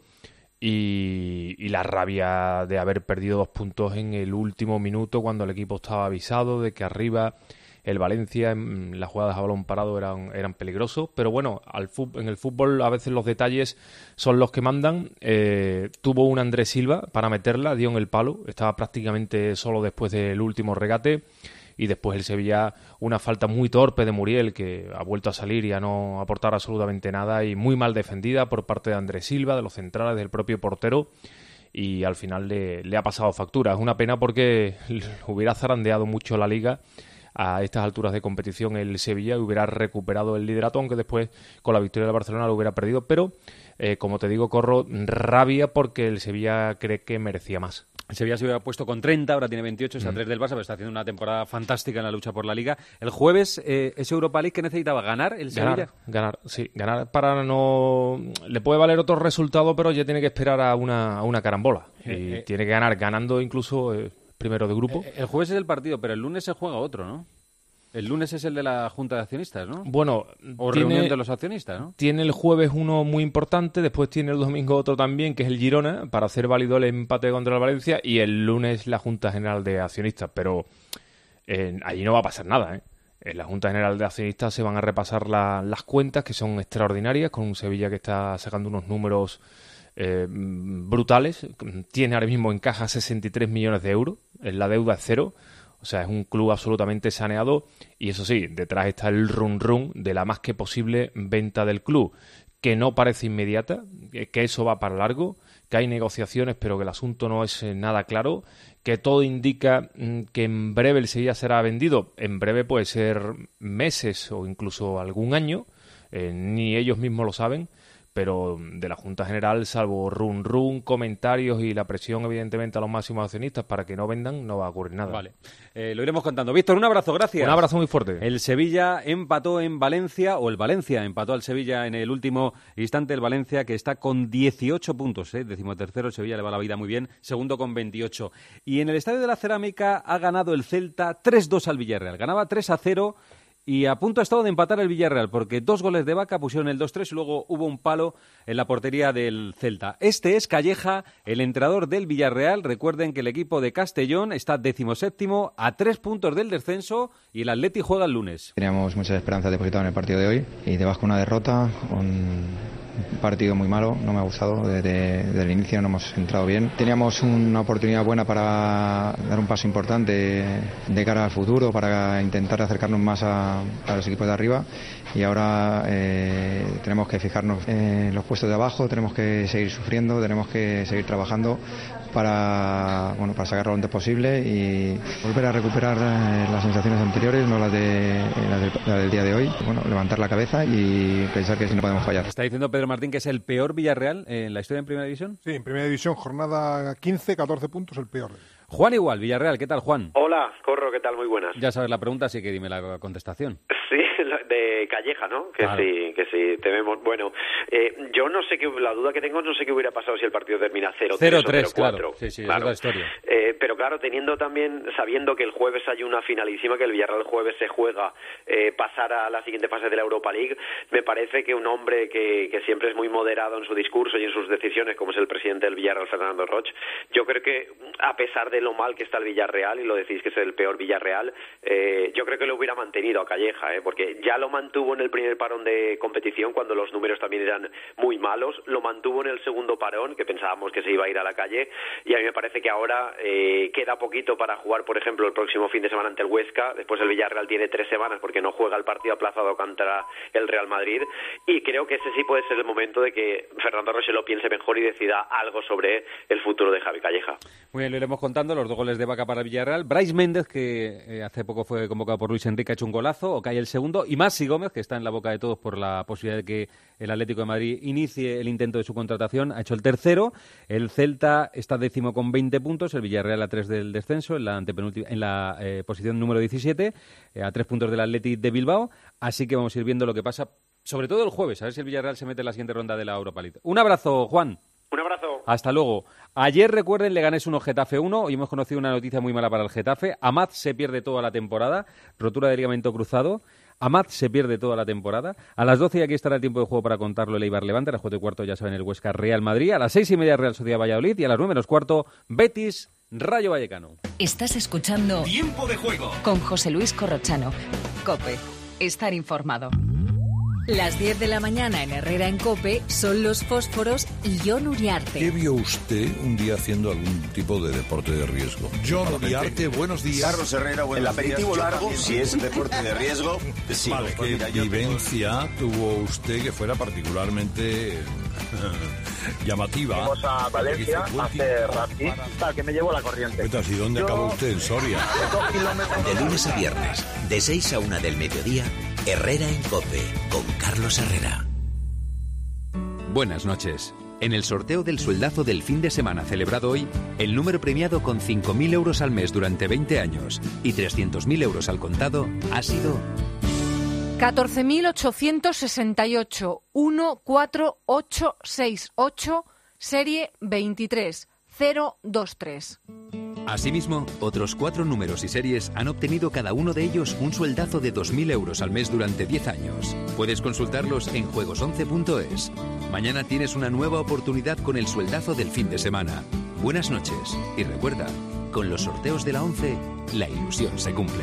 Y, y la rabia de haber perdido dos puntos en el último minuto, cuando el equipo estaba avisado de que arriba el Valencia, en las jugadas a balón parado eran, eran peligrosos. Pero bueno, al fut- en el fútbol a veces los detalles son los que mandan. Eh, tuvo un Andrés Silva para meterla, dio en el palo, estaba prácticamente solo después del último regate. Y después el Sevilla, una falta muy torpe de Muriel, que ha vuelto a salir y a no aportar absolutamente nada, y muy mal defendida por parte de Andrés Silva, de los centrales, del propio portero, y al final le, le ha pasado factura. Es una pena porque hubiera zarandeado mucho la Liga a estas alturas de competición el Sevilla, y hubiera recuperado el liderato, aunque después con la victoria del Barcelona lo hubiera perdido. Pero, eh, como te digo, corro rabia porque el Sevilla cree que merecía más. El Sevilla se hubiera puesto con treinta, ahora tiene veintiocho, está a Mm. tres del Barça, pero está haciendo una temporada fantástica en la lucha por la Liga. El jueves, eh, ¿es Europa League que necesitaba? ¿Ganar el Sevilla? Ganar, ganar, sí, ganar para no... Le puede valer otro resultado, pero ya tiene que esperar a una, a una carambola. Y Eh, eh. tiene que ganar, ganando incluso eh, primero de grupo. Eh, El jueves es el partido, pero el lunes se juega otro, ¿no? El lunes es el de la Junta de Accionistas, ¿no? Bueno, O tiene- reunión de los accionistas, ¿no? Tiene el jueves uno muy importante, después tiene el domingo otro también, que es el Girona, para hacer válido el empate contra el Valencia, y el lunes la Junta General de Accionistas. Pero eh, allí no va a pasar nada, ¿eh? En la Junta General de Accionistas se van a repasar la- las cuentas, que son extraordinarias, con un Sevilla que está sacando unos números eh, brutales. Tiene ahora mismo en caja sesenta y tres millones de euros, en la deuda es cero. O sea, es un club absolutamente saneado, y eso sí, detrás está el run run de la más que posible venta del club, que no parece inmediata, que eso va para largo, que hay negociaciones, pero que el asunto no es eh, nada claro, que todo indica mm, que en breve el Sevilla será vendido. En breve puede ser meses o incluso algún año, eh, ni ellos mismos lo saben, pero de la Junta General, salvo run run, comentarios y la presión evidentemente a los máximos accionistas para que no vendan, no va a ocurrir nada. Vale, eh, lo iremos contando. Víctor, un abrazo, gracias. Un abrazo muy fuerte. El Sevilla empató en Valencia, o el Valencia empató al Sevilla en el último instante. El Valencia, que está con dieciocho puntos, ¿eh? Decimotercero, el Sevilla le va la vida muy bien, segundo con veintiocho. Y en el Estadio de la Cerámica ha ganado el Celta tres dos al Villarreal. Ganaba tres a cero y a punto ha estado de empatar el Villarreal, porque dos goles de Vaca pusieron el dos tres y luego hubo un palo en la portería del Celta. Este es Calleja, el entrenador del Villarreal. Recuerden que el equipo de Castellón está decimoséptimo, a tres puntos del descenso, y el Atleti juega el lunes. Teníamos muchas esperanzas depositadas en el partido de hoy y te vas con una derrota, con un partido muy malo, no me ha gustado, desde, desde el inicio no hemos entrado bien. Teníamos una oportunidad buena para dar un paso importante de cara al futuro, para intentar acercarnos más a, a los equipos de arriba, y ahora eh, tenemos que fijarnos en los puestos de abajo, tenemos que seguir sufriendo, tenemos que seguir trabajando para, bueno, para sacarlo lo antes posible y volver a recuperar eh, las sensaciones anteriores, no las, de, las, de, las del día de hoy. Bueno, levantar la cabeza y pensar que sí no podemos fallar. Está diciendo Pedro Martín que es el peor Villarreal en la historia en Primera División. Sí, en Primera División, jornada quince, catorce puntos, el peor. Juan igual, Villarreal, ¿qué tal, Juan? Hola, Corro, ¿qué tal? Muy buenas. Ya sabes la pregunta, así que dime la contestación. Sí, de Calleja, ¿no? Que claro. sí, que sí, te vemos. Bueno, eh, yo no sé qué, la duda que tengo, no sé qué hubiera pasado si el partido termina cero tres o cero cuatro. Claro. Sí, sí, claro. Es otra historia. Eh, pero claro, teniendo también, sabiendo que el jueves hay una finalísima, que el Villarreal el jueves se juega eh, pasar a la siguiente fase de la Europa League, me parece que un hombre que, que siempre es muy moderado en su discurso y en sus decisiones, como es el presidente del Villarreal, Fernando Roch, yo creo que a pesar de lo mal que está el Villarreal, y lo decís que es el peor Villarreal, eh, yo creo que lo hubiera mantenido a Calleja, eh, porque ya lo mantuvo en el primer parón de competición cuando los números también eran muy malos, lo mantuvo en el segundo parón, que pensábamos que se iba a ir a la calle, y a mí me parece que ahora eh, queda poquito para jugar, por ejemplo, el próximo fin de semana ante el Huesca. Después el Villarreal tiene tres semanas porque no juega el partido aplazado contra el Real Madrid, y creo que ese sí puede ser el momento de que Fernando Roche lo piense mejor y decida algo sobre el futuro de Javi Calleja. Muy bien, lo iremos contando, los dos goles de Vaca para el Villarreal. Brais Méndez, que eh, hace poco fue convocado por Luis Enrique, ha hecho un golazo, o cae el segundo, y Maxi Gómez, que está en la boca de todos por la posibilidad de que el Atlético de Madrid inicie el intento de su contratación, ha hecho el tercero. El Celta está décimo con veinte puntos, el Villarreal a tres del descenso, en la, antepenúltima, en la eh, posición número diecisiete, eh, a tres puntos del Athletic de Bilbao, así que vamos a ir viendo lo que pasa, sobre todo el jueves, a ver si el Villarreal se mete en la siguiente ronda de la Europa League. Un abrazo, Juan. Un abrazo. Hasta luego. Ayer, recuerden, Leganés uno, Getafe uno. Hoy hemos conocido una noticia muy mala para el Getafe. Amat se pierde toda la temporada. Rotura de ligamento cruzado. Amat se pierde toda la temporada. A las doce, y aquí estará el tiempo de juego para contarlo, el Eibar Levante. A las cuatro y cuarto, ya saben, el Huesca Real Madrid. A las seis y media, Real Sociedad Valladolid. Y a las nueve menos cuarto, Betis Rayo Vallecano. Estás escuchando Tiempo de Juego con José Luis Corrochano. COPE. Estar informado. Las diez de la mañana en Herrera en COPE son Los Fósforos y Jon Uriarte. ¿Qué vio usted un día haciendo algún tipo de deporte de riesgo? Jon Uriarte, buenos días. Carlos Herrera, buenos días. El aperitivo días. largo, si es deporte de riesgo, sí. Vale, pues ¿qué mira, vivencia tengo... tuvo usted que fuera particularmente llamativa? Vamos a Valencia a hacer rafting, tal que me llevo la corriente. ¿Y dónde Yo... acabó usted? ¿En Soria? De lunes a viernes, de seis a una del mediodía, Herrera en COPE, con Carlos Herrera. Buenas noches. En el sorteo del sueldazo del fin de semana celebrado hoy, el número premiado con cinco mil euros al mes durante veinte años y trescientos mil euros al contado ha sido... catorce mil ochocientos sesenta y ocho, uno cuatro ocho seis ocho, serie veintitrés cero veintitrés. Asimismo, otros cuatro números y series han obtenido cada uno de ellos un sueldazo de dos mil euros al mes durante diez años. Puedes consultarlos en juegos once punto es. Mañana tienes una nueva oportunidad con el sueldazo del fin de semana. Buenas noches y recuerda, con los sorteos de la once, la ilusión se cumple.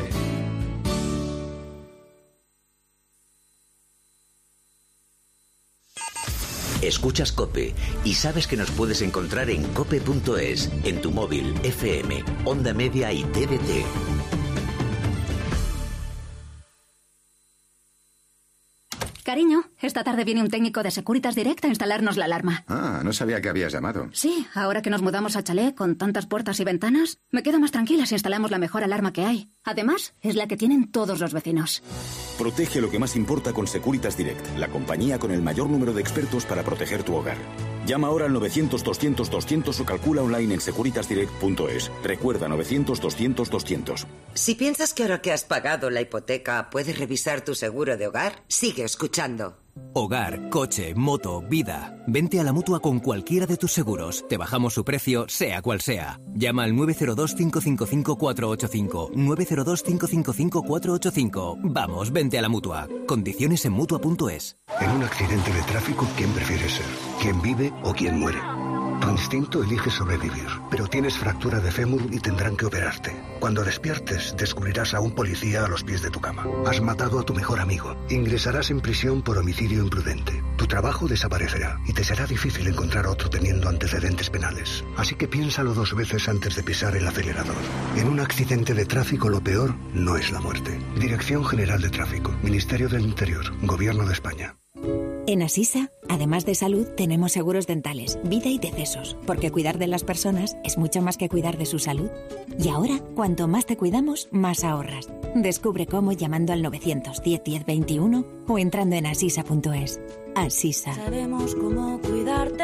Escuchas COPE y sabes que nos puedes encontrar en cope punto es, en tu móvil, F M, Onda Media y T D T. Cariño, ¿estás esta tarde viene un técnico de Securitas Direct a instalarnos la alarma. Ah, no sabía que habías llamado. Sí, ahora que nos mudamos a chalet con tantas puertas y ventanas, me quedo más tranquila si instalamos la mejor alarma que hay. Además, es la que tienen todos los vecinos. Protege lo que más importa con Securitas Direct, la compañía con el mayor número de expertos para proteger tu hogar. Llama ahora al novecientos doscientos doscientos o calcula online en securitas direct punto es. Recuerda, novecientos doscientos doscientos. Si piensas que ahora que has pagado la hipoteca puedes revisar tu seguro de hogar, sigue escuchando. Hogar, coche, moto, vida. Vente a la Mutua con cualquiera de tus seguros. Te bajamos su precio, sea cual sea. Llama al nueve cero dos, cinco cinco cinco, cuatro ocho cinco. nueve cero dos, cinco cinco cinco, cuatro ocho cinco. Vamos, vente a la Mutua. Condiciones en Mutua punto es. En un accidente de tráfico, ¿quién prefieres ser? ¿Quién vive o quién muere? Tu instinto elige sobrevivir, pero tienes fractura de fémur y tendrán que operarte. Cuando despiertes, descubrirás a un policía a los pies de tu cama. Has matado a tu mejor amigo. Ingresarás en prisión por homicidio imprudente. Tu trabajo desaparecerá y te será difícil encontrar otro teniendo antecedentes penales. Así que piénsalo dos veces antes de pisar el acelerador. En un accidente de tráfico lo peor no es la muerte. Dirección General de Tráfico, Ministerio del Interior, Gobierno de España. En Asisa, además de salud, tenemos seguros dentales, vida y decesos, porque cuidar de las personas es mucho más que cuidar de su salud. Y ahora, cuanto más te cuidamos, más ahorras. Descubre cómo llamando al novecientos diez, diez veintiuno o entrando en asisa punto es. Asisa. Sabemos cómo cuidarte.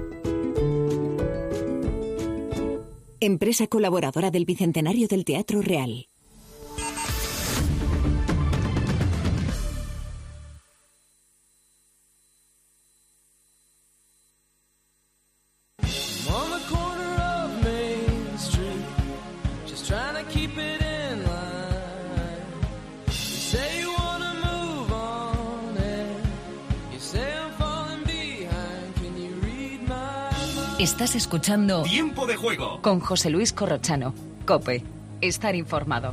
Empresa colaboradora del Bicentenario del Teatro Real. Estás escuchando Tiempo de Juego con José Luis Corrochano. COPE. Estar informado.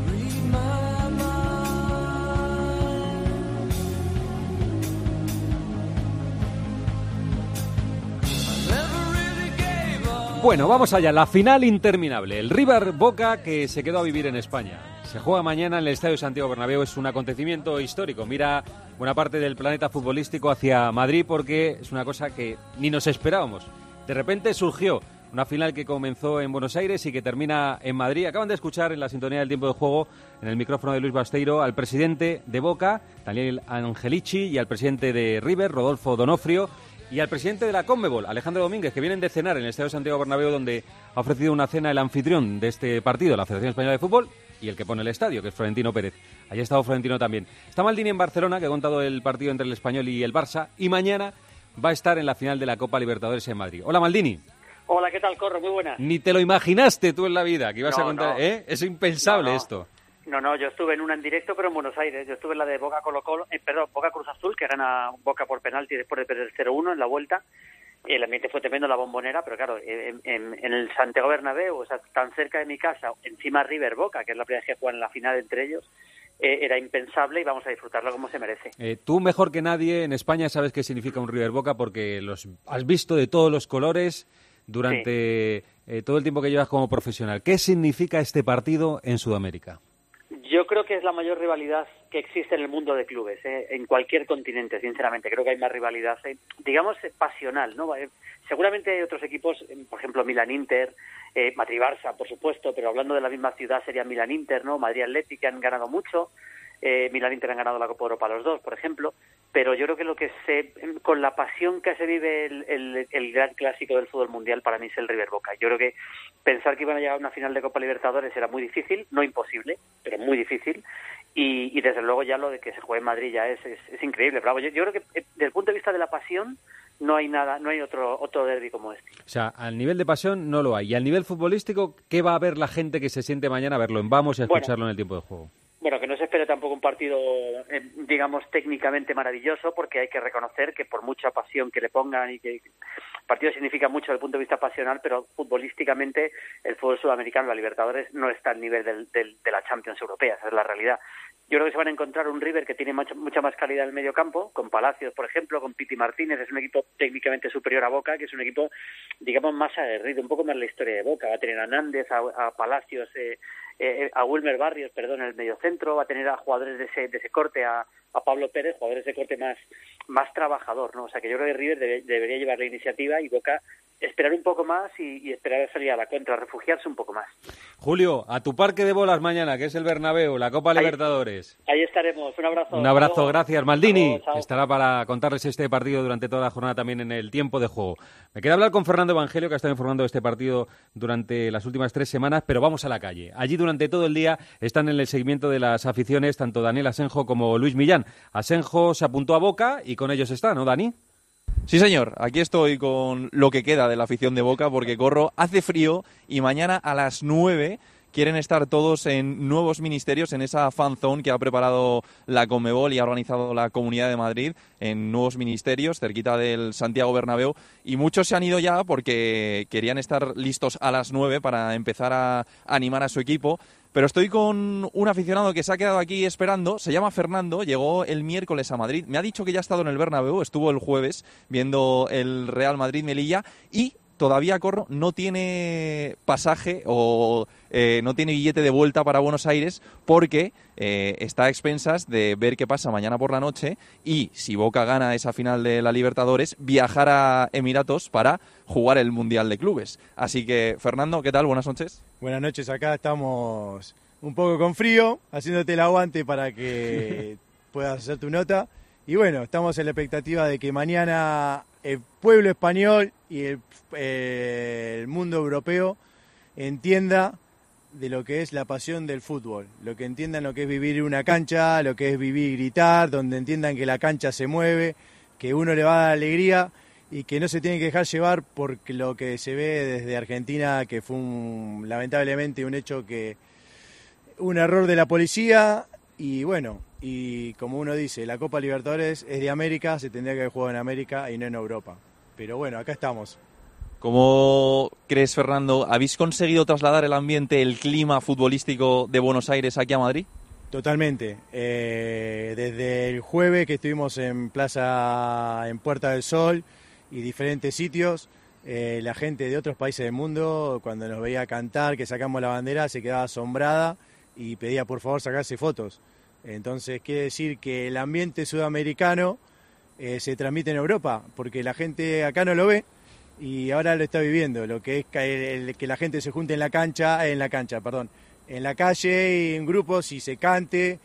Bueno, vamos allá. La final interminable. El River Boca que se quedó a vivir en España. Se juega mañana en el Estadio Santiago Bernabéu. Es un acontecimiento histórico. Mira buena parte del planeta futbolístico hacia Madrid porque es una cosa que ni nos esperábamos. De repente surgió una final que comenzó en Buenos Aires y que termina en Madrid. Acaban de escuchar en la sintonía del tiempo de juego, en el micrófono de Luis Basteiro, al presidente de Boca, Daniel Angelici, y al presidente de River, Rodolfo Donofrio, y al presidente de la Conmebol, Alejandro Domínguez, que vienen de cenar en el Estadio Santiago Bernabéu, donde ha ofrecido una cena el anfitrión de este partido, la Federación Española de Fútbol, y el que pone el estadio, que es Florentino Pérez. Allí ha estado Florentino también. Está Maldini en Barcelona, que ha contado el partido entre el Español y el Barça, y mañana va a estar en la final de la Copa Libertadores en Madrid. Hola, Maldini. Hola, ¿qué tal, Corro? Muy buenas. Ni te lo imaginaste tú en la vida que ibas no, a contar, no. ¿eh? Es impensable no, no. esto. No, no, yo estuve en una en directo, pero en Buenos Aires. Yo estuve en la de Boca Colo Colo, eh, perdón, Boca Cruz Azul, que gana Boca por penalti después de perder cero uno en la vuelta. El ambiente fue tremendo, la bombonera, pero claro, en, en, en el Santiago Bernabéu, o sea, tan cerca de mi casa, encima River Boca, que es la primera vez que juegan en la final entre ellos, eh, era impensable y vamos a disfrutarlo como se merece. Eh, tú mejor que nadie en España sabes qué significa un River Boca porque los has visto de todos los colores durante sí. eh, todo el tiempo que llevas como profesional. ¿Qué significa este partido en Sudamérica? Yo creo que es la mayor rivalidad que existe en el mundo de clubes, ¿eh? En cualquier continente, sinceramente. Creo que hay más rivalidad, ¿eh? digamos, pasional, ¿no? Eh, seguramente hay otros equipos, por ejemplo, Milan-Inter, eh, Madrid-Barça, por supuesto, pero hablando de la misma ciudad sería Milan-Inter, ¿no? Madrid-Atlético, que han ganado mucho, eh, Milan-Inter han ganado la Copa Europa los dos, por ejemplo, pero yo creo que lo que se, con la pasión que se vive el, el, el gran clásico del fútbol mundial, para mí es el River Boca. Yo creo que pensar que iban a llegar a una final de Copa Libertadores era muy difícil, no imposible, pero muy difícil, y, y desde luego ya lo de que se juegue en Madrid ya es, es, es increíble. Bravo. Yo, yo creo que eh, desde el punto de vista de la pasión no hay nada, no hay otro otro derbi como este. O sea, al nivel de pasión no lo hay. Y al nivel futbolístico, ¿qué va a ver la gente que se siente mañana a verlo en Vamos y a escucharlo bueno, en el tiempo de juego? Bueno, que no se espere tampoco un partido, eh, digamos, técnicamente maravilloso, porque hay que reconocer que por mucha pasión que le pongan y que el partido significa mucho desde el punto de vista pasional, pero futbolísticamente el fútbol sudamericano, la Libertadores, no está al nivel del, del, de la Champions europea, esa es la realidad. Yo creo que se van a encontrar un River que tiene mucha, mucha más calidad en el medio campo, con Palacios, por ejemplo, con Piti Martínez, es un equipo técnicamente superior a Boca, que es un equipo, digamos, más aguerrido, un poco más la historia de Boca. Va a tener a Nández, a, a Palacios, eh, eh, a Wilmer Barrios, perdón, en el medio centro, va a tener a jugadores de ese, de ese corte, a, a Pablo Pérez, jugadores de corte más, más trabajador, ¿no? O sea que yo creo que River debe, debería llevar la iniciativa y Boca esperar un poco más y, y esperar a salir a la contra, refugiarse un poco más. Julio, a tu parque de bolas mañana, que es el Bernabéu, la Copa Ahí, Libertadores. Ahí estaremos, un abrazo. Un abrazo, Luego, gracias. Maldini luego, chao. estará para contarles este partido durante toda la jornada también en el tiempo de juego. Me queda hablar con Fernando Evangelio, que ha estado informando de este partido durante las últimas tres semanas, pero vamos a la calle. Allí durante todo el día están en el seguimiento de las aficiones tanto Daniel Asenjo como Luis Millán. Asenjo se apuntó a Boca y con ellos está, ¿no, Dani? Sí, señor. Aquí estoy con lo que queda de la afición de Boca porque corro, hace frío y mañana a las nueve quieren estar todos en nuevos ministerios, en esa fan zone que ha preparado la Conmebol y ha organizado la Comunidad de Madrid, en nuevos ministerios, cerquita del Santiago Bernabéu. Y muchos se han ido ya porque querían estar listos a las nueve para empezar a animar a su equipo. Pero estoy con un aficionado que se ha quedado aquí esperando, se llama Fernando, llegó el miércoles a Madrid, me ha dicho que ya ha estado en el Bernabéu, estuvo el jueves viendo el Real Madrid-Melilla y todavía, corro, no tiene pasaje o eh, no tiene billete de vuelta para Buenos Aires porque eh, está a expensas de ver qué pasa mañana por la noche y, si Boca gana esa final de la Libertadores, viajar a Emiratos para jugar el Mundial de Clubes. Así que, Fernando, ¿qué tal? Buenas noches. Buenas noches, acá estamos un poco con frío, haciéndote el aguante para que puedas hacer tu nota. Y bueno, estamos en la expectativa de que mañana el pueblo español y el, eh, el mundo europeo entienda de lo que es la pasión del fútbol, lo que entiendan lo que es vivir en una cancha, lo que es vivir y gritar, donde entiendan que la cancha se mueve, que uno le va a dar alegría y que no se tiene que dejar llevar por lo que se ve desde Argentina, que fue un, lamentablemente un hecho que un error de la policía y bueno, y como uno dice, la Copa Libertadores es de América, se tendría que haber jugado en América y no en Europa. Pero bueno, acá estamos. ¿Cómo crees, Fernando? ¿Habéis conseguido trasladar el ambiente, el clima futbolístico de Buenos Aires aquí a Madrid? Totalmente. Eh, desde el jueves que estuvimos en Plaza, en Puerta del Sol y diferentes sitios, eh, la gente de otros países del mundo, cuando nos veía cantar, que sacamos la bandera, se quedaba asombrada y pedía por favor sacarse fotos. Entonces quiere decir que el ambiente sudamericano eh, se transmite en Europa, porque la gente acá no lo ve y ahora lo está viviendo, lo que es que, el, que la gente se junte en la cancha, en la cancha, perdón, en la calle y en grupos y se cante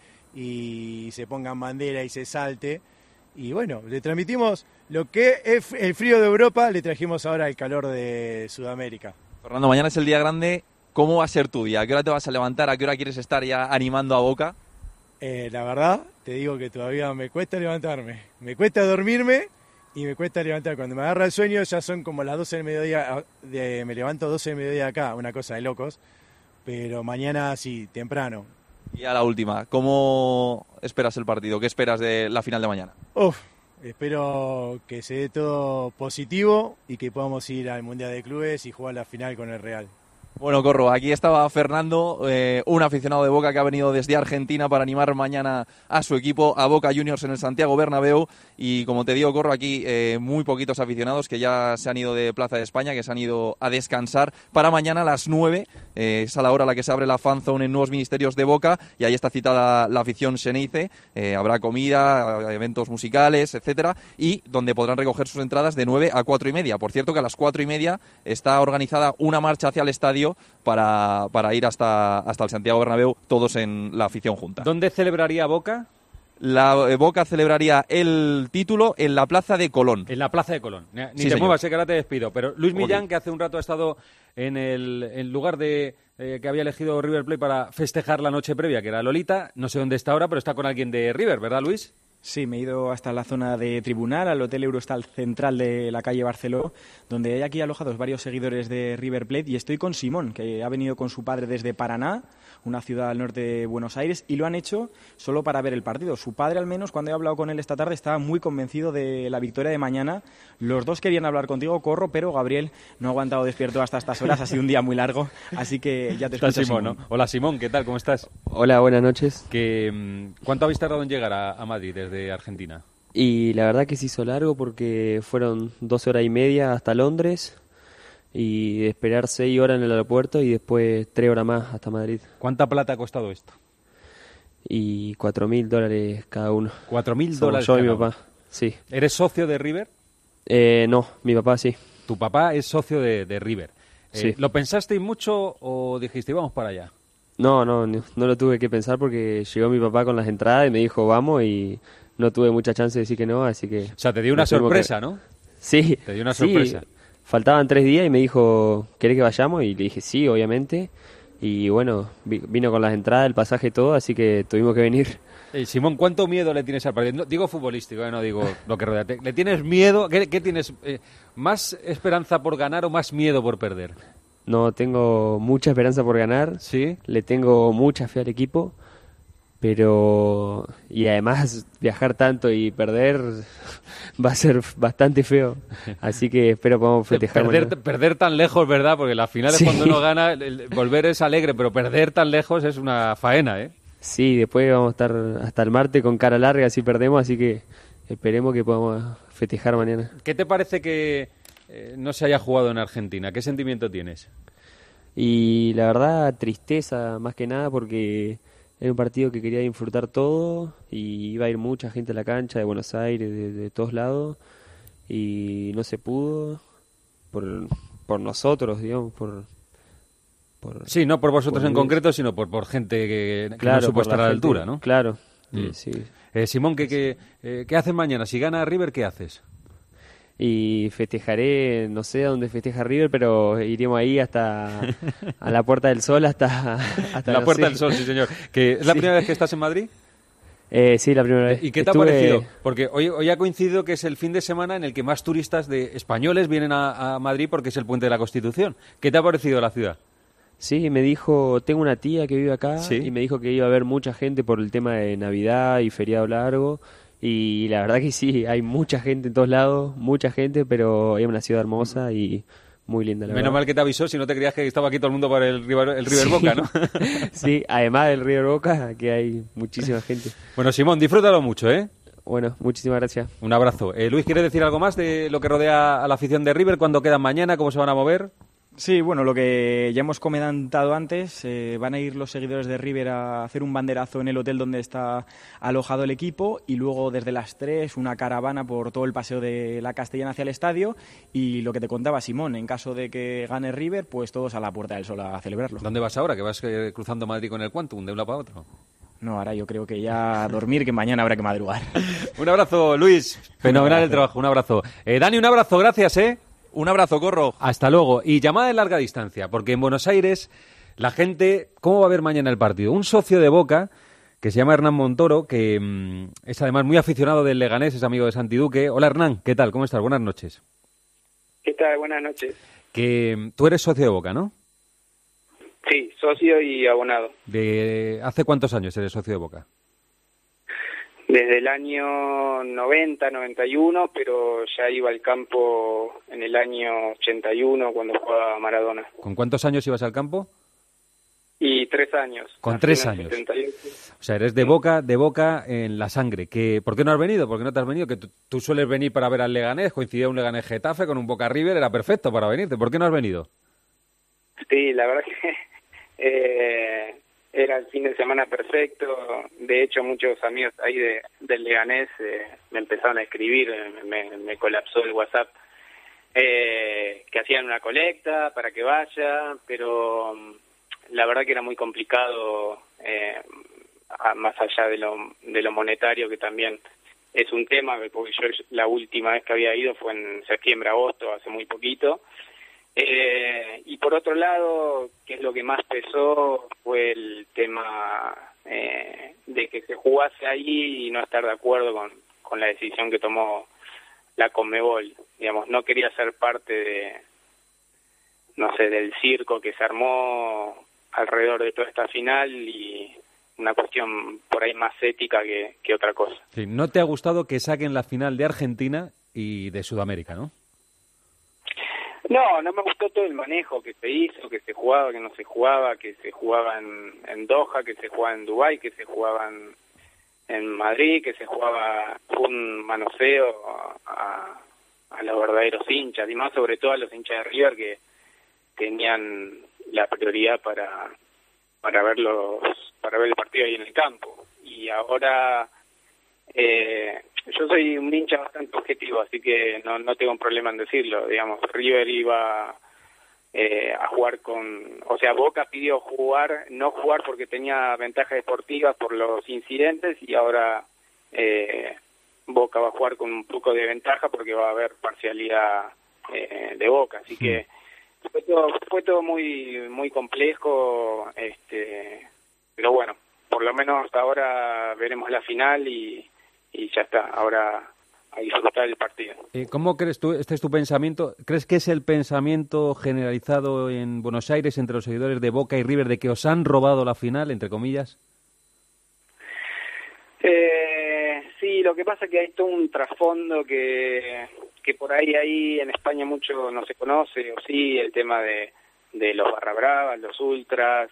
y se pongan bandera y se salte. Y bueno, le transmitimos lo que es el frío de Europa, le trajimos ahora el calor de Sudamérica. Fernando, mañana es el día grande. ¿Cómo va a ser tu día? ¿A qué hora te vas a levantar? ¿A qué hora quieres estar ya animando a Boca? Eh, la verdad, te digo que todavía me cuesta levantarme. Me cuesta dormirme y me cuesta levantar. Cuando me agarra el sueño ya son como las doce del mediodía. De, me levanto doce del mediodía acá, una cosa de locos. Pero mañana sí, temprano. Y a la última, ¿cómo esperas el partido? ¿Qué esperas de la final de mañana? Uf, espero que se dé todo positivo y que podamos ir al Mundial de Clubes y jugar la final con el Real. Bueno, corro, aquí estaba Fernando, eh, un aficionado de Boca que ha venido desde Argentina para animar mañana a su equipo, a Boca Juniors en el Santiago Bernabéu. Y como te digo, corro, aquí eh, muy poquitos aficionados que ya se han ido de Plaza de España, que se han ido a descansar para mañana a las nueve. Eh, es a la hora a la que se abre la fan zone en Nuevos Ministerios de Boca y ahí está citada la afición Xeneize. Eh, habrá comida, eventos musicales, etcétera, y donde podrán recoger sus entradas de nueve a cuatro y media. Por cierto que a las cuatro y media está organizada una marcha hacia el estadio para, para ir hasta, hasta el Santiago Bernabéu, todos en la afición junta. ¿Dónde celebraría Boca? La eh, Boca celebraría el título en la Plaza de Colón. En la Plaza de Colón. Ni Sí, te señor. muevas, sé que ahora te despido. Pero Luis Millán, Ok. que hace un rato ha estado en el en lugar de eh, que había elegido River Plate para festejar la noche previa, que era Lolita, no sé dónde está ahora, pero está con alguien de River, ¿verdad, Luis? Sí, me he ido hasta la zona de tribunal, al Hotel Eurostal central de la calle Barceló, donde hay aquí alojados varios seguidores de River Plate, y estoy con Simón, que ha venido con su padre desde Paraná, una ciudad al norte de Buenos Aires, y lo han hecho solo para ver el partido. Su padre, al menos, cuando he hablado con él esta tarde, estaba muy convencido de la victoria de mañana. Los dos querían hablar contigo, Corro, pero Gabriel no ha aguantado despierto hasta estas horas, ha sido un día muy largo, así que ya te Está escucho, Simón, Simón. ¿no? Hola, Simón, ¿qué tal? ¿Cómo estás? Hola, buenas noches. Que, mm, ¿Cuánto habéis tardado en llegar a, a Madrid desde Argentina? Y la verdad que se hizo largo porque fueron doce horas y media hasta Londres y esperar seis horas en el aeropuerto y después tres horas más hasta Madrid. ¿Cuánta plata ha costado esto? y cuatro mil dólares cada uno. ¿Cuatro mil Somos dólares yo y cada mi uno? papá, sí. ¿Eres socio de River? Eh, no, mi papá sí. Tu papá es socio de, de River. Eh, Sí. ¿Lo pensasteis mucho o dijiste, vamos para allá? No, no, no, no lo tuve que pensar porque llegó mi papá con las entradas y me dijo vamos y no tuve mucha chance de decir que no, así que... O sea, te dio una nos tuvimos sorpresa, que- ¿no? Sí. Te dio una sí, sorpresa. Faltaban tres días y me dijo, ¿querés que vayamos? Y le dije, sí, obviamente. Y bueno, vi- vino con las entradas, el pasaje, todo, así que tuvimos que venir. Eh, Simón, ¿cuánto miedo le tienes al partido? No, digo futbolístico, eh, no digo lo que rodea. ¿Te- ¿Le tienes miedo? ¿Qué, qué tienes? Eh, ¿Más esperanza por ganar o más miedo por perder? No, tengo mucha esperanza por ganar. Sí. Le tengo mucha fe al equipo. Pero... Y además viajar tanto y perder va a ser bastante feo. Así que espero podamos festejar Perder, mañana. perder tan lejos, ¿verdad? Porque la final es Sí. cuando uno gana, el- el volver es alegre, pero perder tan lejos es una faena, ¿eh? Sí, después vamos a estar hasta el martes con cara larga si perdemos, así que esperemos que podamos festejar mañana. ¿Qué te parece que eh, no se haya jugado en Argentina? ¿Qué sentimiento tienes? Y la verdad, tristeza más que nada porque era un partido que quería disfrutar todo y iba a ir mucha gente a la cancha de Buenos Aires, de, de todos lados, y no se pudo por, por nosotros, digamos, por... por Sí, no por vosotros por en ellos. concreto, sino por, por gente que, que Claro, no supo por estar la a la gente, altura, ¿no? Claro, Mm. eh, sí. Eh, Simón, ¿qué, qué, eh, ¿qué haces mañana? Si gana River, ¿qué haces? Y festejaré, no sé a dónde festeja River, pero iremos ahí hasta a la Puerta del Sol, hasta... hasta La no Puerta sé. del Sol, sí, señor. ¿Que ¿Es la Sí. primera vez que estás en Madrid? Eh, sí, la primera vez. ¿Y qué te Estuve- ha parecido? Porque hoy, hoy ha coincidido que es el fin de semana en el que más turistas de españoles vienen a, a Madrid porque es el Puente de la Constitución. ¿Qué te ha parecido la ciudad? Sí, me dijo, tengo una tía que vive acá Sí. y me dijo que iba a haber mucha gente por el tema de Navidad y feriado largo. Y la verdad que sí, hay mucha gente en todos lados, mucha gente, pero es una ciudad hermosa y muy linda, la Menos verdad. mal que te avisó, si no te creías que estaba aquí todo el mundo para el River, el River Sí. Boca, ¿no? Sí, además del River Boca, que hay muchísima gente. Bueno, Simón, disfrútalo mucho, ¿eh? Bueno, muchísimas gracias. Un abrazo. Eh, Luis, ¿quieres decir algo más de lo que rodea a la afición de River? ¿Cuándo quedan mañana? ¿Cómo se van a mover? Sí, bueno, lo que ya hemos comentado antes, eh, van a ir los seguidores de River a hacer un banderazo en el hotel donde está alojado el equipo y luego desde las tres una caravana por todo el paseo de la Castellana hacia el estadio y lo que te contaba Simón, en caso de que gane River, pues todos a la Puerta del Sol a celebrarlo. ¿Dónde vas ahora? ¿Que vas eh, cruzando Madrid con el Quantum de un lado para otro? No, ahora yo creo que ya a dormir, que mañana habrá que madrugar. Un abrazo, Luis. Fenomenal el trabajo, un abrazo. Eh, Dani, un abrazo, gracias, ¿eh? Un abrazo, Corro. Hasta luego. Y llamada de larga distancia, porque en Buenos Aires la gente... ¿Cómo va a ver mañana el partido? Un socio de Boca, que se llama Hernán Montoro, que mmm, es además muy aficionado del Leganés, es amigo de Santi Duque. Hola, Hernán, ¿qué tal? ¿Cómo estás? Buenas noches. ¿Qué tal? Buenas noches. Que mm, tú eres socio de Boca, ¿no? Sí, socio y abonado. ¿De hace cuántos años eres socio de Boca? Desde el año noventa, noventa y uno, pero ya iba al campo en el año ochenta y uno cuando jugaba Maradona. ¿Con cuántos años ibas al campo? Y tres años. Con Nací tres en el años. setenta y ocho. O sea, eres de Boca, de Boca en la sangre. Que, ¿por qué no has venido? ¿Por qué no te has venido? Que tú, tú sueles venir para ver al Leganés, coincidía un Leganés Getafe con un Boca River, era perfecto para venirte. ¿Por qué no has venido? Sí, la verdad que eh, era el fin de semana perfecto. De hecho, muchos amigos ahí de, del Leganés eh, me empezaron a escribir, eh, me, me colapsó el WhatsApp, eh, que hacían una colecta para que vaya, pero mm, la verdad que era muy complicado, eh, a- más allá de lo, de lo monetario, que también es un tema, porque yo la última vez que había ido fue en septiembre, agosto, hace muy poquito. Eh, y por otro lado, que es lo que más pesó, fue el tema eh, de que se jugase ahí y no estar de acuerdo con, con la decisión que tomó la Conmebol. Digamos, no quería ser parte de, no sé, del circo que se armó alrededor de toda esta final y una cuestión por ahí más ética que, que otra cosa. Sí, ¿no te ha gustado que saquen la final de Argentina y de Sudamérica, no? No, no me gustó todo el manejo que se hizo, que se jugaba, que no se jugaba, que se jugaba en, en Doha, que se jugaba en Dubái, que se jugaba en, en Madrid, que se jugaba un manoseo a, a los verdaderos hinchas, y más sobre todo a los hinchas de River que tenían la prioridad para para verlos, para ver el partido ahí en el campo. y ahora eh, yo soy un hincha bastante objetivo, así que no, no tengo un problema en decirlo. Digamos, River iba eh, a jugar con... O sea, Boca pidió jugar, no jugar porque tenía ventajas deportivas por los incidentes, y ahora eh, Boca va a jugar con un poco de ventaja porque va a haber parcialidad eh, de Boca. Así sí. que fue todo, fue todo muy, muy complejo, este, pero bueno, por lo menos hasta ahora veremos la final y, y ya está. Ahora a disfrutar el partido. Eh, ¿Cómo crees tú, este es tu pensamiento, crees que es el pensamiento generalizado en Buenos Aires entre los seguidores de Boca y River de que os han robado la final, entre comillas? Eh, sí, lo que pasa es que hay todo un trasfondo que, que por ahí ahí en España mucho no se conoce, o sí, el tema de, de los barra bravas, los ultras,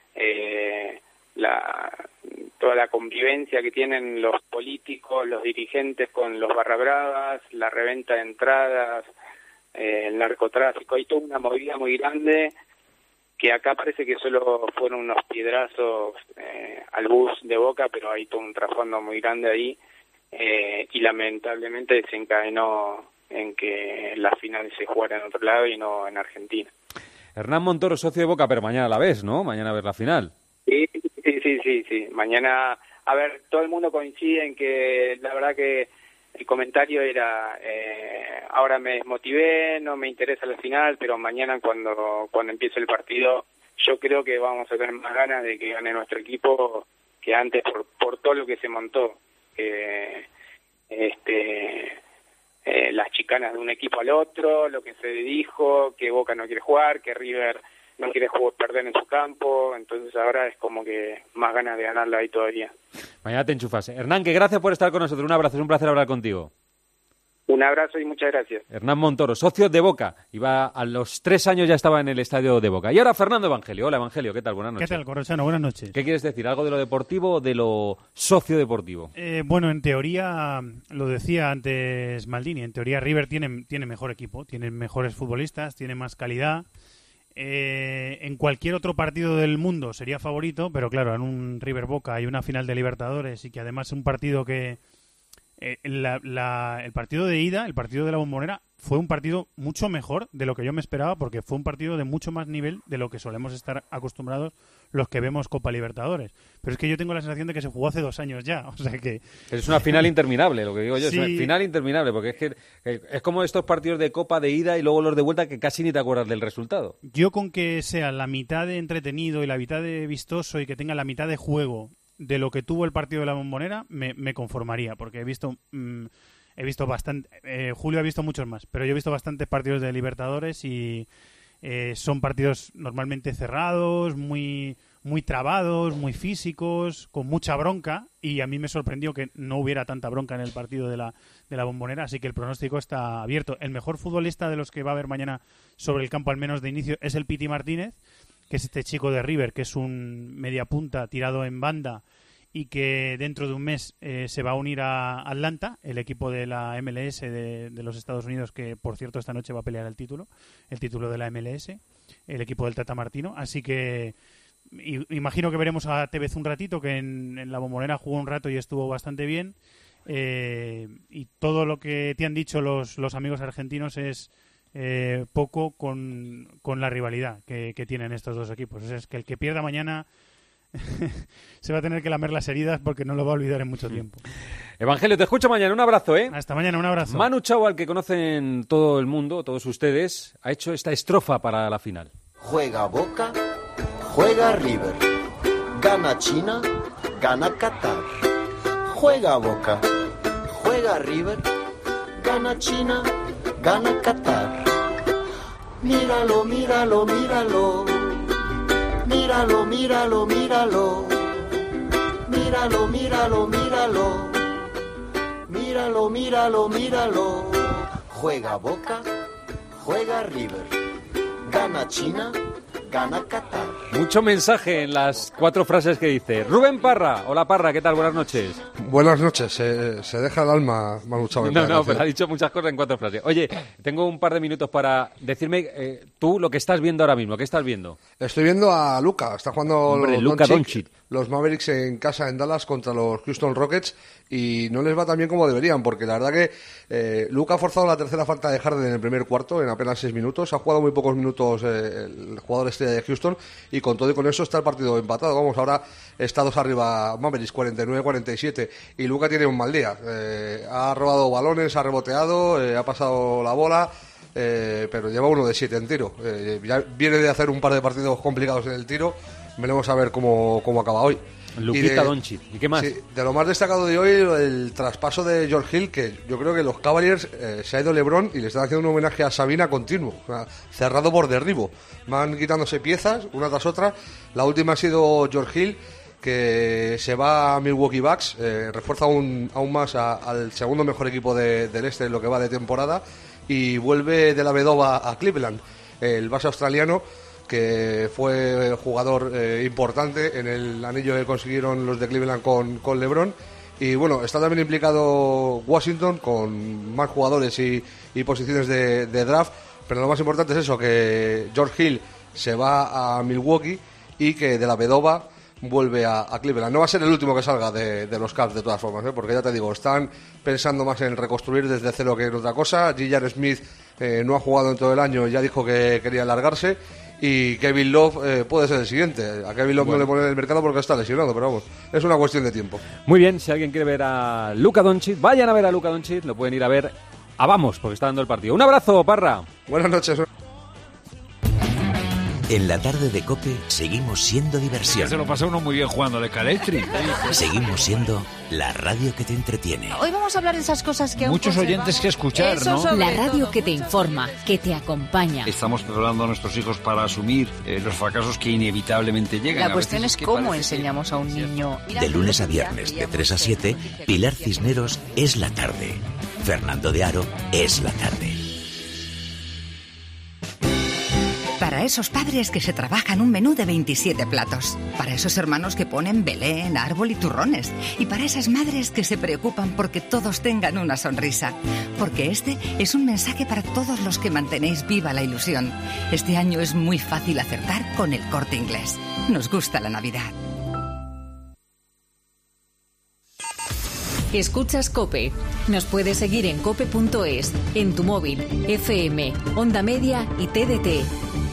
eh, la toda la convivencia que tienen los políticos, los dirigentes con los barra bravas, la reventa de entradas, eh, el narcotráfico. Hay toda una movida muy grande que acá parece que solo fueron unos piedrazos eh, al bus de Boca, pero hay todo un trasfondo muy grande ahí, eh, y lamentablemente desencadenó en que la final se jugara en otro lado y no en Argentina. Hernán Montoro, socio de Boca, pero mañana la ves, ¿no? Mañana ves la final. Sí, sí, sí, sí, sí. Mañana, a ver, todo el mundo coincide en que la verdad que el comentario era, eh, ahora me desmotivé, no me interesa la final, pero mañana cuando cuando empiece el partido, yo creo que vamos a tener más ganas de que gane nuestro equipo que antes por, por todo lo que se montó. Eh, este, eh, las chicanas de un equipo al otro, lo que se dijo, que Boca no quiere jugar, que River no quiere jugar, perder en su campo, entonces ahora es como que más ganas de ganarla ahí todavía. Mañana te enchufas. Hernán, que gracias por estar con nosotros. Un abrazo, es un placer hablar contigo. Un abrazo y muchas gracias. Hernán Montoro, socio de Boca. Iba a los tres años ya estaba en el estadio de Boca. Y ahora Fernando Evangelio. Hola, Evangelio, ¿qué tal? Buenas noches. ¿Qué tal, Corrochano? Buenas noches. ¿Qué quieres decir? ¿Algo de lo deportivo o de lo sociodeportivo? Eh, bueno, en teoría, lo decía antes Maldini, en teoría River tiene, tiene mejor equipo, tiene mejores futbolistas, tiene más calidad. Eh, en cualquier otro partido del mundo sería favorito, pero claro, en un River Boca hay una final de Libertadores y que además es un partido que eh, la, la, el partido de ida, el partido de la Bombonera, fue un partido mucho mejor de lo que yo me esperaba, porque fue un partido de mucho más nivel de lo que solemos estar acostumbrados los que vemos Copa Libertadores. Pero es que yo tengo la sensación de que se jugó hace dos años ya, o sea que... Es una final interminable, lo que digo yo, sí. Es una final interminable, porque es que es como estos partidos de Copa de ida y luego los de vuelta que casi ni te acuerdas del resultado. Yo con que sea la mitad de entretenido y la mitad de vistoso y que tenga la mitad de juego de lo que tuvo el partido de la Bombonera, me, me conformaría, porque he visto... Mmm, He visto bastante, eh, Julio ha visto muchos más, pero yo he visto bastantes partidos de Libertadores y eh, son partidos normalmente cerrados, muy muy trabados, muy físicos, con mucha bronca, y a mí me sorprendió que no hubiera tanta bronca en el partido de la, de la Bombonera, así que el pronóstico está abierto. El mejor futbolista de los que va a haber mañana sobre el campo, al menos de inicio, es el Piti Martínez, que es este chico de River, que es un mediapunta tirado en banda, y que dentro de un mes eh, se va a unir a Atlanta, el equipo de la M L S de, de los Estados Unidos, que por cierto esta noche va a pelear el título, el título de la M L S, el equipo del Tata Martino. Así que y, imagino que veremos a Tevez un ratito, que en, en la Bombonera jugó un rato y estuvo bastante bien. Eh, y todo lo que te han dicho los, los amigos argentinos es eh, poco con, con la rivalidad que, que tienen estos dos equipos. O sea, es que el que pierda mañana... se va a tener que lamer las heridas porque no lo va a olvidar en mucho tiempo. Evangelio, te escucho mañana. Un abrazo, ¿eh? Hasta mañana, un abrazo. Manu Chao, al que conocen todo el mundo, todos ustedes, ha hecho esta estrofa para la final. Juega Boca, juega River, gana China, gana Qatar. Juega Boca, juega River, gana China, gana Qatar. Míralo, míralo, míralo. Míralo, míralo, míralo. Míralo, míralo, míralo. Míralo, míralo, míralo. Juega Boca, juega River. Gana China, gana Qatar. Mucho mensaje en las cuatro frases que dice. Rubén Parra. Hola Parra, ¿qué tal? Buenas noches. Buenas noches. Se, se deja el alma Manu Chávez. No, no, pero ha dicho muchas cosas en cuatro frases. Oye, tengo un par de minutos para decirme eh, tú lo que estás viendo ahora mismo. ¿Qué estás viendo? Estoy viendo a Luka. Está jugando Hombre, los, Luka Doncic, Doncic. los Mavericks en casa en Dallas contra los Houston Rockets y no les va tan bien como deberían, porque la verdad que eh, Luka ha forzado la tercera falta de Harden en el primer cuarto en apenas seis minutos. Ha jugado muy pocos minutos eh, el jugador estrella de Houston y con todo y con eso está el partido empatado. Vamos, ahora está dos arriba Mavericks, cuarenta y nueve a cuarenta y siete, y Luka tiene un mal día. Eh, ha robado balones, ha reboteado, eh, ha pasado la bola. Eh, pero lleva uno de siete en tiro. Eh, ya viene de hacer un par de partidos complicados en el tiro. Veremos a ver cómo, cómo acaba hoy. Luquita Doncic. ¿Y qué más? Sí, de lo más destacado de hoy, el traspaso de George Hill, que yo creo que los Cavaliers eh, se ha ido LeBron y le están haciendo un homenaje a Sabina continuo, o sea, cerrado por derribo. Van quitándose piezas una tras otra. La última ha sido George Hill, que se va a Milwaukee Bucks, eh, refuerza aún, aún más a, al segundo mejor equipo de, del este en lo que va de temporada, y vuelve de la Vedova a Cleveland, el base australiano, que fue jugador eh, importante en el anillo que consiguieron los de Cleveland con, con LeBron. Y bueno, está también implicado Washington con más jugadores y, y posiciones de, de draft, pero lo más importante es eso, que George Hill se va a Milwaukee y que de la Vedova vuelve a, a Cleveland. No va a ser el último que salga de, de los Cavs de todas formas, ¿eh? Porque ya te digo, están pensando más en reconstruir desde cero que en otra cosa. J R. Smith eh, no ha jugado en todo el año, ya dijo que quería largarse, y Kevin Love eh, puede ser el siguiente. A Kevin Love bueno. no le ponen el mercado porque está lesionado, pero vamos, es una cuestión de tiempo. Muy bien, si alguien quiere ver a Luka Doncic, vayan a ver a Luka Doncic, lo pueden ir a ver a Vamos, porque está dando el partido. Un abrazo, Parra. Buenas noches. En la tarde de COPE seguimos siendo diversión. Ya se lo pasa uno muy bien jugando de Calestri. Seguimos siendo la radio que te entretiene. Hoy vamos a hablar de esas cosas que... Muchos oyentes que escuchar, ¿no? La radio que te informa, que te acompaña. Estamos preparando a nuestros hijos para asumir eh, los fracasos que inevitablemente llegan. La cuestión es cómo enseñamos a un niño... De lunes a viernes, de tres a siete, Pilar Cisneros es la tarde. Fernando de Aro es la tarde. Para esos padres que se trabajan un menú de veintisiete platos. Para esos hermanos que ponen Belén, árbol y turrones. Y para esas madres que se preocupan porque todos tengan una sonrisa. Porque este es un mensaje para todos los que mantenéis viva la ilusión. Este año es muy fácil acertar con El Corte Inglés. Nos gusta la Navidad. Escuchas COPE. Nos puedes seguir en cope punto es, en tu móvil, F M, Onda Media y T D T.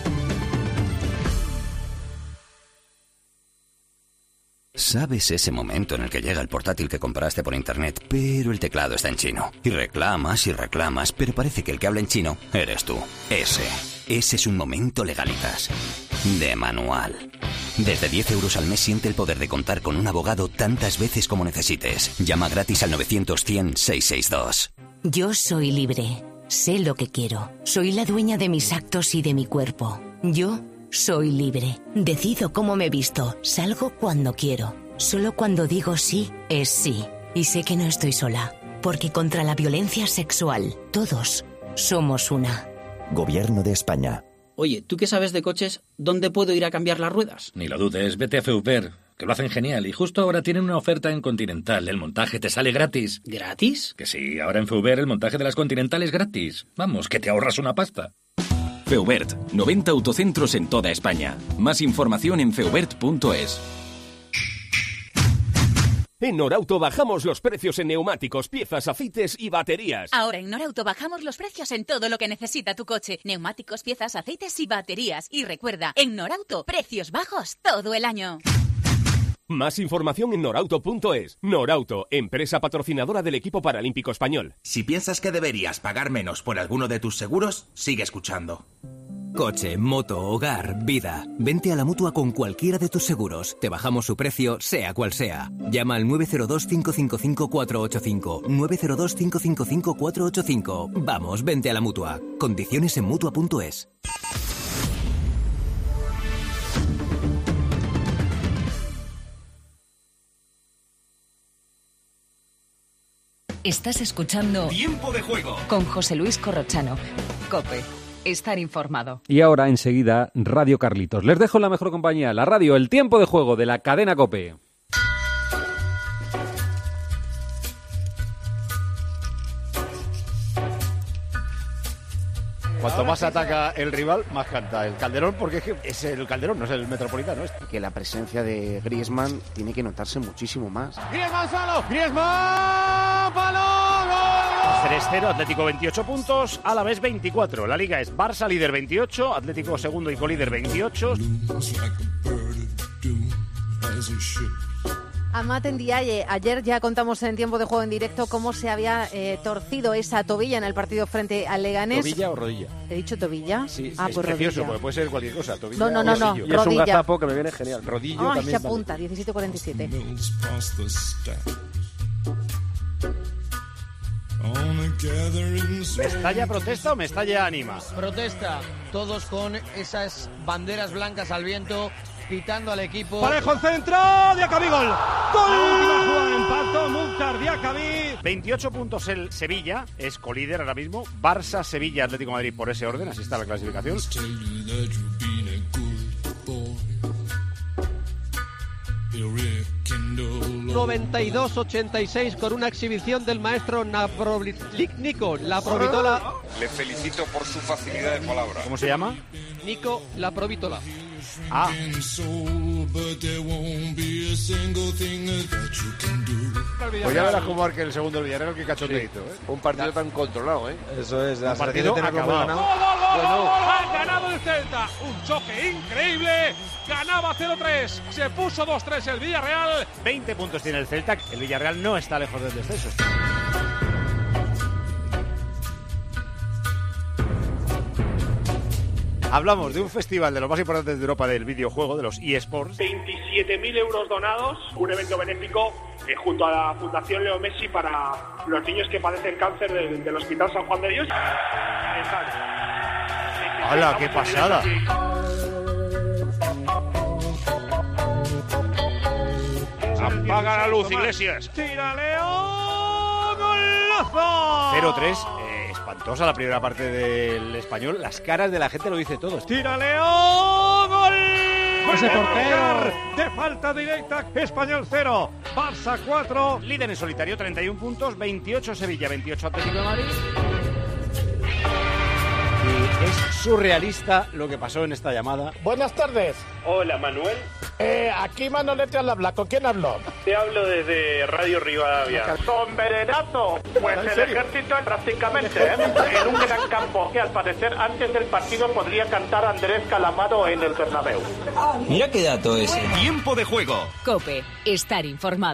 ¿Sabes ese momento en el que llega el portátil que compraste por internet, pero el teclado está en chino? Y reclamas y reclamas, pero parece que el que habla en chino eres tú. Ese. Ese es un momento Legalitas. De manual. Desde diez euros al mes siente el poder de contar con un abogado tantas veces como necesites. Llama gratis al novecientos cien seiscientos sesenta y dos. Yo soy libre. Sé lo que quiero. Soy la dueña de mis actos y de mi cuerpo. Yo soy libre. Decido cómo me visto. Salgo cuando quiero. Solo cuando digo sí, es sí. Y sé que no estoy sola. Porque contra la violencia sexual, todos somos una. Gobierno de España. Oye, ¿tú qué sabes de coches? ¿Dónde puedo ir a cambiar las ruedas? Ni lo dudes, vete a Feuper, que lo hacen genial. Y justo ahora tienen una oferta en Continental. El montaje te sale gratis. ¿Gratis? Que sí, ahora en Feuper el montaje de las Continental es gratis. Vamos, que te ahorras una pasta. Feubert, noventa autocentros en toda España. Más información en feubert punto es. En Norauto bajamos los precios en neumáticos, piezas, aceites y baterías. Ahora en Norauto bajamos los precios en todo lo que necesita tu coche. Neumáticos, piezas, aceites y baterías. Y recuerda, en Norauto, precios bajos todo el año. Más información en norauto punto es. Norauto, empresa patrocinadora del equipo paralímpico español. Si piensas que deberías pagar menos por alguno de tus seguros, sigue escuchando. Coche, moto, hogar, vida. Vente a la Mutua con cualquiera de tus seguros. Te bajamos su precio, sea cual sea. Llama al nueve cero dos, cinco cinco cinco, cuatro ocho cinco. nueve cero dos, cinco cinco cinco, cuatro ocho cinco. Vamos, vente a la Mutua. Condiciones en mutua punto es. Estás escuchando Tiempo de Juego con José Luis Corrochano. COPE. estar informado. Y ahora, enseguida, Radio Carlitos. Les dejo en la mejor compañía, la radio, el tiempo de juego de la cadena COPE. Cuanto más ataca el rival, más canta el Calderón, porque es, que es el Calderón, no es el Metropolitano. ¿Es? Que la presencia de Griezmann tiene que notarse muchísimo más. ¡Griezmann solo! ¡Griezmann! ¡Palo! ¡Gol! tres cero, Atlético veintiocho puntos, Alavés veinticuatro. La Liga es Barça líder veintiocho, Atlético segundo y colíder veintiocho. Amat Ndiaye, ayer ya contamos en tiempo de juego en directo cómo se había eh, torcido esa tobilla en el partido frente al Leganés. ¿Tobilla o rodilla? ¿He dicho tobilla? Sí, ah, es pues precioso, rodilla. porque puede ser cualquier cosa. Tobilla, no, no, no, no, y rodilla. es un gazapo que me viene genial. Rodillo Ay, también. se apunta, vale. diecisiete cuarenta y siete. ¿Mestalla protesta o Mestalla anima? Protesta, todos con esas banderas blancas al viento, pitando al equipo. Parejo el centro, Diacabí, gol. ¡Gol! La última jugada de impacto, Mukhtar Diacabí. veintiocho puntos el Sevilla, es colíder ahora mismo. Barça, Sevilla, Atlético de Madrid por ese orden, así está la clasificación. noventa y dos ochenta y seis con una exhibición del maestro Nico Laprovitola. Le felicito por su facilidad de palabra. ¿Cómo se llama? Nico Laprovitola. Ah. Pues ya verás cómo arque el segundo el Villarreal, que cachondeito, ¿eh? Un partido tan controlado, ¿eh? Eso es, la partido acabado. Bueno. ¡Ha ganado el Celta! Un choque increíble. Ganaba cero tres. Se puso dos tres el Villarreal. veinte puntos tiene el Celta. El Villarreal no está lejos del descenso. Hablamos de un festival de los más importantes de Europa del videojuego, de los eSports. veintisiete mil euros donados, un evento benéfico eh, junto a la Fundación Leo Messi para los niños que padecen cáncer de, del Hospital San Juan de Dios. ¡Hala, qué pasada! Apaga la luz, Iglesias. ¡Tira Leo! ¡Golazo! cero tres. Espantosa la primera parte del Español. Las caras de la gente lo dice todo. ¡Tira Leo! ¡Gol! ¡Ese portero! De falta directa, Español cero, Barça cuatro. Líder en solitario, treinta y uno puntos, veintiocho Sevilla, veintiocho Atlético de Madrid. Y es surrealista lo que pasó en esta llamada. Buenas tardes. Hola, Manuel. Eh, aquí Manolete al habla. ¿Con quién habló? Te hablo desde Radio Rivadavia. ¡Con verenazo! Pues el ejército prácticamente, ¿eh? En un gran campo que al parecer antes del partido podría cantar Andrés Calamaro en el Bernabéu. Mira qué dato ese. Tiempo de juego. COPE, estar informado.